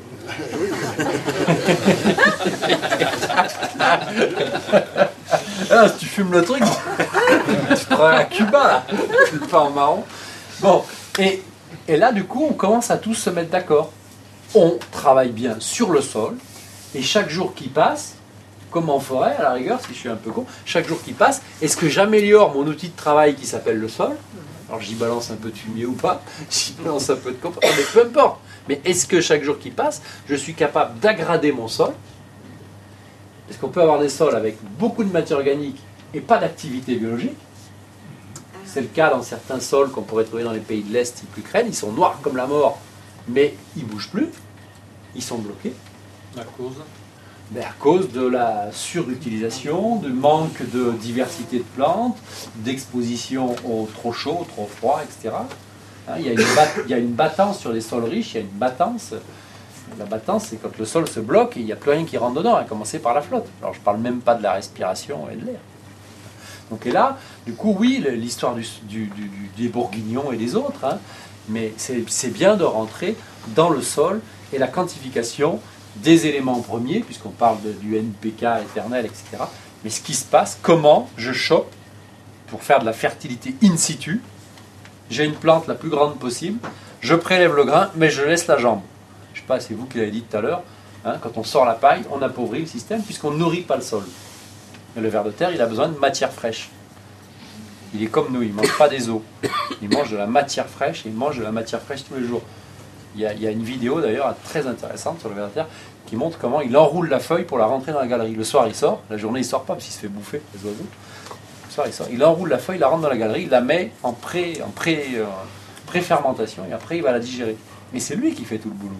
Alors, si tu fumes le truc, tu prends un Cuba là, pas en marron. Bon, et là du coup, on commence à tous se mettre d'accord. On travaille bien sur le sol, et chaque jour qui passe, comme en forêt, à la rigueur, si je suis un peu con, chaque jour qui passe, est-ce que j'améliore mon outil de travail qui s'appelle le sol? Alors j'y balance un peu de fumier ou pas, j'y balance un peu de compost, mais peu importe. Mais est-ce que chaque jour qui passe, je suis capable d'aggrader mon sol? Est-ce qu'on peut avoir des sols avec beaucoup de matière organique et pas d'activité biologique? C'est le cas dans certains sols qu'on pourrait trouver dans les pays de l'Est, type l'Ukraine. Ils sont noirs comme la mort, mais ils ne bougent plus. Ils sont bloqués. À cause? Mais à cause de la surutilisation, du manque de diversité de plantes, d'exposition au trop chaud, trop froid, etc. Hein, il y a une battance sur les sols riches, il y a une battance. La battance, c'est quand le sol se bloque et il n'y a plus rien qui rentre dedans, à commencer par la flotte. Alors je ne parle même pas de la respiration et de l'air. Donc et là, du coup, oui, l'histoire des bourguignons et des autres, hein, mais c'est bien de rentrer dans le sol et la quantification des éléments premiers, puisqu'on parle du NPK éternel, etc. Mais ce qui se passe, comment je chope pour faire de la fertilité in situ. J'ai une plante la plus grande possible, je prélève le grain, mais je laisse la jambe. Je ne sais pas, c'est vous qui l'avez dit tout à l'heure, hein, quand on sort la paille, on appauvrit le système puisqu'on ne nourrit pas le sol. Et le ver de terre, il a besoin de matière fraîche. Il est comme nous, il ne mange pas des os. Il mange de la matière fraîche et il mange de la matière fraîche tous les jours. Il y a une vidéo d'ailleurs très intéressante sur le ver de terre qui montre comment il enroule la feuille pour la rentrer dans la galerie. Le soir, il sort, la journée, il ne sort pas parce qu'il se fait bouffer, les oiseaux. Le soir, il sort, il enroule la feuille, il la rentre dans la galerie, il la met en pré-fermentation et après, il va la digérer. Mais c'est lui qui fait tout le boulot.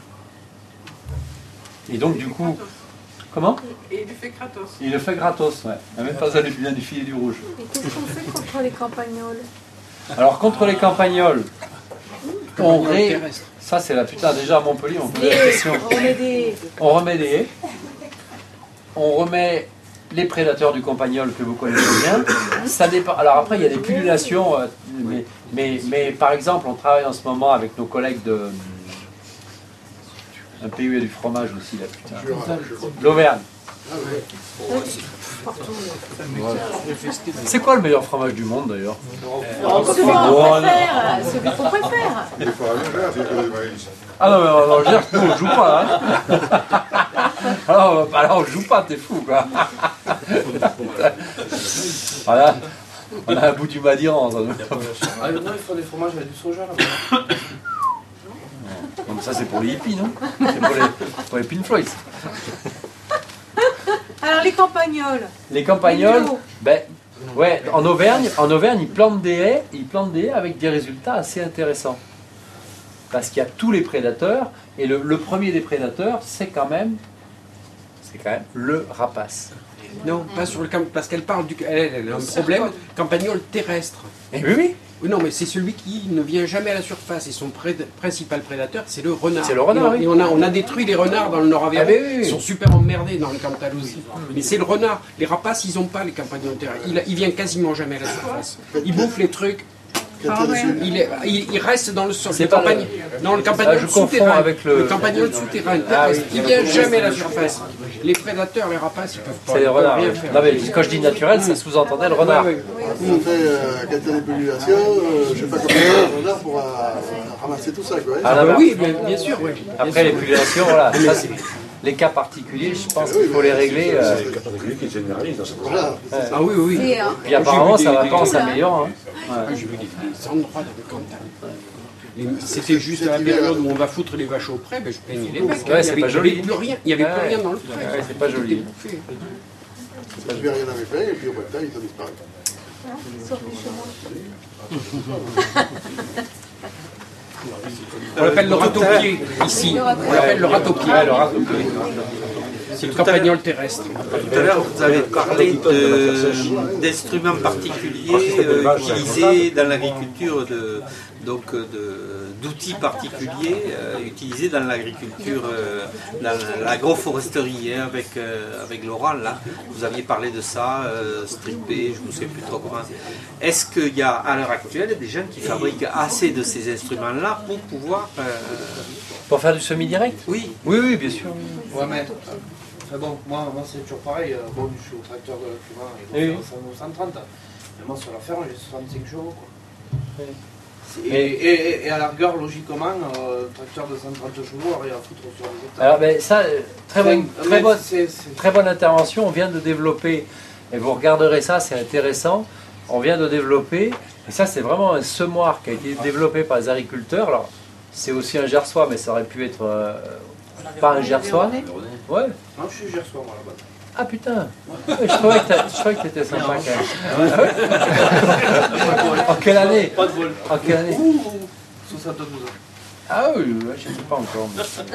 Et donc, du coup, comment? Et il le fait gratos. Il le fait gratos, ouais. Il n'a même pas besoin du filet du rouge. Et qu'est-ce qu'on fait contre les campagnols? Alors, contre les campagnols, ça c'est la putain, déjà à Montpellier, on posait la question. On remet des haies. on remet les prédateurs du campagnol que vous connaissez bien. Ça dépend. Alors après, il y a des pullulations, mais par exemple, on travaille en ce moment avec nos collègues de un pays où il y a du fromage aussi, là, putain. L'Auvergne. C'est quoi le meilleur fromage du monde d'ailleurs? Celui qu'on préfère. Celui qu'on préfère. Ah non, mais on gère, nous on joue pas. Hein. Alors on joue pas, t'es fou quoi. Voilà, on a un bout du Madiran. Ah, il faut des fromages avec du soja là. Donc ça c'est pour les hippies, non? C'est pour les Pink Floyd. Alors les campagnols. Les campagnols, ben, ouais, en Auvergne, ils plantent des haies avec des résultats assez intéressants. Parce qu'il y a tous les prédateurs, et le premier des prédateurs, c'est quand même le rapace. Non, pas sur le camp, parce qu'elle parle elle a un problème campagnol terrestre. Eh oui. Non, mais c'est celui qui ne vient jamais à la surface. Et son principal prédateur, c'est le renard. C'est le renard, et on a détruit les renards dans le Nord-Aveyron. Ah, oui. Ils sont super emmerdés dans le Cantal aussi. Mais c'est le renard. Les rapaces, ils n'ont pas les campagnols terrestres. Il vient quasiment jamais à la surface. Il bouffe les trucs. Il reste dans le sol. C'est pas dans le campagnol souterrain. Avec le campagnol souterrain terrestre. Il vient jamais à la surface. Les prédateurs, les rapaces, ils peuvent pas. C'est les renards. Rien faire. Non mais quand je dis naturel, ça sous-entendait le renard. On fait quand il y a des pullulations, je ne sais pas combien de renards pour ramasser tout ça. Quoi, hein. Ah, oui, bien sûr. Oui. Après les pullulations, voilà. Ça, les cas particuliers, je pense qu'il faut les régler. C'est les cas particuliers qui généralisent dans ce Voilà. Ah oui, oui. Et, puis apparemment, ça va pas en s'améliorant. J'ai vu des endroits dans le Cantal. C'était juste à la période où on va foutre les vaches au pré, ben je plaignais les mecs. Ouais, c'est pas joli. Il n'y avait plus rien dans le pré. Ouais, c'est pas joli. Je n'avais rien avait fait, et puis au bout de temps, ils ont disparu. On l'appelle le râteau-pied ici. On l'appelle le râteau-pied. C'est le campagnol terrestre. Tout à l'heure, vous avez parlé d'instruments particuliers utilisés dans l'agriculture, d'outils particuliers utilisés dans l'agriculture, dans l'agroforesterie, hein, avec Laurent, là. Vous aviez parlé de ça, strippé, je ne sais plus trop comment. Est-ce qu'il y a, à l'heure actuelle, des gens qui fabriquent assez de ces instruments-là pour pouvoir... Pour faire du semi-direct? Oui. Oui, bien sûr. Ouais, mais... bon, moi c'est toujours pareil. Bon, je suis au tracteur de Clément, il faut 130. Mais moi, sur la ferme, j'ai 65 chevaux. Quoi. Oui. Et à la rigueur, logiquement, tracteur de 130 chevaux, rien à foutre sur les hectares. Alors, ben, ça, très bonne intervention. On vient de développer, et vous regarderez ça, c'est intéressant. On vient de développer, et ça, c'est vraiment un semoir qui a été développé par les agriculteurs. Alors, c'est aussi un gersois, mais ça aurait pu être pas un gersois. Ouais. Non, je suis gersois, moi, là-bas. Ah putain, je trouvais que t'étais sympa quand même. En quelle année? Pas de vol. En quelle année? 72 ans. Ah oui, je sais pas encore.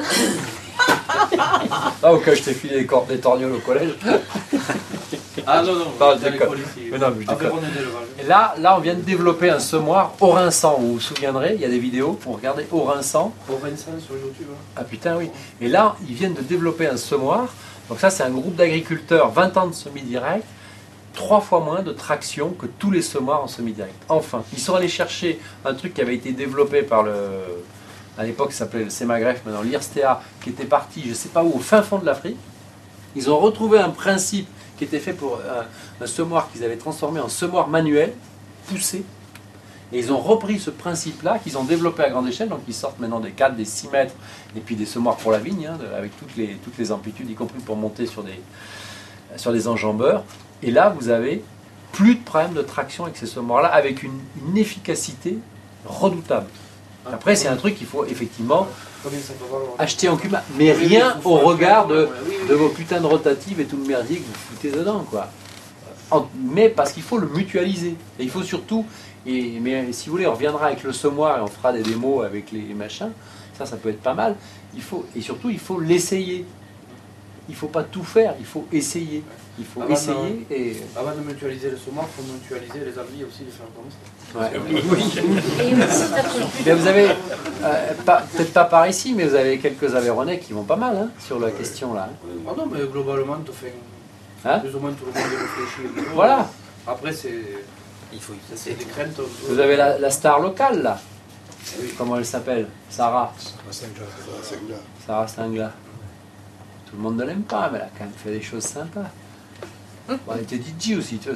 Ah ok, je t'ai filé des torgnoles au collège. Ah non, je déconne. Mais non, mais je déconne. Et là, on vient de développer un semoir Orinçant. Vous vous souviendrez, il y a des vidéos pour regarder Orinçant. Orinçant sur YouTube. Hein. Ah putain, oui. Et là, ils viennent de développer un semoir. Donc ça, c'est un groupe d'agriculteurs, 20 ans de semi-direct, 3 fois moins de traction que tous les semoirs en semi-direct. Enfin, ils sont allés chercher un truc qui avait été développé par à l'époque, ça s'appelait le Semagref, maintenant l'IRSTEA, qui était parti, je ne sais pas où, au fin fond de l'Afrique. Ils ont retrouvé un principe qui était fait pour un semoir qu'ils avaient transformé en semoir manuel, poussé. Et ils ont repris ce principe-là, qu'ils ont développé à grande échelle, donc ils sortent maintenant des 4, des 6 mètres, et puis des semoirs pour la vigne, hein, avec toutes les amplitudes, y compris pour monter sur des enjambeurs. Et là, vous avez plus de problème de traction avec ces semoirs-là, avec une efficacité redoutable. Après, c'est un truc qu'il faut effectivement acheter en Cuba, mais rien au regard de vos putains de rotatives et tout le merdier que vous foutez dedans, quoi. Mais parce qu'il faut le mutualiser. Et il faut surtout... mais si vous voulez, on reviendra avec le semoir et on fera des démos avec les machins. Ça peut être pas mal. Et surtout, il faut l'essayer. il faut pas tout faire, il faut essayer. Il faut essayer et... Avant de mutualiser le saumon, il faut mutualiser les habits aussi, les faire comme ça. Ouais. Oui. Mais vous avez, peut-être pas par ici, mais vous avez quelques Aveyronais qui vont pas mal hein, sur la question là. Ah non, mais globalement, tu fais plus ou moins tout le monde réfléchit. Voilà. Après, c'est des craintes. Vous avez la star locale là. Oui. Comment elle s'appelle? Sarah. Sarah Singla. Tout le monde ne l'aime pas, mais elle a quand même fait des choses sympas. Bon, elle était DJ aussi, tu vois.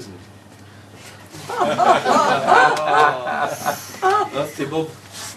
C'était beau.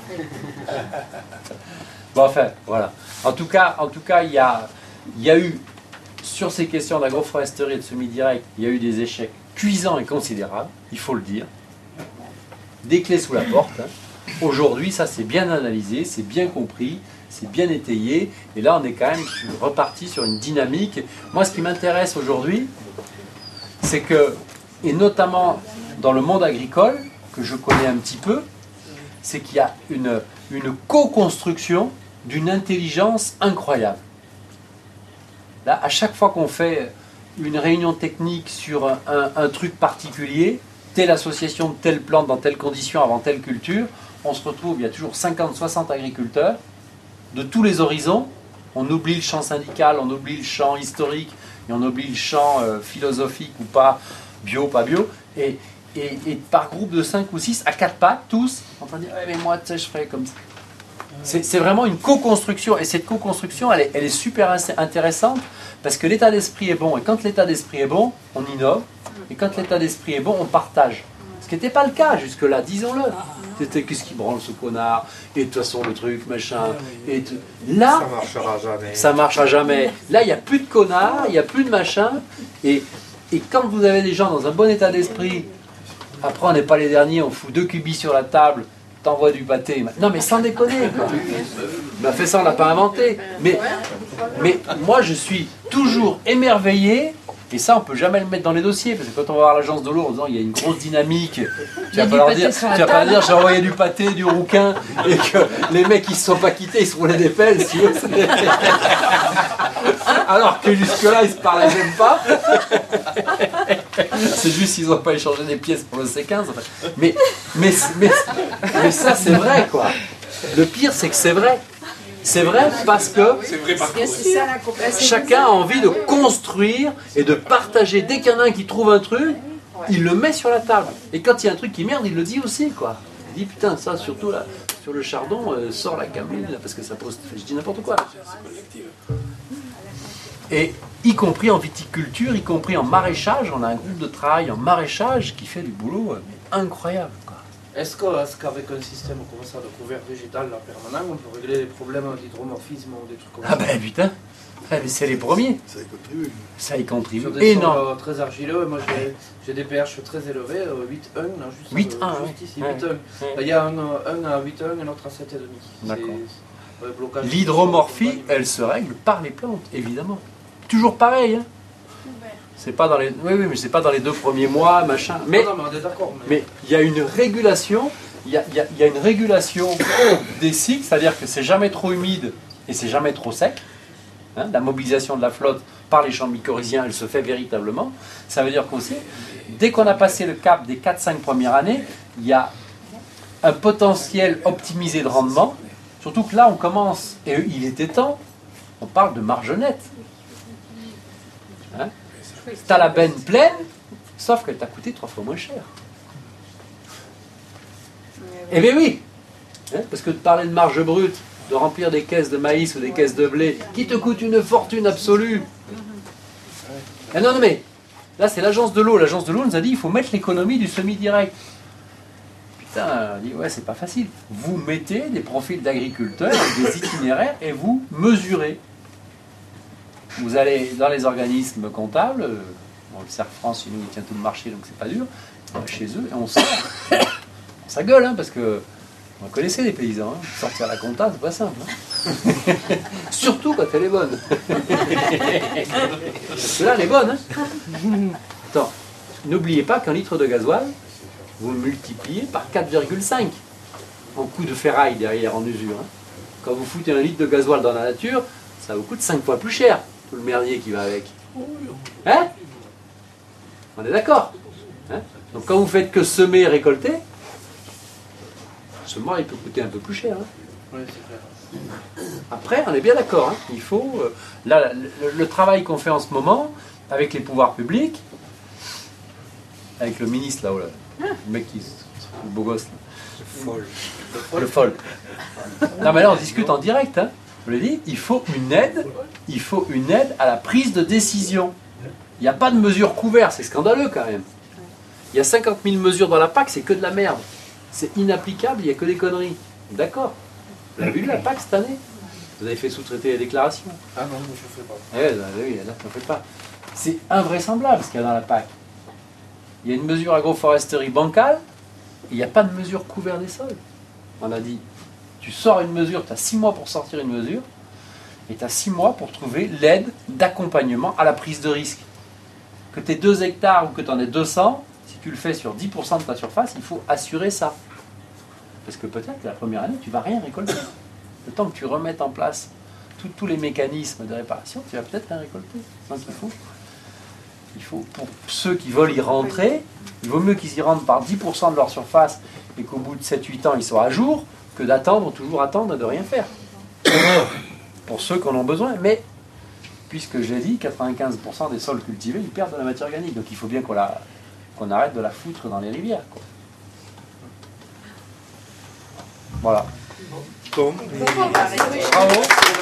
Bon, enfin, voilà. En tout cas, il y a eu, sur ces questions d'agroforesterie et de semi-direct, il y a eu des échecs cuisants et considérables, il faut le dire. Des clés sous la porte. Hein. Aujourd'hui, ça c'est bien analysé, c'est bien compris, c'est bien étayé. Et là, on est quand même reparti sur une dynamique. Moi, ce qui m'intéresse aujourd'hui, c'est que, et notamment dans le monde agricole, que je connais un petit peu, c'est qu'il y a une co-construction d'une intelligence incroyable. Là, à chaque fois qu'on fait une réunion technique sur un truc particulier, telle association de telle plante dans telles conditions avant telle culture, on se retrouve, il y a toujours 50-60 agriculteurs de tous les horizons. On oublie le champ syndical, on oublie le champ historique, et on oublie le champ philosophique ou pas, bio, pas bio, et par groupe de 5 ou 6, à 4 pattes, tous, en train de dire, mais moi, tu sais, je ferais comme ça. C'est vraiment une co-construction, et cette co-construction, elle est super intéressante, parce que l'état d'esprit est bon, et quand l'état d'esprit est bon, on innove, et quand l'état d'esprit est bon, on partage. Ce qui n'était pas le cas jusque-là, disons-le. C'était qu'est-ce qui branle ce connard, et de toute façon le truc, machin. Et là, ça marchera jamais. Ça marchera jamais. Là, il n'y a plus de connards, il n'y a plus de machin. Et quand vous avez des gens dans un bon état d'esprit, après on n'est pas les derniers, on fout 2 cubis sur la table, t'envoies du pâté. Non mais sans déconner, quoi. Ben, fait ça, on l'a pas inventé. Mais moi, je suis toujours émerveillé. Et ça, on ne peut jamais le mettre dans les dossiers, parce que quand on va voir l'agence de l'eau en disant il y a une grosse dynamique, tu vas pas leur dire j'ai envoyé du pâté, du rouquin, et que les mecs qui ne se sont pas quittés, ils se roulaient des pelles, si tu veux. Alors que jusque-là, ils se parlaient même pas. C'est juste qu'ils n'ont pas échangé des pièces pour le C15. Mais ça, c'est vrai, quoi. Le pire, c'est que c'est vrai. C'est vrai parce que chacun a envie de construire et de partager. Dès qu'il y en a un qui trouve un truc, il le met sur la table. Et quand il y a un truc qui merde, il le dit aussi, quoi. Il dit putain, ça surtout là, sur le chardon, sort la cameline, là, parce que ça pose. Je dis n'importe quoi. Et y compris en viticulture, y compris en maraîchage, on a un groupe de travail en maraîchage qui fait du boulot incroyable. Est-ce qu'avec un système comme ça de couvert végétal là, permanent, on peut régler les problèmes d'hydromorphisme ou des trucs comme ça? Ah ben putain, mais c'est les premiers. Ça y contribue. Ça y contribue. Sur des sols très argileux, moi j'ai des pH très élevés, 8,1, juste 8,1, ici, 8,1. Il y a un à 8,1 et un autre à 7,5. D'accord. L'hydromorphie, elle se règle par les plantes, évidemment. Toujours pareil, hein. C'est pas dans les, mais c'est pas dans les 2 premiers mois, machin. Mais il y a une régulation, il y a une régulation des cycles, c'est-à-dire que c'est jamais trop humide et c'est jamais trop sec. Hein, la mobilisation de la flotte par les champs mycorhiziens, elle se fait véritablement. Ça veut dire qu'aussi, dès qu'on a passé le cap des 4-5 premières années, il y a un potentiel optimisé de rendement. Surtout que là, on commence, et il était temps, on parle de marge nette. Hein? Tu as la benne pleine, sauf qu'elle t'a coûté 3 fois moins cher. Eh bien oui, hein, parce que de parler de marge brute, de remplir des caisses de maïs ou des caisses de blé, qui te coûte une fortune absolue. Ah non, mais là c'est l'agence de l'eau. L'agence de l'eau nous a dit il faut mettre l'économie du semi-direct. Putain, on dit ouais, c'est pas facile. Vous mettez des profils d'agriculteurs, des itinéraires, et vous mesurez. Vous allez dans les organismes comptables, bon, le Cercle France, il tient tout le marché, donc c'est pas dur, on va chez eux et on sort. Ça gueule, hein, parce que on connaissait les paysans, hein. Sortir la compta, c'est pas simple. Hein. Surtout quand elle est bonne. Parce que là, elle est bonne. Hein. Attends, n'oubliez pas qu'un litre de gasoil, vous le multipliez par 4,5 en coût de ferraille derrière en usure. Hein. Quand vous foutez un litre de gasoil dans la nature, ça vous coûte 5 fois plus cher. tout le merdier qui va avec. Hein? On est d'accord, hein? Donc quand vous faites que semer et récolter, le semoir il peut coûter un peu plus cher. Hein? Oui, c'est clair. Après, on est bien d'accord, hein? Il faut... là, le travail qu'on fait en ce moment, avec les pouvoirs publics, avec le ministre là, le mec qui... le beau gosse là. Le folle. Non mais là on discute en direct, hein. Je l'ai dit, il faut une aide à la prise de décision. Il n'y a pas de mesures couvertes, c'est scandaleux quand même. Il y a 50 000 mesures dans la PAC, c'est que de la merde. C'est inapplicable, il n'y a que des conneries. D'accord. Vous avez vu la PAC cette année? Vous avez fait sous-traiter les déclarations? Ah non, je ne fais pas. Oui, là, tu ne fais pas. C'est invraisemblable ce qu'il y a dans la PAC. Il y a une mesure agroforesterie bancale, et il n'y a pas de mesure couverte des sols. On a dit, tu sors une mesure, tu as 6 mois pour sortir une mesure, et tu as 6 mois pour trouver l'aide d'accompagnement à la prise de risque. Que tu aies 2 hectares ou que tu en aies 200, si tu le fais sur 10% de ta surface, il faut assurer ça. Parce que peut-être que la première année, tu ne vas rien récolter. Le temps que tu remettes en place tous les mécanismes de réparation, tu vas peut-être rien récolter. Donc il faut, pour ceux qui veulent y rentrer, il vaut mieux qu'ils y rentrent par 10% de leur surface et qu'au bout de 7-8 ans, ils soient à jour, que d'attendre, toujours attendre et de rien faire. Pour ceux qui en ont besoin. Mais, puisque j'ai dit, 95% des sols cultivés, ils perdent de la matière organique. Donc il faut bien qu'on arrête de la foutre dans les rivières, quoi. Voilà. Bon. Bravo.